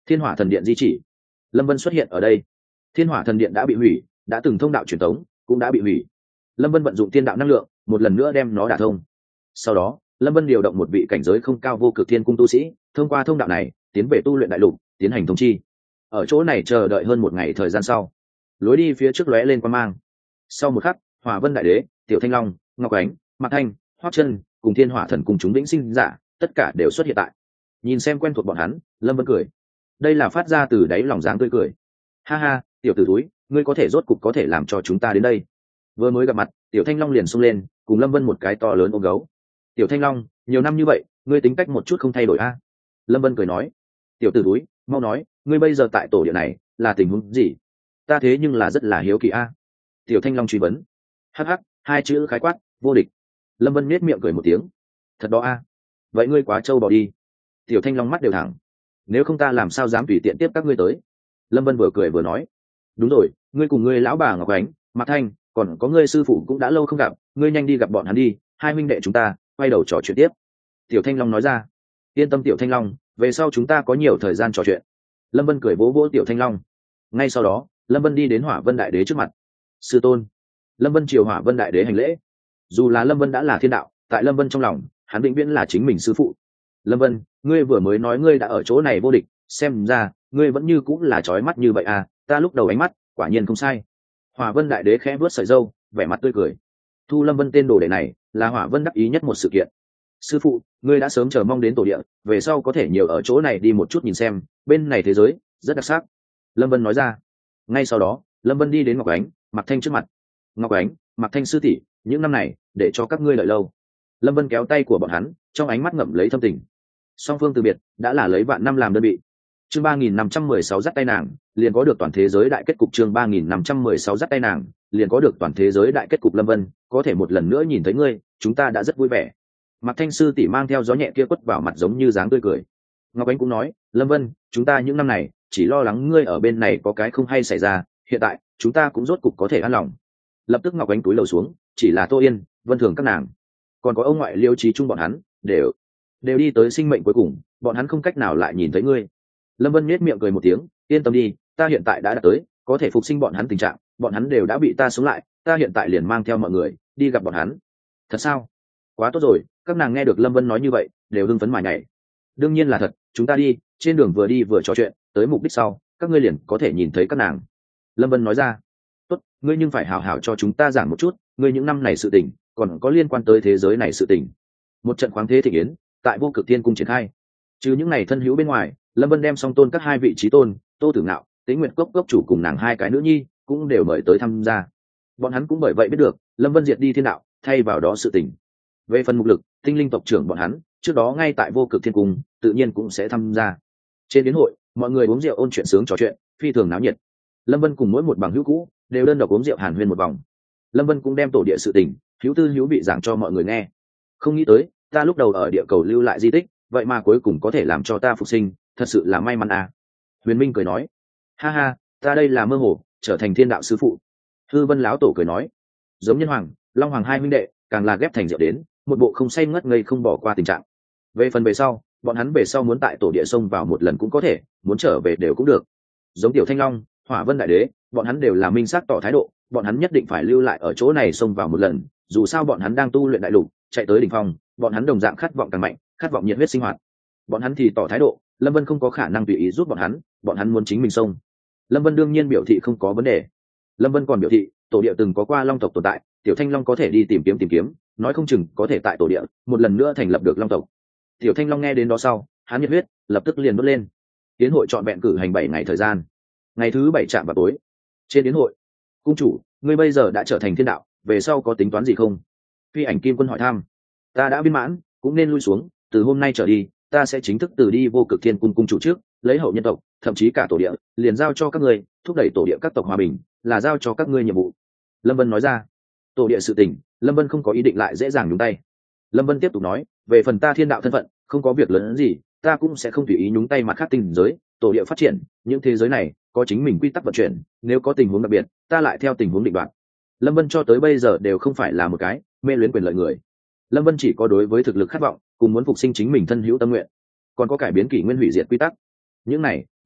Thiên Hỏa Thần Điện di chỉ. Lâm Vân xuất hiện ở đây. Thiên Hỏa Thần Điện đã bị hủy, đã từng thông đạo truyền tống cũng đã bị hủy. Lâm Vân vận dụng tiên đạo năng lượng, một lần nữa đem nó đả thông. Sau đó, Lâm Vân điều động một vị cảnh giới không cao vô cực thiên cung tu sĩ, thông qua thông đạo này, tiến về tu luyện đại lục, tiến hành thông chi. Ở chỗ này chờ đợi hơn một ngày thời gian sau, lối đi phía trước lóe lên quang mang. Sau một khắc, Hỏa Vân Đại Đế, Tiểu Thanh Long, Ngọc Ánh, Mạc Thanh, Hoắc Chân cùng Thiên Hỏa Thần cùng chúng vĩnh sinh giả, tất cả đều xuất hiện tại. Nhìn xem quen thuộc bọn hắn, Lâm Vân cười. Đây là phát ra từ đáy lòng dáng tươi cười. Ha ha, tiểu tử túi, ngươi có thể rốt cục có thể làm cho chúng ta đến đây. Vừa mới gặp mặt, Tiểu Thanh Long liền xông lên, cùng Lâm Vân một cái to lớn ôm gấu. Tiểu Thanh Long, nhiều năm như vậy, ngươi tính cách một chút không thay đổi a? Lâm Vân cười nói. Tiểu tử túi, mau nói, ngươi bây giờ tại tổ địa này là tình huống gì? Ta thế nhưng là rất là hiếu kỳ a. Tiểu Thanh Long truy vấn. Hắc hắc, hai chữ khái quát, vô địch. Lâm Vân nhếch miệng cười một tiếng. Thật đó a. Vậy ngươi quá trâu bỏ đi. Tiểu Thanh Long mắt đều thẳng. Nếu không ta làm sao dám tùy tiện tiếp các ngươi tới. Lâm Vân vừa cười vừa nói. Đúng rồi, ngươi cùng ngươi lão bà Ngọc Ánh, Mạc Thanh, còn có ngươi sư phụ cũng đã lâu không gặp, ngươi nhanh đi gặp bọn hắn đi, hai huynh đệ chúng ta quay đầu trò chuyện tiếp. Tiểu Thanh Long nói ra. Yên tâm Tiểu Thanh Long, về sau chúng ta có nhiều thời gian trò chuyện. Lâm Vân cười vỗ vỗ Tiểu Thanh Long. Ngay sau đó, Lâm Vân đi đến Hỏa Vân Đại Đế trước mặt. Sư tôn. Lâm Vân triều Hỏa Vân Đại Đế hành lễ. Dù là Lâm Vân đã là thiên đạo, tại Lâm Vân trong lòng, hắn vĩnh viễn là chính mình sư phụ. Lâm Vân, ngươi vừa mới nói ngươi đã ở chỗ này vô địch, xem ra ngươi vẫn như cũng là trói mắt như vậy à, ta lúc đầu ánh mắt quả nhiên không sai. Hỏa Vân Đại Đế khẽ vuốt sợi râu, vẻ mặt tươi cười. Thu Lâm Vân tên đồ đệ này là Hỏa Vân đắc ý nhất một sự kiện. Sư phụ, ngươi đã sớm chờ mong đến tổ địa, về sau có thể nhiều ở chỗ này đi một chút nhìn xem, bên này thế giới rất đặc sắc. Lâm Vân nói ra. Ngay sau đó, Lâm Vân đi đến Ngọc Ánh, Mạc Thanh trước mặt. Ngọc Ánh, Mạc Thanh sư tỷ, những năm này để cho các ngươi đợi lâu. Lâm Vân kéo tay của bọn hắn, trong ánh mắt ngậm lấy thâm tình. Song phương từ biệt đã là lấy vạn năm làm đơn vị. Chương ba nghìn năm trăm mười sáu dắt tay nàng, liền có được toàn thế giới đại kết cục. Chương ba nghìn năm trăm mười sáu dắt tay nàng, liền có được toàn thế giới đại kết cục. Lâm Vân, có thể một lần nữa nhìn thấy ngươi, chúng ta đã rất vui vẻ. Mạc Thanh sư tỷ mang theo gió nhẹ kia quất vào mặt giống như dáng tươi cười. Ngọc Ánh cũng nói, Lâm Vân, chúng ta những năm này chỉ lo lắng ngươi ở bên này có cái không hay xảy ra, hiện tại chúng ta cũng rốt cục có thể an lòng. Lập tức Ngọc Ánh túi lầu xuống, chỉ là Tô Yên, Vân Thường các nàng, còn có ông ngoại Liêu Trí Trung bọn hắn đều đều đi tới sinh mệnh cuối cùng, bọn hắn không cách nào lại nhìn thấy ngươi. Lâm Vân nhếch miệng cười một tiếng, yên tâm đi, ta hiện tại đã đạt tới có thể phục sinh bọn hắn tình trạng, bọn hắn đều đã bị ta sống lại, ta hiện tại liền mang theo mọi người đi gặp bọn hắn. Thật sao? Quá tốt rồi. Các nàng nghe được Lâm Vân nói như vậy đều hưng phấn mà nhảy. Đương nhiên là thật, chúng ta đi, trên đường vừa đi vừa trò chuyện, tới mục đích sau các ngươi liền có thể nhìn thấy các nàng. Lâm Vân nói ra. Tốt, ngươi nhưng phải hào hào cho chúng ta giảng một chút ngươi những năm này sự tình, còn có liên quan tới thế giới này sự tình. Một trận khoáng thế thịnh yến tại Vô Cực Thiên cung triển khai. Trừ những này thân hữu bên ngoài, Lâm Vân đem song tôn các hai vị trí tôn, Tô Tử Ngạo, Tế Nguyệt Cốc Cốc chủ cùng nàng hai cái nữ nhi cũng đều mời tới tham gia. Bọn hắn cũng bởi vậy biết được Lâm Vân diệt đi thiên đạo, thay vào đó sự tình. Về phần mục lực, tinh linh tộc trưởng bọn hắn trước đó ngay tại Vô Cực Thiên cung tự nhiên cũng sẽ tham gia. Trên đến hội, mọi người uống rượu ôn chuyện sướng trò chuyện, phi thường náo nhiệt. Lâm Vân cùng mỗi một bằng hữu cũ đều đơn độc uống rượu hàn huyên một vòng. Lâm Vân cũng đem tổ địa sự tình hữu tư hữu vị giảng cho mọi người nghe. Không nghĩ tới ta lúc đầu ở địa cầu lưu lại di tích, vậy mà cuối cùng có thể làm cho ta phục sinh, thật sự là may mắn à. Huyền Minh cười nói. Ha ha, ta đây là mơ hồ trở thành thiên đạo sư phụ. Hư Vân lão tổ cười nói. Giống Nhân Hoàng, Long Hoàng hai huynh đệ càng là ghép thành rượu đến, một bộ không say ngất ngây không bỏ qua tình trạng. Về phần về sau, bọn hắn về sau muốn tại tổ địa sông vào một lần cũng có thể, muốn trở về đều cũng được. Giống Tiểu Thanh Long, Hỏa Vân Đại Đế, bọn hắn đều là minh xác tỏ thái độ, bọn hắn nhất định phải lưu lại ở chỗ này sông vào một lần, dù sao bọn hắn đang tu luyện đại lục, chạy tới đỉnh phong, bọn hắn đồng dạng khát vọng càng mạnh, khát vọng nhiệt huyết sinh hoạt. Bọn hắn thì tỏ thái độ, Lâm Vân không có khả năng tùy ý giúp bọn hắn, bọn hắn muốn chính mình sông. Lâm Vân đương nhiên biểu thị không có vấn đề. Lâm Vân còn biểu thị, tổ địa từng có qua long tộc tồn tại, Tiểu Thanh Long có thể đi tìm kiếm tìm kiếm, nói không chừng có thể tại tổ địa một lần nữa thành lập được long tộc. Tiểu Thanh Long nghe đến đó sau, hắn nhiệt huyết lập tức liền đốt lên. Tiến hội trọn vẹn cử hành bảy ngày thời gian. Ngày thứ bảy chạm vào tối. Trên tiến hội, cung chủ, ngươi bây giờ đã trở thành thiên đạo, về sau có tính toán gì không? Phi Ảnh Kim Quân hỏi thăm. Ta đã viên mãn, cũng nên lui xuống, từ hôm nay trở đi, ta sẽ chính thức từ đi Vô Cực Thiên cung cung chủ trước, lấy hậu nhân tộc, thậm chí cả tổ địa, liền giao cho các ngươi, thúc đẩy tổ địa các tộc hòa bình, là giao cho các ngươi nhiệm vụ. Lâm Vân nói ra. Tổ địa sự tình, Lâm Vân không có ý định lại dễ dàng nhúng tay. Lâm Vân tiếp tục nói, về phần ta thiên đạo thân phận, không có việc lớn gì, ta cũng sẽ không tùy ý nhúng tay mặt khác tinh giới, tổ địa phát triển, những thế giới này có chính mình quy tắc vận chuyển, nếu có tình huống đặc biệt, ta lại theo tình huống định đoạt. Lâm Vân cho tới bây giờ đều không phải là một cái mê luyến quyền lợi người. Lâm Vân chỉ có đối với thực lực khát vọng, cùng muốn phục sinh chính mình thân hữu tâm nguyện, còn có cải biến kỷ nguyên hủy diệt quy tắc. Những này,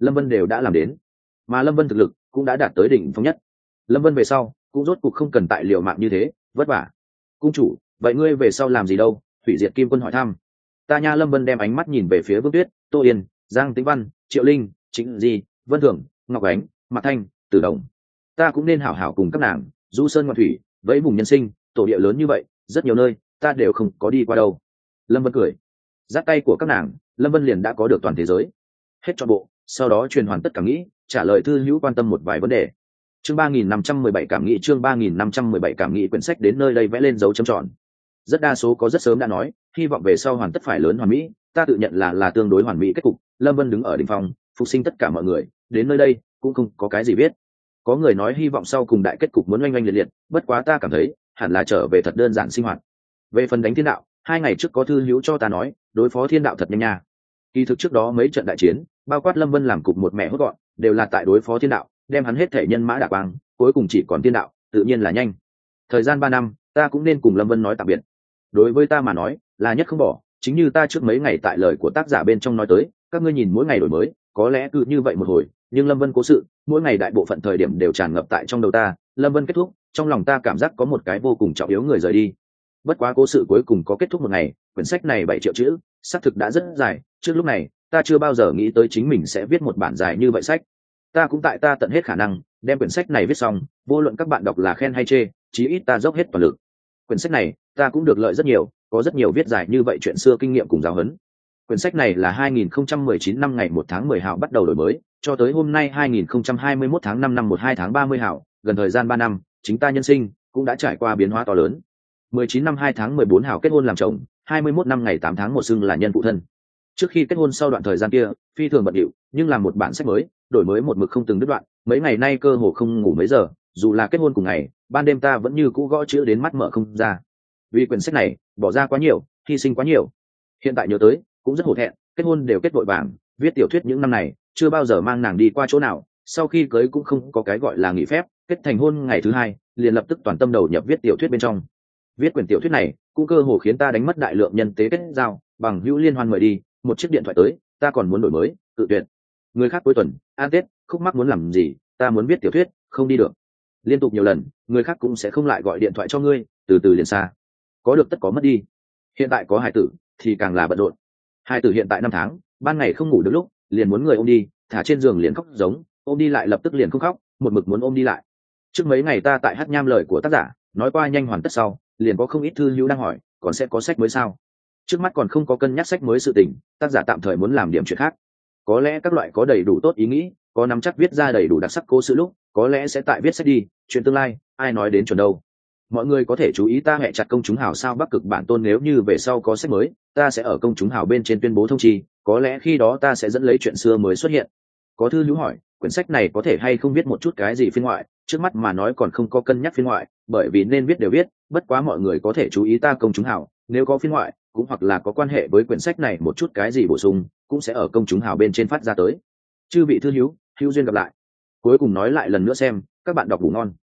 Lâm Vân đều đã làm đến, mà Lâm Vân thực lực cũng đã đạt tới đỉnh phong nhất. Lâm Vân về sau cũng rốt cuộc không cần tại liều mạng như thế vất vả. Cung chủ, vậy ngươi về sau làm gì đâu? Hủy Diệt Kim Quân hỏi thăm. Ta nha. Lâm Vân đem ánh mắt nhìn về phía Vương Tuyết, Tô Yên, Giang Tĩnh Văn, Triệu Linh, Trịnh Di, Vân Thường, Ngọc Ánh, Mạc Thanh, Tử Đồng. Ta cũng nên hảo hảo cùng các nàng du sơn ngoạn thủy, vẫy vùng nhân sinh, tổ địa lớn như vậy rất nhiều nơi ta đều không có đi qua đâu. Lâm Vân cười, giáp tay của các nàng, Lâm Vân liền đã có được toàn thế giới hết trọn bộ. Sau đó truyền hoàn tất cả nghĩ, trả lời thư hữu quan tâm một vài vấn đề. Chương ba nghìn năm trăm mười bảy cảm nghĩ chương ba nghìn năm trăm mười bảy cảm nghĩ quyển sách đến nơi đây vẽ lên dấu chấm tròn. Rất đa số có rất sớm đã nói, hy vọng về sau hoàn tất phải lớn hoàn mỹ, ta tự nhận là là tương đối hoàn mỹ kết cục. Lâm Vân đứng ở đỉnh phong, phục sinh tất cả mọi người, đến nơi đây cũng không có cái gì biết. Có người nói hy vọng sau cùng đại kết cục muốn oanh oanh liệt liệt, bất quá ta cảm thấy hẳn là trở về thật đơn giản sinh hoạt. Về phần đánh thiên đạo, hai ngày trước có thư hữu cho ta nói, đối phó thiên đạo thật nhanh nha. Kỳ thực trước đó mấy trận đại chiến, bao quát Lâm Vân làm cục một mẹ hốt gọn, đều là tại đối phó thiên đạo, đem hắn hết thể nhân mã đả quang, cuối cùng chỉ còn thiên đạo, tự nhiên là nhanh. Thời gian ba năm, ta cũng nên cùng Lâm Vân nói tạm biệt. Đối với ta mà nói, là nhất không bỏ, chính như ta trước mấy ngày tại lời của tác giả bên trong nói tới, các ngươi nhìn mỗi ngày đổi mới, có lẽ cứ như vậy một hồi, nhưng Lâm Vân cố sự, mỗi ngày đại bộ phận thời điểm đều tràn ngập tại trong đầu ta. Lâm Vân kết thúc, trong lòng ta cảm giác có một cái vô cùng trọng yếu người rời đi. Bất quá cố sự cuối cùng có kết thúc một ngày, quyển sách này bảy triệu chữ, xác thực đã rất dài, trước lúc này, ta chưa bao giờ nghĩ tới chính mình sẽ viết một bản dài như vậy sách. Ta cũng tại ta tận hết khả năng, đem quyển sách này viết xong, vô luận các bạn đọc là khen hay chê, chí ít ta dốc hết toàn lực. Quyển sách này, ta cũng được lợi rất nhiều, có rất nhiều viết dài như vậy chuyện xưa kinh nghiệm cùng giáo huấn. Quyển sách này là hai nghìn không trăm mười chín năm ngày một tháng mười hào bắt đầu đổi mới, cho tới hôm nay hai nghìn không trăm hai mươi mốt tháng năm năm một hai tháng ba mươi hào, gần thời gian ba năm, chính ta nhân sinh cũng đã trải qua biến hóa to lớn. mười chín năm hai tháng mười bốn hào kết hôn làm chồng, hai mươi mốt năm ngày tám tháng một xưng là nhân phụ thân. Trước khi kết hôn sau đoạn thời gian kia, phi thường bận rộn, nhưng làm một bản sách mới, đổi mới một mực không từng đứt đoạn, mấy ngày nay cơ hồ không ngủ mấy giờ, dù là kết hôn cùng ngày, ban đêm ta vẫn như cũ gõ chữ đến mắt mở không ra. Vì quyển sách này, bỏ ra quá nhiều, hy sinh quá nhiều. Hiện tại nhớ tới, cũng rất hổ thẹn, kết hôn đều kết vội vàng, viết tiểu thuyết những năm này, chưa bao giờ mang nàng đi qua chỗ nào, sau khi cưới cũng không có cái gọi là nghỉ phép, kết thành hôn ngày thứ hai, liền lập tức toàn tâm đầu nhập viết tiểu thuyết bên trong. Viết quyển tiểu thuyết này, cũng cơ hồ khiến ta đánh mất đại lượng nhân tế kết giao, bằng hữu liên hoan mời đi, một chiếc điện thoại tới, ta còn muốn đổi mới, tự tuyệt. Người khác cuối tuần, an tết, khúc mắc muốn làm gì, ta muốn viết tiểu thuyết, không đi được. Liên tục nhiều lần, người khác cũng sẽ không lại gọi điện thoại cho ngươi, từ từ liền xa. Có được tất có mất đi. Hiện tại có hài tử, thì càng là bận rộn. Hài tử hiện tại năm tháng, ban ngày không ngủ được lúc, liền muốn người ôm đi, thả trên giường liền khóc giống, ôm đi lại lập tức liền không khóc, một mực muốn ôm đi lại. Trước mấy ngày ta tại hát nham lời của tác giả, nói qua nhanh hoàn tất sau, liền có không ít thư hữu đang hỏi, còn sẽ có sách mới sao? Trước mắt còn không có cân nhắc sách mới sự tình, tác giả tạm thời muốn làm điểm chuyện khác. Có lẽ các loại có đầy đủ tốt ý nghĩ, có nắm chắc viết ra đầy đủ đặc sắc cố sự lúc, có lẽ sẽ tại viết sách đi, chuyện tương lai, ai nói đến chuẩn đâu. Mọi người có thể chú ý ta hẹ chặt công chúng hào sao Bắc Cực bản tôn, nếu như về sau có sách mới, ta sẽ ở công chúng hào bên trên tuyên bố thông chi, có lẽ khi đó ta sẽ dẫn lấy chuyện xưa mới xuất hiện. Có thư hữu hỏi, quyển sách này có thể hay không viết một chút cái gì phiên ngoại, trước mắt mà nói còn không có cân nhắc phiên ngoại, bởi vì nên viết đều viết, bất quá mọi người có thể chú ý ta công chúng hào, nếu có phiên ngoại, cũng hoặc là có quan hệ với quyển sách này một chút cái gì bổ sung, cũng sẽ ở công chúng hào bên trên phát ra tới. Chư vị thư hữu, hữu duyên gặp lại. Cuối cùng nói lại lần nữa xem, các bạn đọc ngủ ngon.